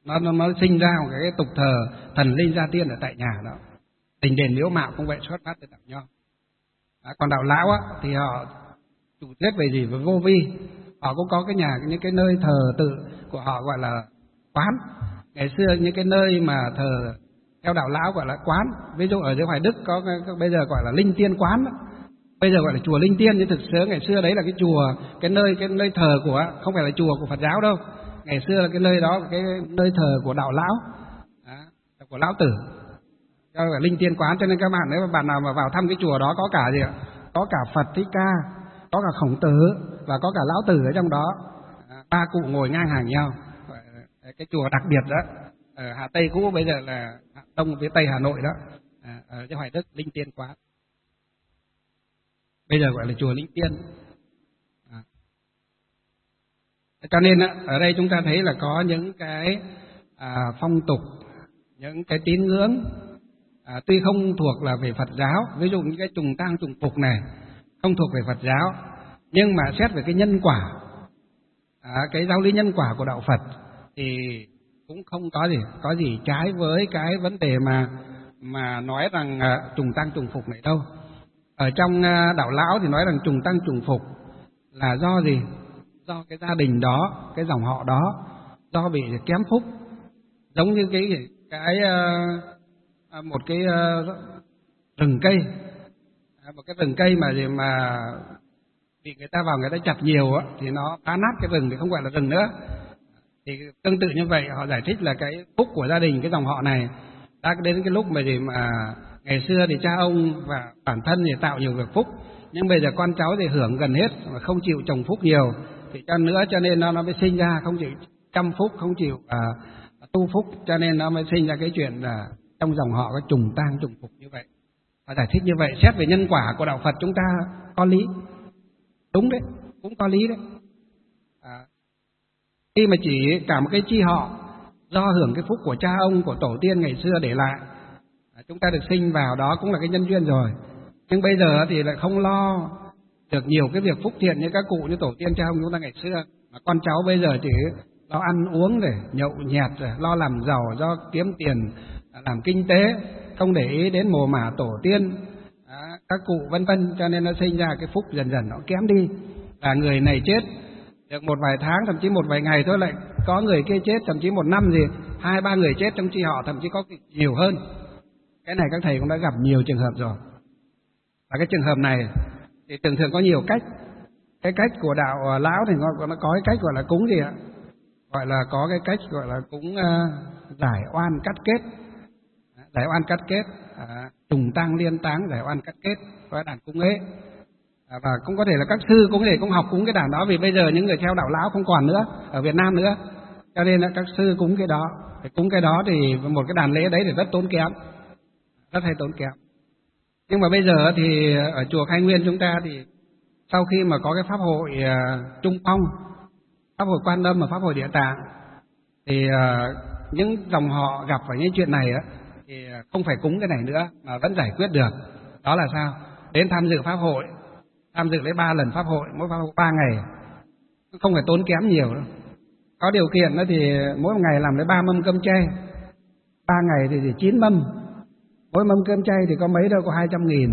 nó nó, nó sinh ra một cái tục thờ thần linh gia tiên ở tại nhà đó. Đình đền miếu mạo cũng vậy, xuất phát từ đạo Nho. À, còn đạo Lão á, thì họ chủ thuyết về gì, về vô vi. Họ cũng có cái nhà, những cái nơi thờ tự của họ gọi là quán. Ngày xưa những cái nơi mà thờ theo đạo Lão gọi là quán. Ví dụ ở dưới Hoài Đức có, có bây giờ gọi là Linh Tiên Quán đó. Bây giờ gọi là chùa Linh Tiên, nhưng thực sự ngày xưa đấy là cái chùa, cái nơi cái nơi thờ của, không phải là chùa của Phật giáo đâu. Ngày xưa là cái nơi đó, cái nơi thờ của đạo Lão, à, của Lão Tử, cho là Linh Tiên Quán. Cho nên các bạn, nếu mà bạn nào mà vào thăm cái chùa đó, có cả gì ạ? Có cả Phật Thích Ca, có cả Khổng Tử và có cả Lão Tử ở trong đó. À, ba cụ ngồi ngang hàng nhau. Cái chùa đặc biệt đó, ở Hà Tây cũ, bây giờ là Hà Đông phía Tây Hà Nội đó, à, ở cái Hoài Đức Linh Tiên Quán. Bây giờ gọi là chùa Linh Tiên. À. Cho nên ở đây chúng ta thấy là có những cái à, phong tục, những cái tín ngưỡng à, tuy không thuộc là về Phật giáo, ví dụ như cái trùng tang trùng phục này không thuộc về Phật giáo, nhưng mà xét về cái nhân quả, à, cái giáo lý nhân quả của đạo Phật thì cũng không có gì có gì trái với cái vấn đề mà mà nói rằng à, trùng tang trùng phục này đâu. Ở trong đạo Lão thì nói rằng trùng tăng trùng phục là do gì? Do cái gia đình đó, cái dòng họ đó, do bị kém phúc. Giống như cái cái uh, một cái uh, rừng cây, một cái rừng cây mà gì mà bị người ta vào người ta chặt nhiều á, thì nó phá nát cái rừng thì không gọi là rừng nữa. Thì tương tự như vậy, họ giải thích là cái phúc của gia đình, cái dòng họ này đã đến cái lúc mà gì mà ngày xưa thì cha ông và bản thân thì tạo nhiều việc phúc, nhưng bây giờ con cháu thì hưởng gần hết mà không chịu trồng phúc nhiều, thì cho nữa cho nên nó nó mới sinh ra không chịu chăm phúc, không chịu à, tu phúc, cho nên nó mới sinh ra cái chuyện là trong dòng họ có trùng tang trùng phục như vậy. Và giải thích như vậy, xét về nhân quả của đạo Phật chúng ta có lý, đúng đấy, cũng có lý đấy. À, khi mà chỉ cả một cái chi họ do hưởng cái phúc của cha ông, của tổ tiên ngày xưa để lại, chúng ta được sinh vào đó cũng là cái nhân duyên rồi. Nhưng bây giờ thì lại không lo được nhiều cái việc phúc thiện như các cụ, như tổ tiên cha ông chúng ta ngày xưa, mà con cháu bây giờ chỉ lo ăn uống để nhậu nhẹt, rồi lo làm giàu, do kiếm tiền làm kinh tế, không để ý đến mồ mả tổ tiên, à, các cụ vân vân, cho nên nó sinh ra cái phúc dần dần nó kém đi. Và người này chết được một vài tháng, thậm chí một vài ngày thôi lại có người kia chết, thậm chí một năm gì hai ba người chết trong chi họ, thậm chí có nhiều hơn. Cái này các thầy cũng đã gặp nhiều trường hợp rồi. Và cái trường hợp này thì thường thường có nhiều cách. Cái cách của đạo Lão thì nó, nó có cái cách gọi là cúng gì ạ? Gọi là có cái cách gọi là cúng uh, giải oan cắt kết. Giải oan cắt kết, à, trùng tang liên táng, giải oan cắt kết, có đàn cúng ấy. À, và cũng có thể là các sư cũng có thể cũng học cúng cái đàn đó, vì bây giờ những người theo đạo Lão không còn nữa ở Việt Nam nữa, cho nên là các sư cúng cái đó. Để cúng cái đó thì một cái đàn lễ đấy thì rất tốn kém, rất hay tốn kém. Nhưng mà bây giờ thì ở chùa Khai Nguyên chúng ta thì sau khi mà có cái pháp hội uh, Trung Phong, pháp hội Quan Âm và pháp hội Địa Tạng, thì uh, những dòng họ gặp phải những chuyện này uh, thì không phải cúng cái này nữa mà vẫn giải quyết được. Đó là sao? Đến tham dự pháp hội, tham dự lấy ba lần pháp hội, mỗi pháp hội ba ngày, không phải tốn kém nhiều đâu. Có điều kiện đó thì mỗi ngày làm lấy ba mâm cơm chay, ba ngày thì chỉ chín mâm. Mỗi mâm cơm chay thì có mấy đâu, có hai trăm nghìn.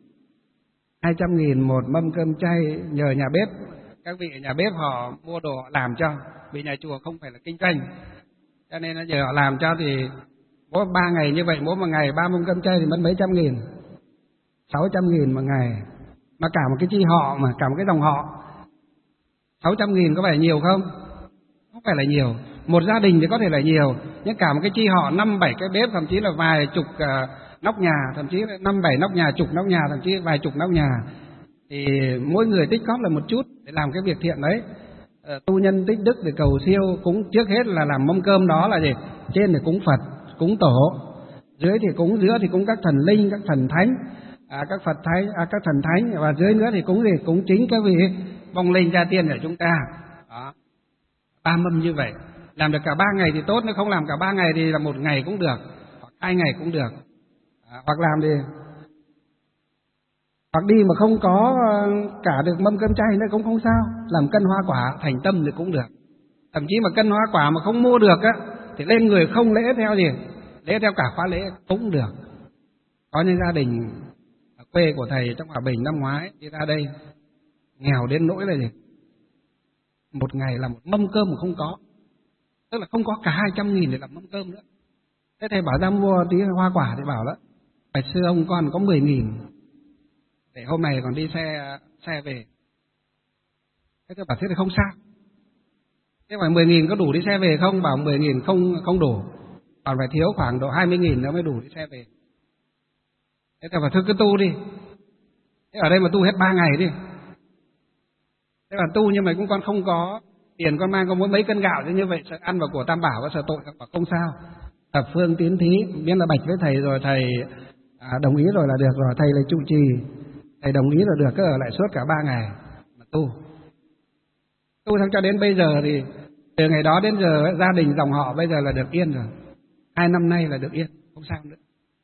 Hai trăm nghìn một mâm cơm chay, nhờ nhà bếp, các vị ở nhà bếp họ mua đồ họ làm cho, vì nhà chùa không phải là kinh doanh, cho nên nó nhờ họ làm cho. Thì mỗi ba ngày như vậy, mỗi một ngày ba mâm cơm chay thì mất mấy trăm nghìn, sáu trăm nghìn một ngày. Mà cả một cái chi họ, mà cả một cái dòng họ, sáu trăm nghìn có phải nhiều không? Không phải là nhiều. Một gia đình thì có thể là nhiều, nhưng cả một cái chi họ năm bảy cái bếp, thậm chí là vài chục uh, nóc nhà, thậm chí là năm bảy nóc nhà, chục nóc nhà, thậm chí vài chục nóc nhà, thì mỗi người tích góp là một chút để làm cái việc thiện đấy. Uh, tu nhân tích đức để cầu siêu, cúng trước hết là làm mâm cơm đó là gì? Trên thì cúng Phật, cúng tổ, dưới thì cúng giữa thì cúng các thần linh, các thần thánh, à, các Phật thánh, à, các thần thánh, và dưới nữa thì cúng gì? Cúng chính các vị vong linh gia tiên của chúng ta. Đó, ba mâm như vậy. Làm được cả ba ngày thì tốt, nếu không làm cả ba ngày thì là một ngày cũng được, hoặc hai ngày cũng được, à, hoặc làm thì hoặc đi mà không có cả được mâm cơm chay nữa cũng không sao, làm cân hoa quả thành tâm thì cũng được. Thậm chí mà cân hoa quả mà không mua được á, thì lên người không lễ theo gì, lễ theo cả khóa lễ cũng được. Có những gia đình ở quê của thầy trong Hòa Bình năm ngoái đi ra đây nghèo đến nỗi là gì, một ngày là một mâm cơm mà không có, tức là không có cả hai trăm nghìn để làm mâm cơm nữa. Thế thầy bảo ra mua tí hoa quả thì bảo đó, bạch sư ông con có mười nghìn để hôm nay còn đi xe xe về. Thế tôi bảo thế thì không sao. Thế phải mười nghìn có đủ đi xe về không? Bảo mười nghìn không không đủ, còn phải thiếu khoảng độ hai mươi nghìn nữa mới đủ đi xe về. Thế tôi bảo thôi cứ tu đi. Thế ở đây mà tu hết ba ngày đi. Thế là tu nhưng mà cũng con không có tiền, con mang có mỗi mấy cân gạo, thế như vậy sợ ăn vào của Tam Bảo có sợ tội. Bảo không sao, thập phương tiến thí, biết là bạch với thầy rồi, thầy à, đồng ý rồi là được rồi, thầy là trụ trì, thầy đồng ý rồi được, cứ ở lại suốt cả ba ngày mà tu. Tu xong cho đến bây giờ thì từ ngày đó đến giờ gia đình dòng họ bây giờ là được yên rồi, hai năm nay là được yên, không sao nữa.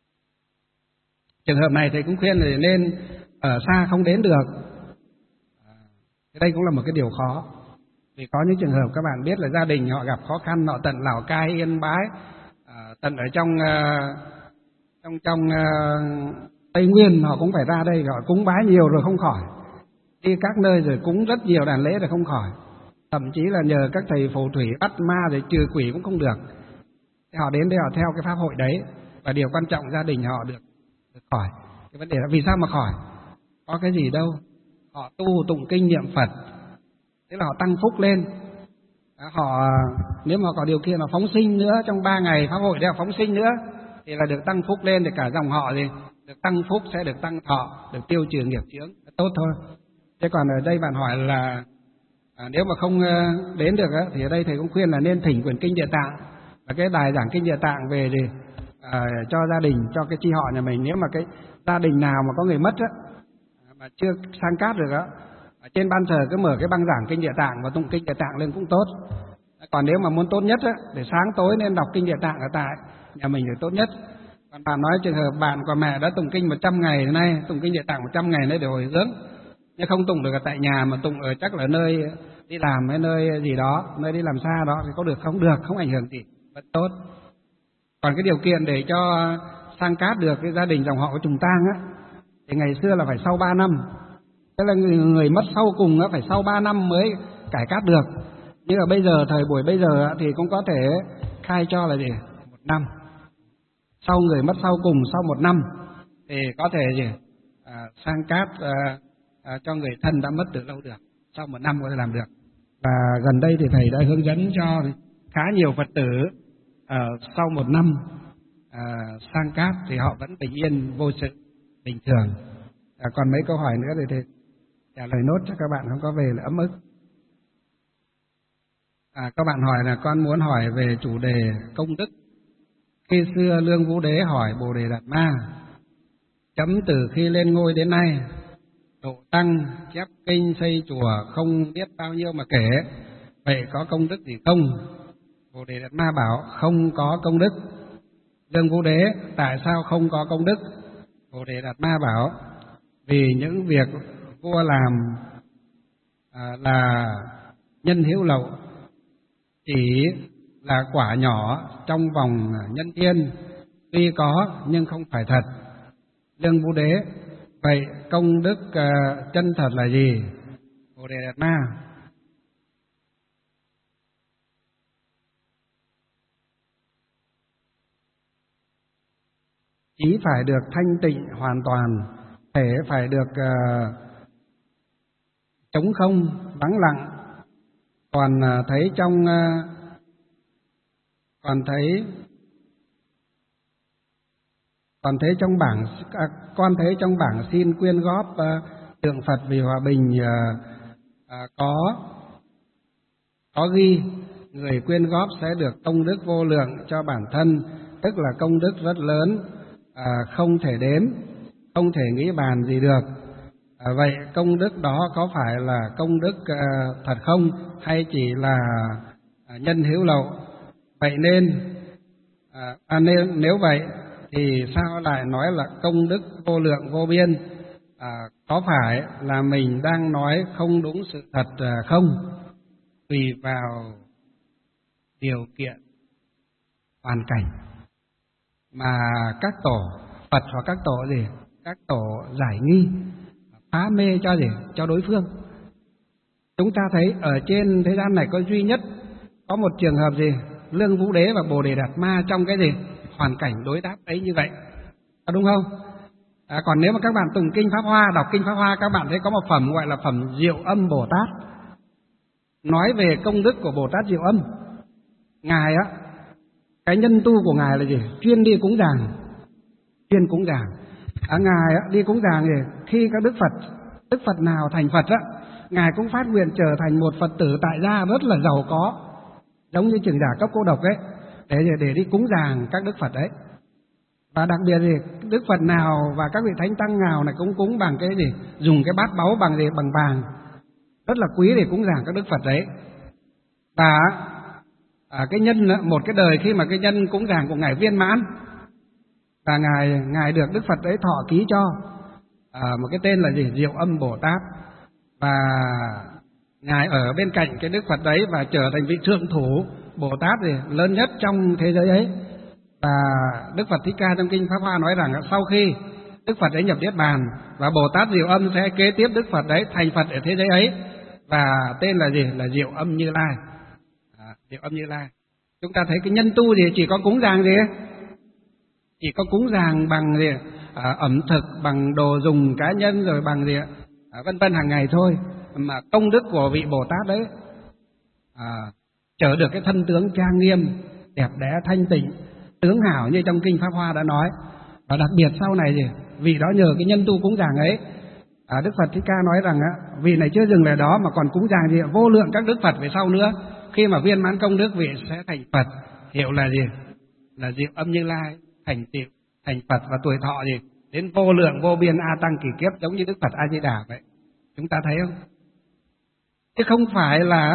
Trường hợp này thầy cũng khuyên là nên ở xa không đến được. Đây cũng là một cái điều khó, vì có những trường hợp các bạn biết là gia đình họ gặp khó khăn, họ tận Lào Cai, Yên Bái, à, tận ở trong uh, trong trong uh, Tây Nguyên họ cũng phải ra đây, họ cúng bái nhiều rồi không khỏi, đi các nơi rồi cúng rất nhiều đàn lễ rồi không khỏi, thậm chí là nhờ các thầy phù thủy bắt ma rồi trừ quỷ cũng không được. Thế họ đến đây họ theo cái pháp hội đấy, và điều quan trọng gia đình họ được, được khỏi. Cái vấn đề là vì sao mà khỏi? Có cái gì đâu, họ tu tụng kinh niệm Phật, thế là họ tăng phúc lên. Họ nếu mà có điều kiện là phóng sinh nữa, trong ba ngày pháp hội để họ phóng sinh nữa thì là được tăng phúc lên, để cả dòng họ gì được tăng phúc, sẽ được tăng thọ, được tiêu trừ nghiệp chướng, tốt thôi. Thế còn ở đây bạn hỏi là à, nếu mà không đến được á, thì ở đây thầy cũng khuyên là nên thỉnh quyển kinh Địa Tạng, là cái đài giảng kinh Địa Tạng về thì à, cho gia đình, cho cái chi họ nhà mình. Nếu mà cái gia đình nào mà có người mất á, mà chưa sang cát được á, ở trên ban thờ cứ mở cái băng giảng kinh Địa Tạng và tụng kinh Địa Tạng lên cũng tốt. Còn nếu mà muốn tốt nhất á, để sáng tối nên đọc kinh Địa Tạng ở tại nhà mình thì tốt nhất. Còn bạn nói trường hợp bạn của mẹ đã tụng kinh một trăm ngày nay, tụng kinh Địa Tạng một trăm ngày nay để hồi hướng, nhưng không tụng được ở tại nhà mà tụng ở chắc là nơi đi làm hay nơi gì đó, nơi đi làm xa đó thì có được không? Được, không ảnh hưởng gì, vẫn tốt. Còn cái điều kiện để cho sang cát được cái gia đình dòng họ của trùng tang á, thì ngày xưa là phải sau ba năm. Tức là người, người mất sau cùng á, phải sau ba năm mới cải cát được. Nhưng mà bây giờ, thời buổi bây giờ thì cũng có thể khai cho là gì? Một năm. Sau người mất sau cùng, sau một năm thì có thể gì? À, sang cát à, à, cho người thân đã mất từ lâu được. Sau một năm có thể làm được. Và gần đây thì thầy đã hướng dẫn cho khá nhiều Phật tử à, sau một năm à, sang cát thì họ vẫn bình yên, vô sự, bình thường. À, còn mấy câu hỏi nữa thì thầy trả lời nốt cho các bạn không có về là ấm ức. À, các bạn hỏi là con muốn hỏi về chủ đề công đức. Khi xưa Lương Vũ Đế hỏi Bồ Đề Đạt Ma, chấm từ khi lên ngôi đến nay, độ tăng, chép kinh, xây chùa không biết bao nhiêu mà kể, vậy có công đức gì không? Bồ Đề Đạt Ma bảo không có công đức. Lương Vũ Đế, tại sao không có công đức? Bồ Đề Đạt Ma bảo vì những việc vua làm à, là nhân hữu lậu, chỉ là quả nhỏ trong vòng nhân thiên, tuy có nhưng không phải thật. Lương Vũ Đế, vậy công đức uh, chân thật là gì? Bồ Đề Đạt Ma, chỉ phải được thanh tịnh hoàn toàn, thể phải được uh, trống không, vắng lặng, còn uh, thấy trong uh, còn thấy còn thấy trong bảng à, con thấy trong bảng xin quyên góp uh, tượng Phật vì hòa bình uh, uh, có có ghi người quyên góp sẽ được công đức vô lượng cho bản thân, tức là công đức rất lớn, uh, không thể đếm, không thể nghĩ bàn gì được. Uh, vậy công đức đó có phải là công đức uh, thật không, hay chỉ là uh, nhân hữu lậu? Vậy nên, à, à, nên nếu vậy thì sao lại nói là công đức vô lượng vô biên? À, có phải là mình đang nói không đúng sự thật à, không? Tùy vào điều kiện hoàn cảnh mà các tổ Phật hoặc các tổ gì, các tổ giải nghi, phá mê cho gì, cho đối phương. Chúng ta thấy ở trên thế gian này có duy nhất có một trường hợp gì, Lương Vũ Đế và Bồ Đề Đạt Ma trong cái gì hoàn cảnh đối đáp ấy như vậy, à, đúng không? À, còn nếu mà các bạn tụng kinh Pháp Hoa, đọc kinh Pháp Hoa, các bạn thấy có một phẩm gọi là phẩm Diệu Âm Bồ Tát, nói về công đức của Bồ Tát Diệu Âm. Ngài á, cái nhân tu của ngài là gì? Chuyên đi cúng dường, chuyên cúng dường. À, ngài á, đi cúng dường thì khi các đức Phật, đức Phật nào thành Phật á, ngài cũng phát nguyện trở thành một Phật tử tại gia rất là giàu có, giống như Trưởng Giả Cấp Cô Độc ấy, để để đi cúng dường các đức Phật đấy. Và đặc biệt thì đức Phật nào và các vị thánh tăng nào này cũng cúng bằng cái gì, dùng cái bát báu bằng gì, bằng vàng, rất là quý để cúng dường các đức Phật đấy. Và à, cái nhân một cái đời khi mà cái nhân cúng dường của ngài viên mãn, và ngài ngài được đức Phật đấy thọ ký cho à, một cái tên là gì, Diệu Âm Bồ Tát. Và ngài ở bên cạnh cái đức Phật đấy và trở thành vị thượng thủ Bồ Tát gì lớn nhất trong thế giới ấy. Và Đức Phật Thích Ca trong kinh Pháp Hoa nói rằng sau khi Đức Phật ấy nhập Niết Bàn, và Bồ Tát Diệu Âm sẽ kế tiếp Đức Phật đấy thành Phật ở thế giới ấy, và tên là gì, là Diệu Âm Như Lai. À, Diệu Âm Như Lai. Chúng ta thấy cái nhân tu gì chỉ có cúng dường gì, chỉ có cúng dường bằng gì, à, ẩm thực, bằng đồ dùng cá nhân, rồi bằng gì, à, vân vân hàng ngày thôi, mà công đức của vị Bồ Tát đấy à, trở được cái thân tướng trang nghiêm, đẹp đẽ, thanh tịnh, tướng hảo như trong kinh Pháp Hoa đã nói. Và đặc biệt sau này gì, vị đó nhờ cái nhân tu cúng dường ấy, à, Đức Phật Thích Ca nói rằng á, vị này chưa dừng lại đó mà còn cúng dường gì vô lượng các đức Phật về sau nữa. Khi mà viên mãn công đức, vị sẽ thành Phật, hiệu là gì, là Diệu Âm Như Lai, thành tựu thành Phật, và tuổi thọ gì đến vô lượng vô biên a tăng kỳ kiếp, giống như Đức Phật A Di Đà vậy. Chúng ta thấy không? Chứ không phải là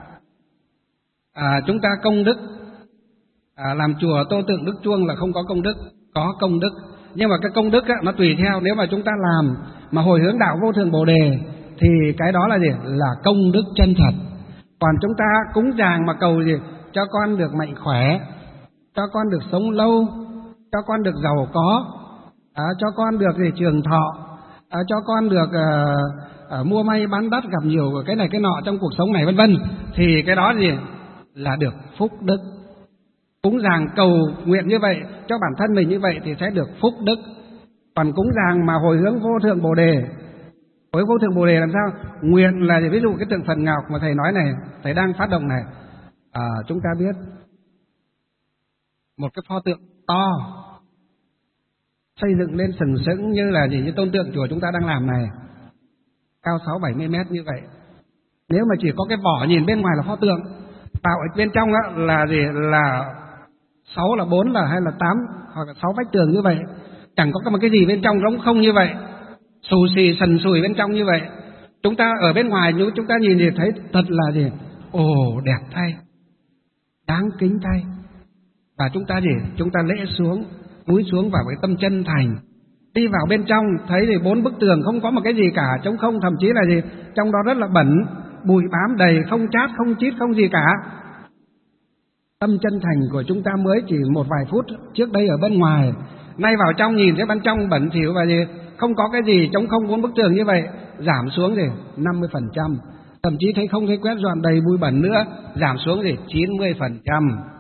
à, chúng ta công đức, à, làm chùa tô tượng Đức Chuông là không có công đức, có công đức. Nhưng mà cái công đức á, nó tùy theo, nếu mà chúng ta làm mà hồi hướng đạo vô thượng Bồ Đề thì cái đó là gì, là công đức chân thật. Còn chúng ta cúng dường mà cầu gì, cho con được mạnh khỏe, cho con được sống lâu, cho con được giàu có, à, cho con được gì trường thọ, à, cho con được à, à, mua may bán đắt, gặp nhiều cái này cái nọ trong cuộc sống này vân vân, thì cái đó gì là được phúc đức. Cúng dường cầu nguyện như vậy cho bản thân mình như vậy thì sẽ được phúc đức. Còn cúng dường mà hồi hướng vô thượng Bồ Đề, hồi vô thượng Bồ Đề làm sao? Nguyện là ví dụ cái tượng Phật Ngọc mà thầy nói này, thầy đang phát động này, à, chúng ta biết một cái pho tượng to xây dựng lên sừng sững như là gì, như tôn tượng chùa chúng ta đang làm này, cao sáu bảy mươi mét như vậy. Nếu mà chỉ có cái vỏ nhìn bên ngoài là pho tượng, vào ở bên trong á, là gì, là sáu là bốn là hay là tám hoặc là sáu vách tường như vậy, chẳng có một cái gì bên trong trống không như vậy, xù xì sần sùi bên trong như vậy. Chúng ta ở bên ngoài nếu chúng ta nhìn thì thấy thật là gì, ồ đẹp thay, đáng kính thay. Và chúng ta gì, chúng ta lễ xuống, cúi xuống vào cái tâm chân thành, đi vào bên trong thấy thì bốn bức tường không có một cái gì cả, trống không, thậm chí là gì, trong đó rất là bẩn, bụi bám đầy, không chát, không chít, không gì cả. Tâm chân thành của chúng ta mới chỉ một vài phút trước đây ở bên ngoài, nay vào trong nhìn thấy bên trong bẩn thỉu và gì, không có cái gì, trống không, bốn bức tường như vậy, giảm xuống gì năm mươi phần trăm, thậm chí thấy không thấy quét dọn đầy bụi bẩn nữa, giảm xuống gì chín mươi phần trăm,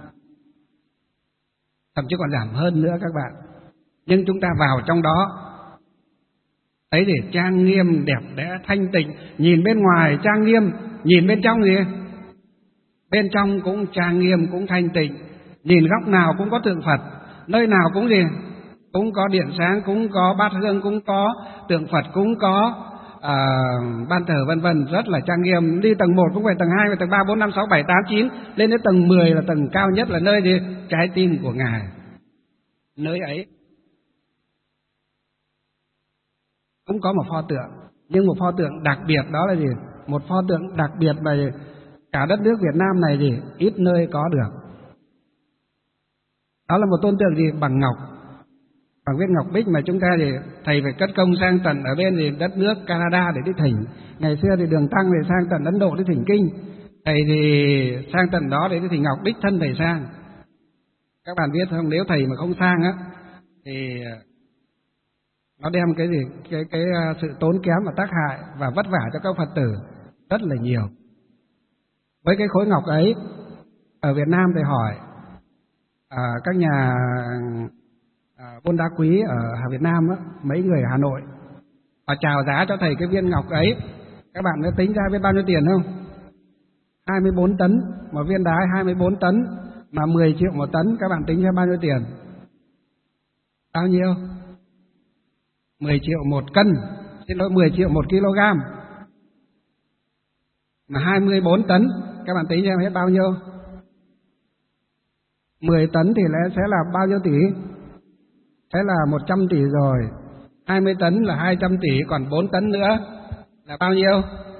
thậm chí còn giảm hơn nữa các bạn. Nhưng chúng ta vào trong đó thấy để trang nghiêm, đẹp đẽ, thanh tịnh, nhìn bên ngoài trang nghiêm, nhìn bên trong gì, bên trong cũng trang nghiêm, cũng thanh tịnh, nhìn góc nào cũng có tượng Phật, nơi nào cũng gì, cũng có điện sáng, cũng có bát hương, cũng có tượng Phật, cũng có à, ban thờ vân vân, rất là trang nghiêm. Đi tầng một cũng phải tầng hai, tầng ba, bốn, năm, sáu, bảy, tám, chín, lên đến tầng mười là tầng cao nhất, là nơi gì, trái tim của Ngài. Nơi ấy cũng có một pho tượng, nhưng một pho tượng đặc biệt đó là gì? Một pho tượng đặc biệt mà cả đất nước Việt Nam này gì ít nơi có được. Đó là một tôn tượng gì, bằng ngọc, bằng viên ngọc bích mà chúng ta thì thầy phải cất công sang tận ở bên thì đất nước Canada để đi thỉnh. Ngày xưa thì Đường Tăng thì sang tận Ấn Độ đi thỉnh kinh, thầy thì sang tận đó để đi thỉnh ngọc đích thân thầy sang. Các bạn biết không, nếu thầy mà không sang á thì nó đem cái gì cái cái sự tốn kém và tác hại và vất vả cho các Phật tử rất là nhiều. Với cái khối ngọc ấy ở Việt Nam thì hỏi à, các nhà à, buôn đá quý ở Việt Nam á, mấy người ở Hà Nội họ chào giá cho thầy cái viên ngọc ấy, các bạn đã tính ra biết bao nhiêu tiền không? hai mươi bốn tấn, một viên đá hai mươi bốn tấn mà mười triệu một tấn, các bạn tính ra bao nhiêu tiền? Bao nhiêu? mười triệu một cân, xin lỗi mười triệu một kg. Mà hai mươi bốn tấn, các bạn tính ra hết bao nhiêu? mười tấn thì lẽ sẽ là bao nhiêu tỷ? Sẽ là một trăm tỷ rồi. hai mươi tấn là hai trăm tỷ, còn bốn tấn nữa là bao nhiêu?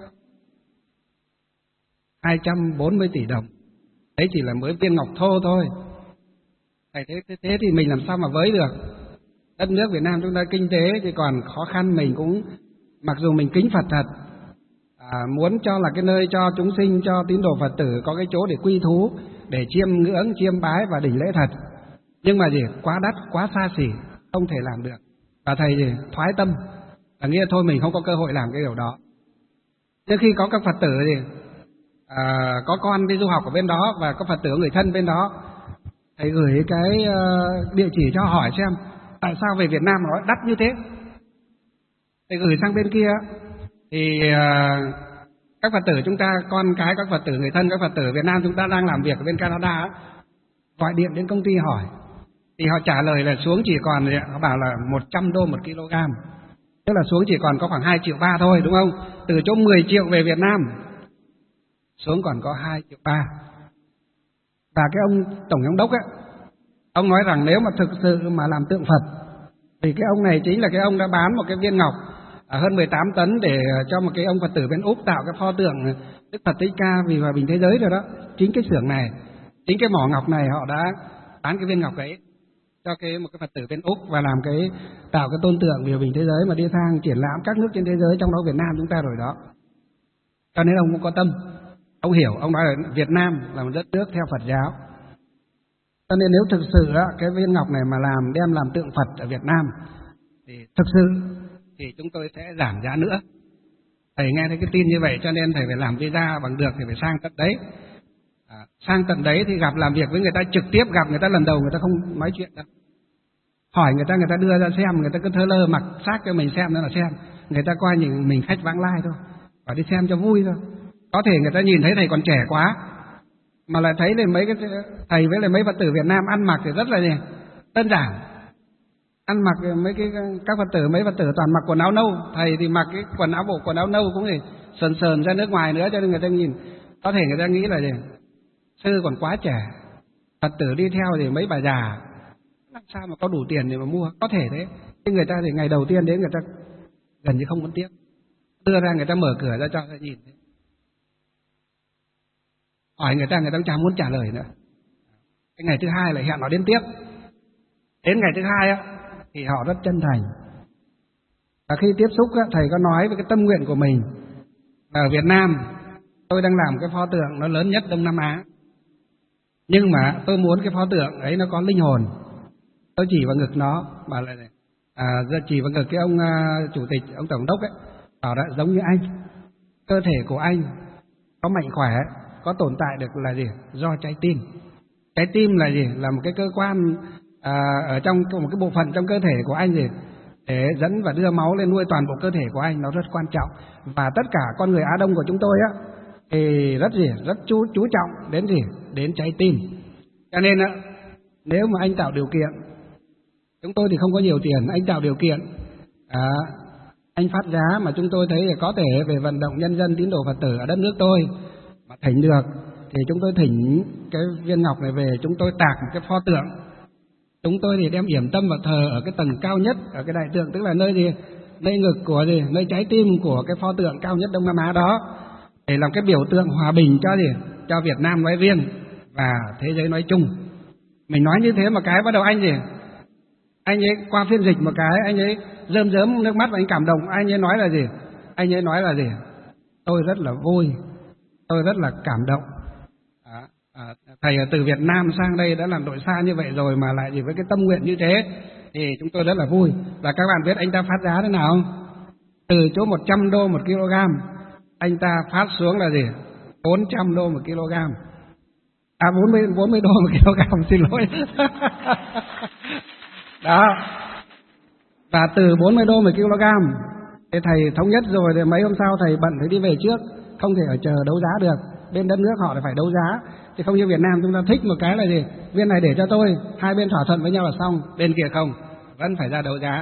hai trăm bốn mươi tỷ đồng. Đấy chỉ là mới viên ngọc thô thôi. Thế, thế, thế thì mình làm sao mà với được? Đất nước Việt Nam chúng ta kinh tế thì còn khó khăn, mình cũng mặc dù mình kính Phật thật, à, muốn cho là cái nơi cho chúng sinh, cho tín đồ Phật tử có cái chỗ để quy thú, để chiêm ngưỡng, chiêm bái và đỉnh lễ thật. Nhưng mà gì? Quá đắt, quá xa xỉ, không thể làm được. Và thầy gì? Thoái tâm, là nghĩa thôi mình không có cơ hội làm cái điều đó. Nhưng khi có các Phật tử gì? À, có con đi du học ở bên đó và có Phật tử người thân bên đó, thầy gửi cái uh, địa chỉ cho hỏi xem tại sao về Việt Nam nó đắt như thế. Thầy gửi sang bên kia thì uh, các Phật tử chúng ta, con cái các Phật tử người thân các Phật tử Việt Nam chúng ta đang làm việc ở bên Canada, gọi điện đến công ty hỏi thì họ trả lời là xuống chỉ còn, họ bảo là một trăm đô một kg, tức là xuống chỉ còn có khoảng hai triệu ba thôi, đúng không? Từ chỗ mười triệu về Việt Nam xuống còn có hai triệu ba. Và cái ông tổng giám đốc ấy, ông nói rằng nếu mà thực sự mà làm tượng Phật thì cái ông này chính là cái ông đã bán một cái viên ngọc hơn mười tám tấn để cho một cái ông Phật tử bên Úc tạo cái pho tượng Đức Phật Thích Ca vì hòa bình thế giới rồi đó. Chính cái xưởng này, chính cái mỏ ngọc này họ đã bán cái viên ngọc ấy cho cái một cái Phật tử bên Úc và làm cái tạo cái tôn tượng vì hòa bình thế giới mà đi sang triển lãm các nước trên thế giới, trong đó Việt Nam chúng ta rồi đó. Cho nên ông cũng có tâm, ông hiểu, ông nói là Việt Nam là một đất nước theo Phật giáo. Cho nên nếu thực sự á, cái viên ngọc này mà làm đem làm tượng Phật ở Việt Nam thì thực sự thì chúng tôi sẽ giảm giá nữa. Thầy nghe thấy cái tin như vậy cho nên thầy phải làm visa bằng được thì phải sang tận đấy. À, sang tận đấy thì gặp làm việc với người ta trực tiếp, gặp người ta lần đầu người ta không nói chuyện đâu. Hỏi người ta, người ta đưa ra xem, người ta cứ thơ lơ mặc xác cho mình xem nữa là xem. Người ta coi những mình khách vãng lai thôi, và đi xem cho vui thôi. Có thể người ta nhìn thấy thầy còn trẻ quá, mà lại thấy là mấy cái thầy với lại mấy Phật tử Việt Nam ăn mặc thì rất là gì? Đơn giản. Ăn mặc mấy cái các Phật tử, mấy Phật tử toàn mặc quần áo nâu, thầy thì mặc cái quần áo bộ quần áo nâu cũng thì sờn sờn ra nước ngoài nữa, cho nên người ta nhìn, có thể người ta nghĩ là gì? Sư còn quá trẻ, Phật tử đi theo thì mấy bà già, làm sao mà có đủ tiền để mà mua? Có thể thế. Nhưng người ta thì ngày đầu tiên đến người ta gần như không muốn tiếp, đưa ra người ta mở cửa ra cho người ta nhìn. Hỏi người ta, người ta chẳng muốn trả lời nữa. Cái ngày thứ hai lại hẹn họ đến tiếp. Đến ngày thứ hai á thì họ rất chân thành. Và khi tiếp xúc á, thầy có nói với cái tâm nguyện của mình là ở Việt Nam tôi đang làm cái pho tượng nó lớn nhất Đông Nam Á, nhưng mà tôi muốn cái pho tượng ấy nó có linh hồn. Tôi chỉ vào ngực nó, bảo là à, chỉ vào ngực cái ông uh, chủ tịch, ông tổng đốc ấy, bảo là giống như anh, cơ thể của anh có mạnh khỏe, có tồn tại được là gì? Do trái tim. Trái tim là gì? Là một cái cơ quan à, ở trong một cái bộ phận trong cơ thể của anh gì? Để dẫn và đưa máu lên nuôi toàn bộ cơ thể của anh, nó rất quan trọng. Và tất cả con người Á Đông của chúng tôi á thì rất gì? Rất chú chú trọng đến gì? Đến trái tim. Cho nên á, nếu mà anh tạo điều kiện, chúng tôi thì không có nhiều tiền, anh tạo điều kiện, à, anh phát giá mà chúng tôi thấy là có thể về vận động nhân dân tín đồ Phật tử ở đất nước tôi mà thỉnh được, thì chúng tôi thỉnh cái viên ngọc này về, chúng tôi tạc một cái pho tượng. Chúng tôi thì đem yểm tâm và thờ ở cái tầng cao nhất, ở cái đại tượng, tức là nơi gì? Nơi ngực của gì? Nơi trái tim của cái pho tượng cao nhất Đông Nam Á đó, để làm cái biểu tượng hòa bình cho gì? Cho Việt Nam nói riêng và thế giới nói chung. Mình nói như thế mà cái bắt đầu anh gì? Anh ấy qua phiên dịch một cái, anh ấy rơm rớm nước mắt và anh cảm động. Anh ấy nói là gì? Anh ấy nói là gì? Tôi rất là vui, tôi rất là cảm động. Đó. à, thầy từ Việt Nam sang đây đã làm đội xa như vậy rồi mà lại chỉ với cái tâm nguyện như thế thì chúng tôi rất là vui. Và các bạn biết anh ta phát giá thế nào không? Từ chỗ một trăm đô một kg, anh ta phát xuống là gì? bốn trăm đô một kg. À bốn mươi, bốn mươi đô một kg, xin lỗi. Đó. Và từ bốn mươi đô một kg, thì thầy thống nhất rồi, thì mấy hôm sau thầy bận phải đi về trước, không thể ở chờ đấu giá được. Bên đất nước họ phải đấu giá, thì không như Việt Nam chúng ta thích một cái là gì? Viên này để cho tôi, hai bên thỏa thuận với nhau là xong, bên kia không, vẫn phải ra đấu giá.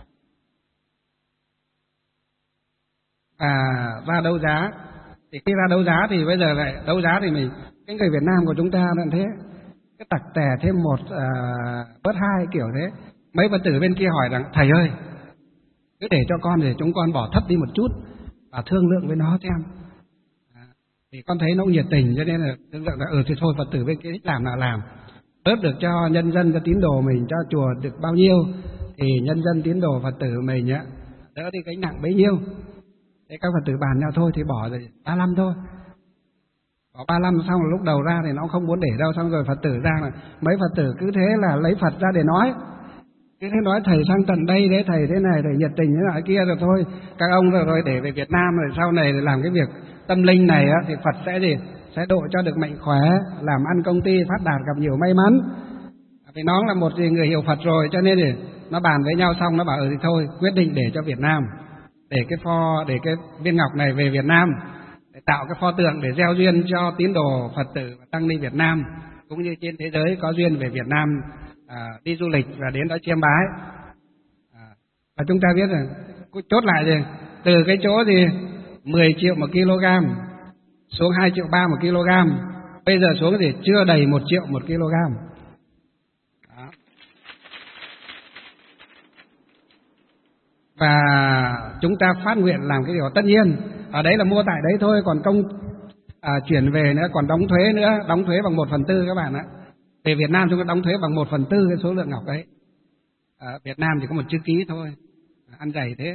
À, ra đấu giá, thì khi ra đấu giá thì bây giờ lại đấu giá thì mình, cái người Việt Nam của chúng ta là thế, cái tặc tè thêm một à, bớt hai kiểu thế. Mấy Phật tử bên kia hỏi rằng thầy ơi, cứ để cho con để chúng con bỏ thấp đi một chút và thương lượng với nó xem. À, thì con thấy nó nhiệt tình cho nên là thương lượng là ừ thì thôi Phật tử bên kia thích làm là làm, bớt được cho nhân dân, cho tín đồ mình, cho chùa được bao nhiêu thì nhân dân tín đồ Phật tử mình á đỡ đi gánh nặng bấy nhiêu. Thế các Phật tử bàn nhau thôi thì bỏ rồi ba mươi lăm thôi. Bỏ ba mươi lăm xong rồi lúc đầu ra thì nó không muốn để đâu, xong rồi Phật tử ra là mấy Phật tử cứ thế là lấy Phật ra để nói. Cứ thế nói thầy sang tận đây đấy, thầy thế này, thầy nhiệt tình thế này kia rồi thôi. Các ông rồi, rồi để về Việt Nam rồi sau này làm cái việc tâm linh này á, thì Phật sẽ gì? Sẽ độ cho được mạnh khỏe, làm ăn công ty phát đạt gặp nhiều may mắn. Vì nó là một người hiểu Phật rồi cho nên thì nó bàn với nhau xong nó bảo ừ thì thôi quyết định để cho Việt Nam, để cái pho, để cái viên ngọc này về Việt Nam, để tạo cái pho tượng để gieo duyên cho tín đồ Phật tử và tăng ni Việt Nam cũng như trên thế giới có duyên về Việt Nam à, đi du lịch và đến đó chiêm bái. À, và chúng ta biết là chốt lại rồi, từ cái chỗ gì mười triệu một kg xuống hai triệu ba một kg, bây giờ xuống thì chưa đầy một triệu một kg. Đó. Và chúng ta phát nguyện làm cái điều tất nhiên ở đấy là mua tại đấy thôi, còn công à, chuyển về nữa, còn đóng thuế nữa, đóng thuế bằng một phần tư các bạn ạ. Về Việt Nam chúng ta đóng thuế bằng một phần tư cái số lượng ngọc đấy. À, Việt Nam chỉ có một chữ ký thôi, ăn dày thế.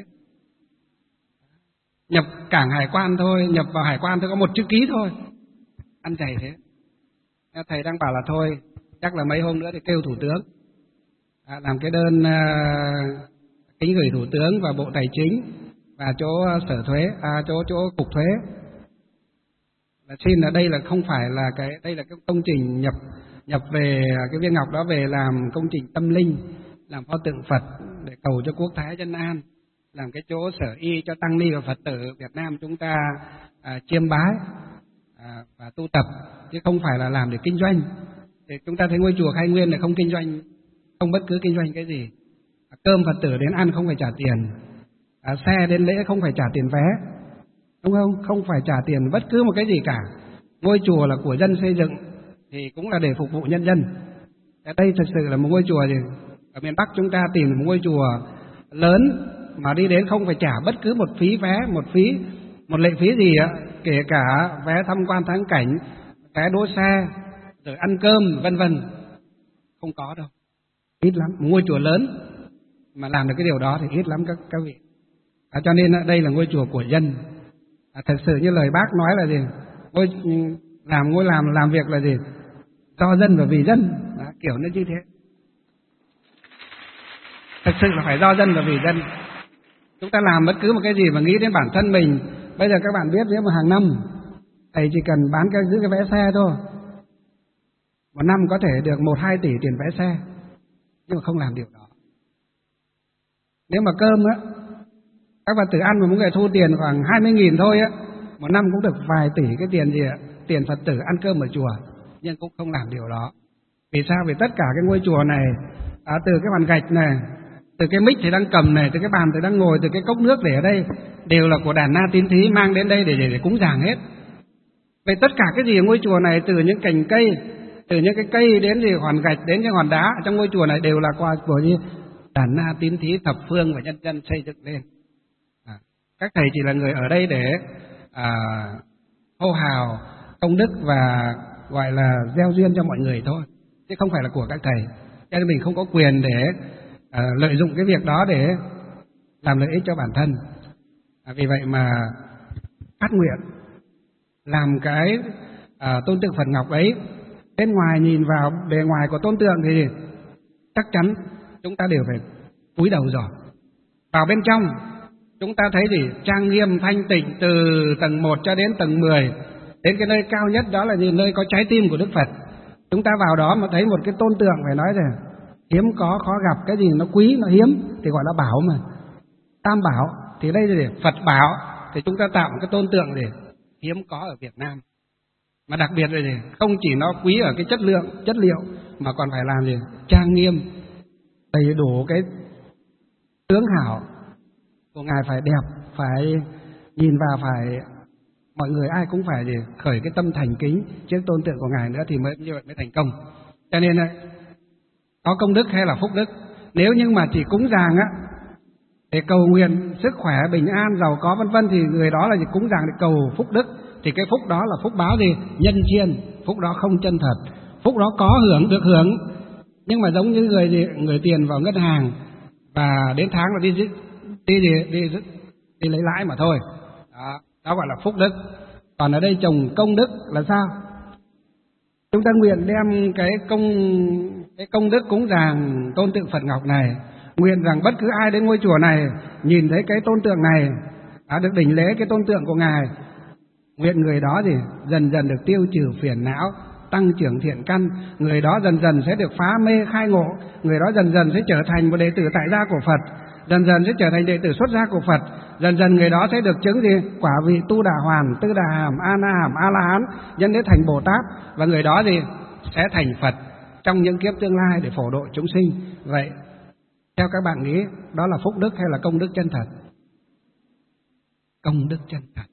Nhập cảng hải quan thôi, nhập vào hải quan thôi có một chữ ký thôi, ăn dày thế. Thầy đang bảo là thôi, chắc là mấy hôm nữa thì kêu thủ tướng à, làm cái đơn à, kính gửi thủ tướng và bộ tài chính và chỗ sở thuế, à, chỗ chỗ cục thuế là xin là đây là không phải là cái, đây là cái công trình nhập nhập về cái viên ngọc đó về làm công trình tâm linh, làm pho tượng Phật để cầu cho quốc thái dân an, làm cái chỗ sở y cho tăng ni và Phật tử Việt Nam chúng ta à, chiêm bái à, và tu tập, chứ không phải là làm để kinh doanh. Thì chúng ta thấy ngôi chùa Khai Nguyên là không kinh doanh, không bất cứ kinh doanh cái gì. À, cơm Phật tử đến ăn không phải trả tiền, à, xe đến lễ không phải trả tiền vé, đúng không? Không phải trả tiền bất cứ một cái gì cả. Ngôi chùa là của dân xây dựng thì cũng là để phục vụ nhân dân. Ở đây thật sự là một ngôi chùa gì? Ở miền Bắc chúng ta tìm một ngôi chùa lớn mà đi đến không phải trả bất cứ một phí vé, một phí, một lệ phí gì ạ, kể cả vé tham quan thắng cảnh, vé đỗ xe, rồi ăn cơm, vân vân, không có đâu, ít lắm. Một ngôi chùa lớn mà làm được cái điều đó thì ít lắm các các vị. À, cho nên đây là ngôi chùa của dân. À, thật sự như lời bác nói là gì? Ngôi làm ngôi làm làm việc là gì? Do dân và vì dân, đó, kiểu nó như thế. Thật sự là phải do dân và vì dân. Chúng ta làm bất cứ một cái gì mà nghĩ đến bản thân mình. Bây giờ các bạn biết nếu mà hàng năm thầy chỉ cần bán cái giữ cái vé xe thôi, một năm có thể được một hai tỷ tiền vé xe, nhưng mà không làm điều đó. Nếu mà cơm á, các Phật tử ăn mà mỗi người thu tiền khoảng hai mươi nghìn thôi á, một năm cũng được vài tỷ cái tiền gì ạ, tiền Phật tử ăn cơm ở chùa, nhưng cũng không làm điều đó. Vì sao? Vì tất cả cái ngôi chùa này, à, từ cái bàn gạch này, từ cái mic thì đang cầm này, từ cái bàn thì đang ngồi, từ cái cốc nước để ở đây, đều là của đàn na tín thí mang đến đây để, để, để cúng dường hết. Vậy tất cả cái gì ở ngôi chùa này, từ những cành cây, từ những cái cây đến gì hòn gạch, đến những hòn đá trong ngôi chùa này đều là quà của gì đàn na tín thí thập phương và nhân dân xây dựng lên. À, các thầy chỉ là người ở đây để à, hô hào công đức và gọi là gieo duyên cho mọi người thôi, chứ không phải là của các thầy. Cho nên mình không có quyền để à, lợi dụng cái việc đó để làm lợi ích cho bản thân. À, vì vậy mà phát nguyện làm cái à, tôn tượng Phật Ngọc ấy Bên ngoài nhìn vào bề ngoài của tôn tượng thì chắc chắn chúng ta đều phải cúi đầu rồi. Vào bên trong chúng ta thấy gì? Trang nghiêm thanh tịnh từ tầng một cho đến tầng mười, đến cái nơi cao nhất đó là nhìn nơi có trái tim của Đức Phật. Chúng ta vào đó mà thấy một cái tôn tượng phải nói rằng hiếm có, khó gặp, cái gì nó quý, nó hiếm thì gọi là bảo mà. Tam bảo thì đây là Phật bảo, thì chúng ta tạo một cái tôn tượng để hiếm có ở Việt Nam. Mà đặc biệt là gì? Không chỉ nó quý ở cái chất lượng, chất liệu mà còn phải làm gì? Trang nghiêm, đầy đủ cái tướng hảo của Ngài phải đẹp, phải nhìn vào phải mọi người ai cũng phải gì? Khởi cái tâm thành kính trước tôn tượng của Ngài nữa thì mới như vậy mới thành công. Cho nên có công đức hay là phúc đức, nếu như mà chỉ cúng dường á để cầu nguyện sức khỏe, bình an, giàu có vân vân thì người đó là gì? Cúng dường để cầu phúc đức, thì cái phúc đó là phúc báo gì? Nhân chiên, phúc đó không chân thật. Phúc đó có hưởng, được hưởng, nhưng mà giống như người gì? Người tiền vào ngân hàng và đến tháng là đi đi đi đi, đi, đi lấy lãi mà thôi. Đó, đó gọi là phúc đức. Còn ở đây trồng công đức là sao? Chúng ta nguyện đem cái công cái công đức cúng dường tôn tượng Phật Ngọc này, nguyện rằng bất cứ ai đến ngôi chùa này nhìn thấy cái tôn tượng này, đã được đảnh lễ cái tôn tượng của Ngài, nguyện người đó thì dần dần được tiêu trừ phiền não, tăng trưởng thiện căn, người đó dần dần sẽ được phá mê khai ngộ, người đó dần dần sẽ trở thành một đệ tử tại gia của Phật, dần dần sẽ trở thành đệ tử xuất gia của Phật, dần dần người đó sẽ được chứng gì? Quả vị Tu Đà Hoàn, Tư Đà Hàm, A Na Hàm, A La Hán, nhân đến thành Bồ Tát, và người đó gì? Sẽ thành Phật trong những kiếp tương lai để phổ độ chúng sinh. Vậy theo các bạn nghĩ đó là phúc đức hay là công đức chân thật? Công đức chân thật.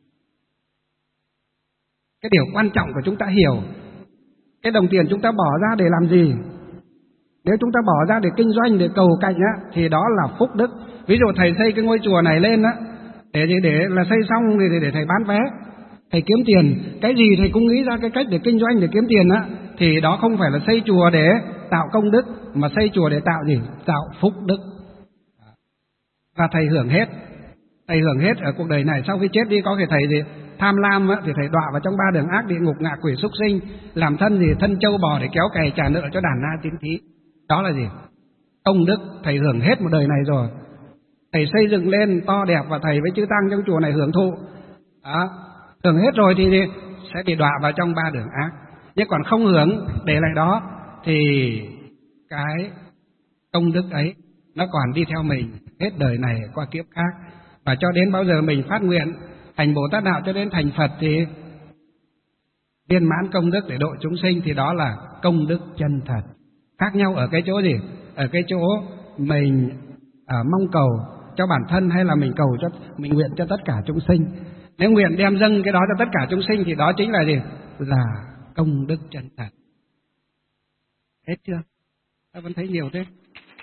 Cái điều quan trọng của chúng ta hiểu cái đồng tiền chúng ta bỏ ra để làm gì. Nếu chúng ta bỏ ra để kinh doanh, để cầu cạnh á, thì đó là phúc đức. Ví dụ thầy xây cái ngôi chùa này lên á, để để là xây xong thì để, để thầy bán vé, thầy kiếm tiền. Cái gì thầy cũng nghĩ ra cái cách để kinh doanh, để kiếm tiền á, thì đó không phải là xây chùa để tạo công đức, mà xây chùa để tạo gì? Tạo phúc đức. Và thầy hưởng hết, thầy hưởng hết ở cuộc đời này. Sau khi chết đi có thể thầy gì? Tham lam á, thì thầy đọa vào trong ba đường ác, địa ngục, ngạ quỷ, súc sinh, làm thân gì? Thân trâu bò để kéo cày trả nợ cho đàn na tín thí. Đó là gì? Công đức. Thầy hưởng hết một đời này rồi, thầy xây dựng lên to đẹp và thầy với chư tăng trong chùa này hưởng thụ. Đó, hưởng hết rồi thì sẽ bị đọa vào trong ba đường ác. Nhưng còn không hưởng, để lại đó, thì cái công đức ấy nó còn đi theo mình hết đời này qua kiếp khác. Và cho đến bao giờ mình phát nguyện thành Bồ Tát Đạo cho đến thành Phật thì viên mãn công đức để độ chúng sinh, thì đó là công đức chân thật. Khác nhau ở cái chỗ gì? Ở cái chỗ mình à, mong cầu cho bản thân hay là mình cầu cho, mình nguyện cho tất cả chúng sinh. Nếu nguyện đem dâng cái đó cho tất cả chúng sinh thì đó chính là gì? Là công đức chân thật. Hết chưa? Ta vẫn thấy nhiều thế.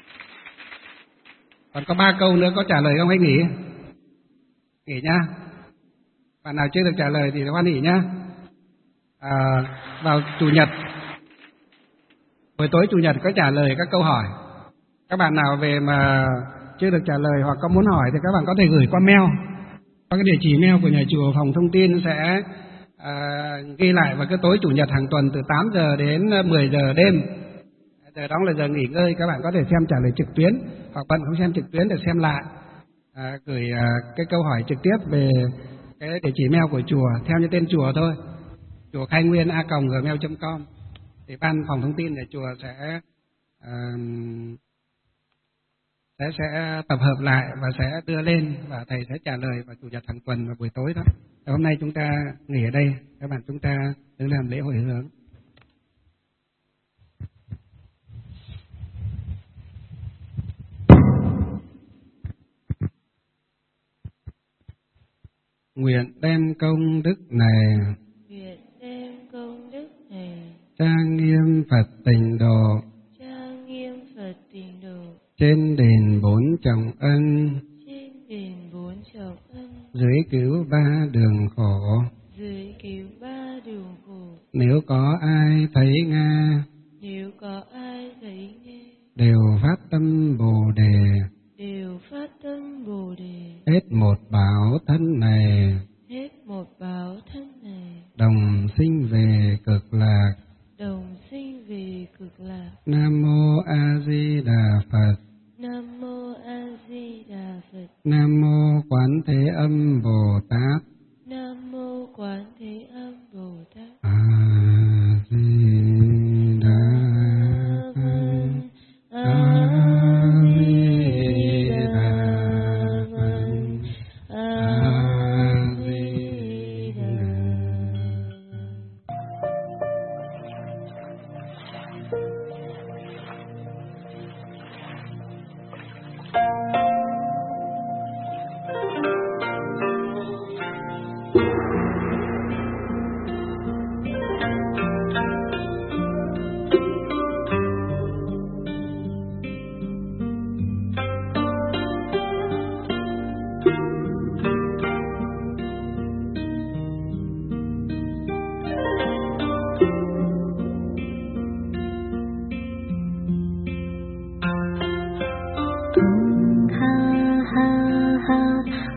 Còn có ba câu nữa, có trả lời không hay nghỉ? Nghỉ nha. Bạn nào chưa được trả lời thì hoan hỉ nhá. À, vào Chủ nhật, buổi tối Chủ nhật có trả lời các câu hỏi. Các bạn nào về mà chưa được trả lời hoặc có muốn hỏi thì các bạn có thể gửi qua mail. Có cái địa chỉ mail của nhà chùa, phòng thông tin sẽ à, ghi lại vào cái tối Chủ nhật hàng tuần từ tám giờ đến mười giờ đêm. Giờ đó là giờ nghỉ ngơi, các bạn có thể xem trả lời trực tuyến, hoặc bận không xem trực tuyến để xem lại. À, gửi à, cái câu hỏi trực tiếp về cái địa chỉ mail của chùa theo như tên chùa thôi, chùa khai nguyên a còng gmail chấm com. Thì ban phòng thông tin của chùa sẽ à, sẽ sẽ tập hợp lại và sẽ đưa lên, và thầy sẽ trả lời vào Chủ nhật hàng tuần vào buổi tối đó. Và hôm nay chúng ta nghỉ ở đây, các bạn chúng ta đứng làm lễ hồi hướng. Nguyện đem công đức này, nguyện đem công đức này, trang nghiêm Phật tịnh độ, trang nghiêm Phật tịnh độ, trên đền bốn trọng ân, trên đền bốn trọng ân, dưới cứu ba đường khổ, dưới cứu ba đường khổ. Nếu có ai thấy Nga, nếu có ai thấy nghe, đều phát tâm Bồ đề, đều phát tâm Bồ đề, hết một bảo thân này, hết một báo thân này, đồng sinh về cực lạc, đồng sinh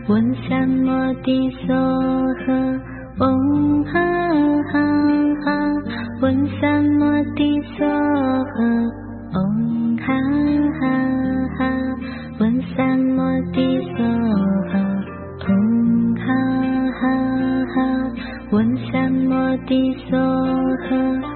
文三摩地娑诃，嗡哈哈哈，文三摩地娑诃，嗡哈哈哈，文三摩地娑诃，嗡哈哈哈，文三摩地娑诃。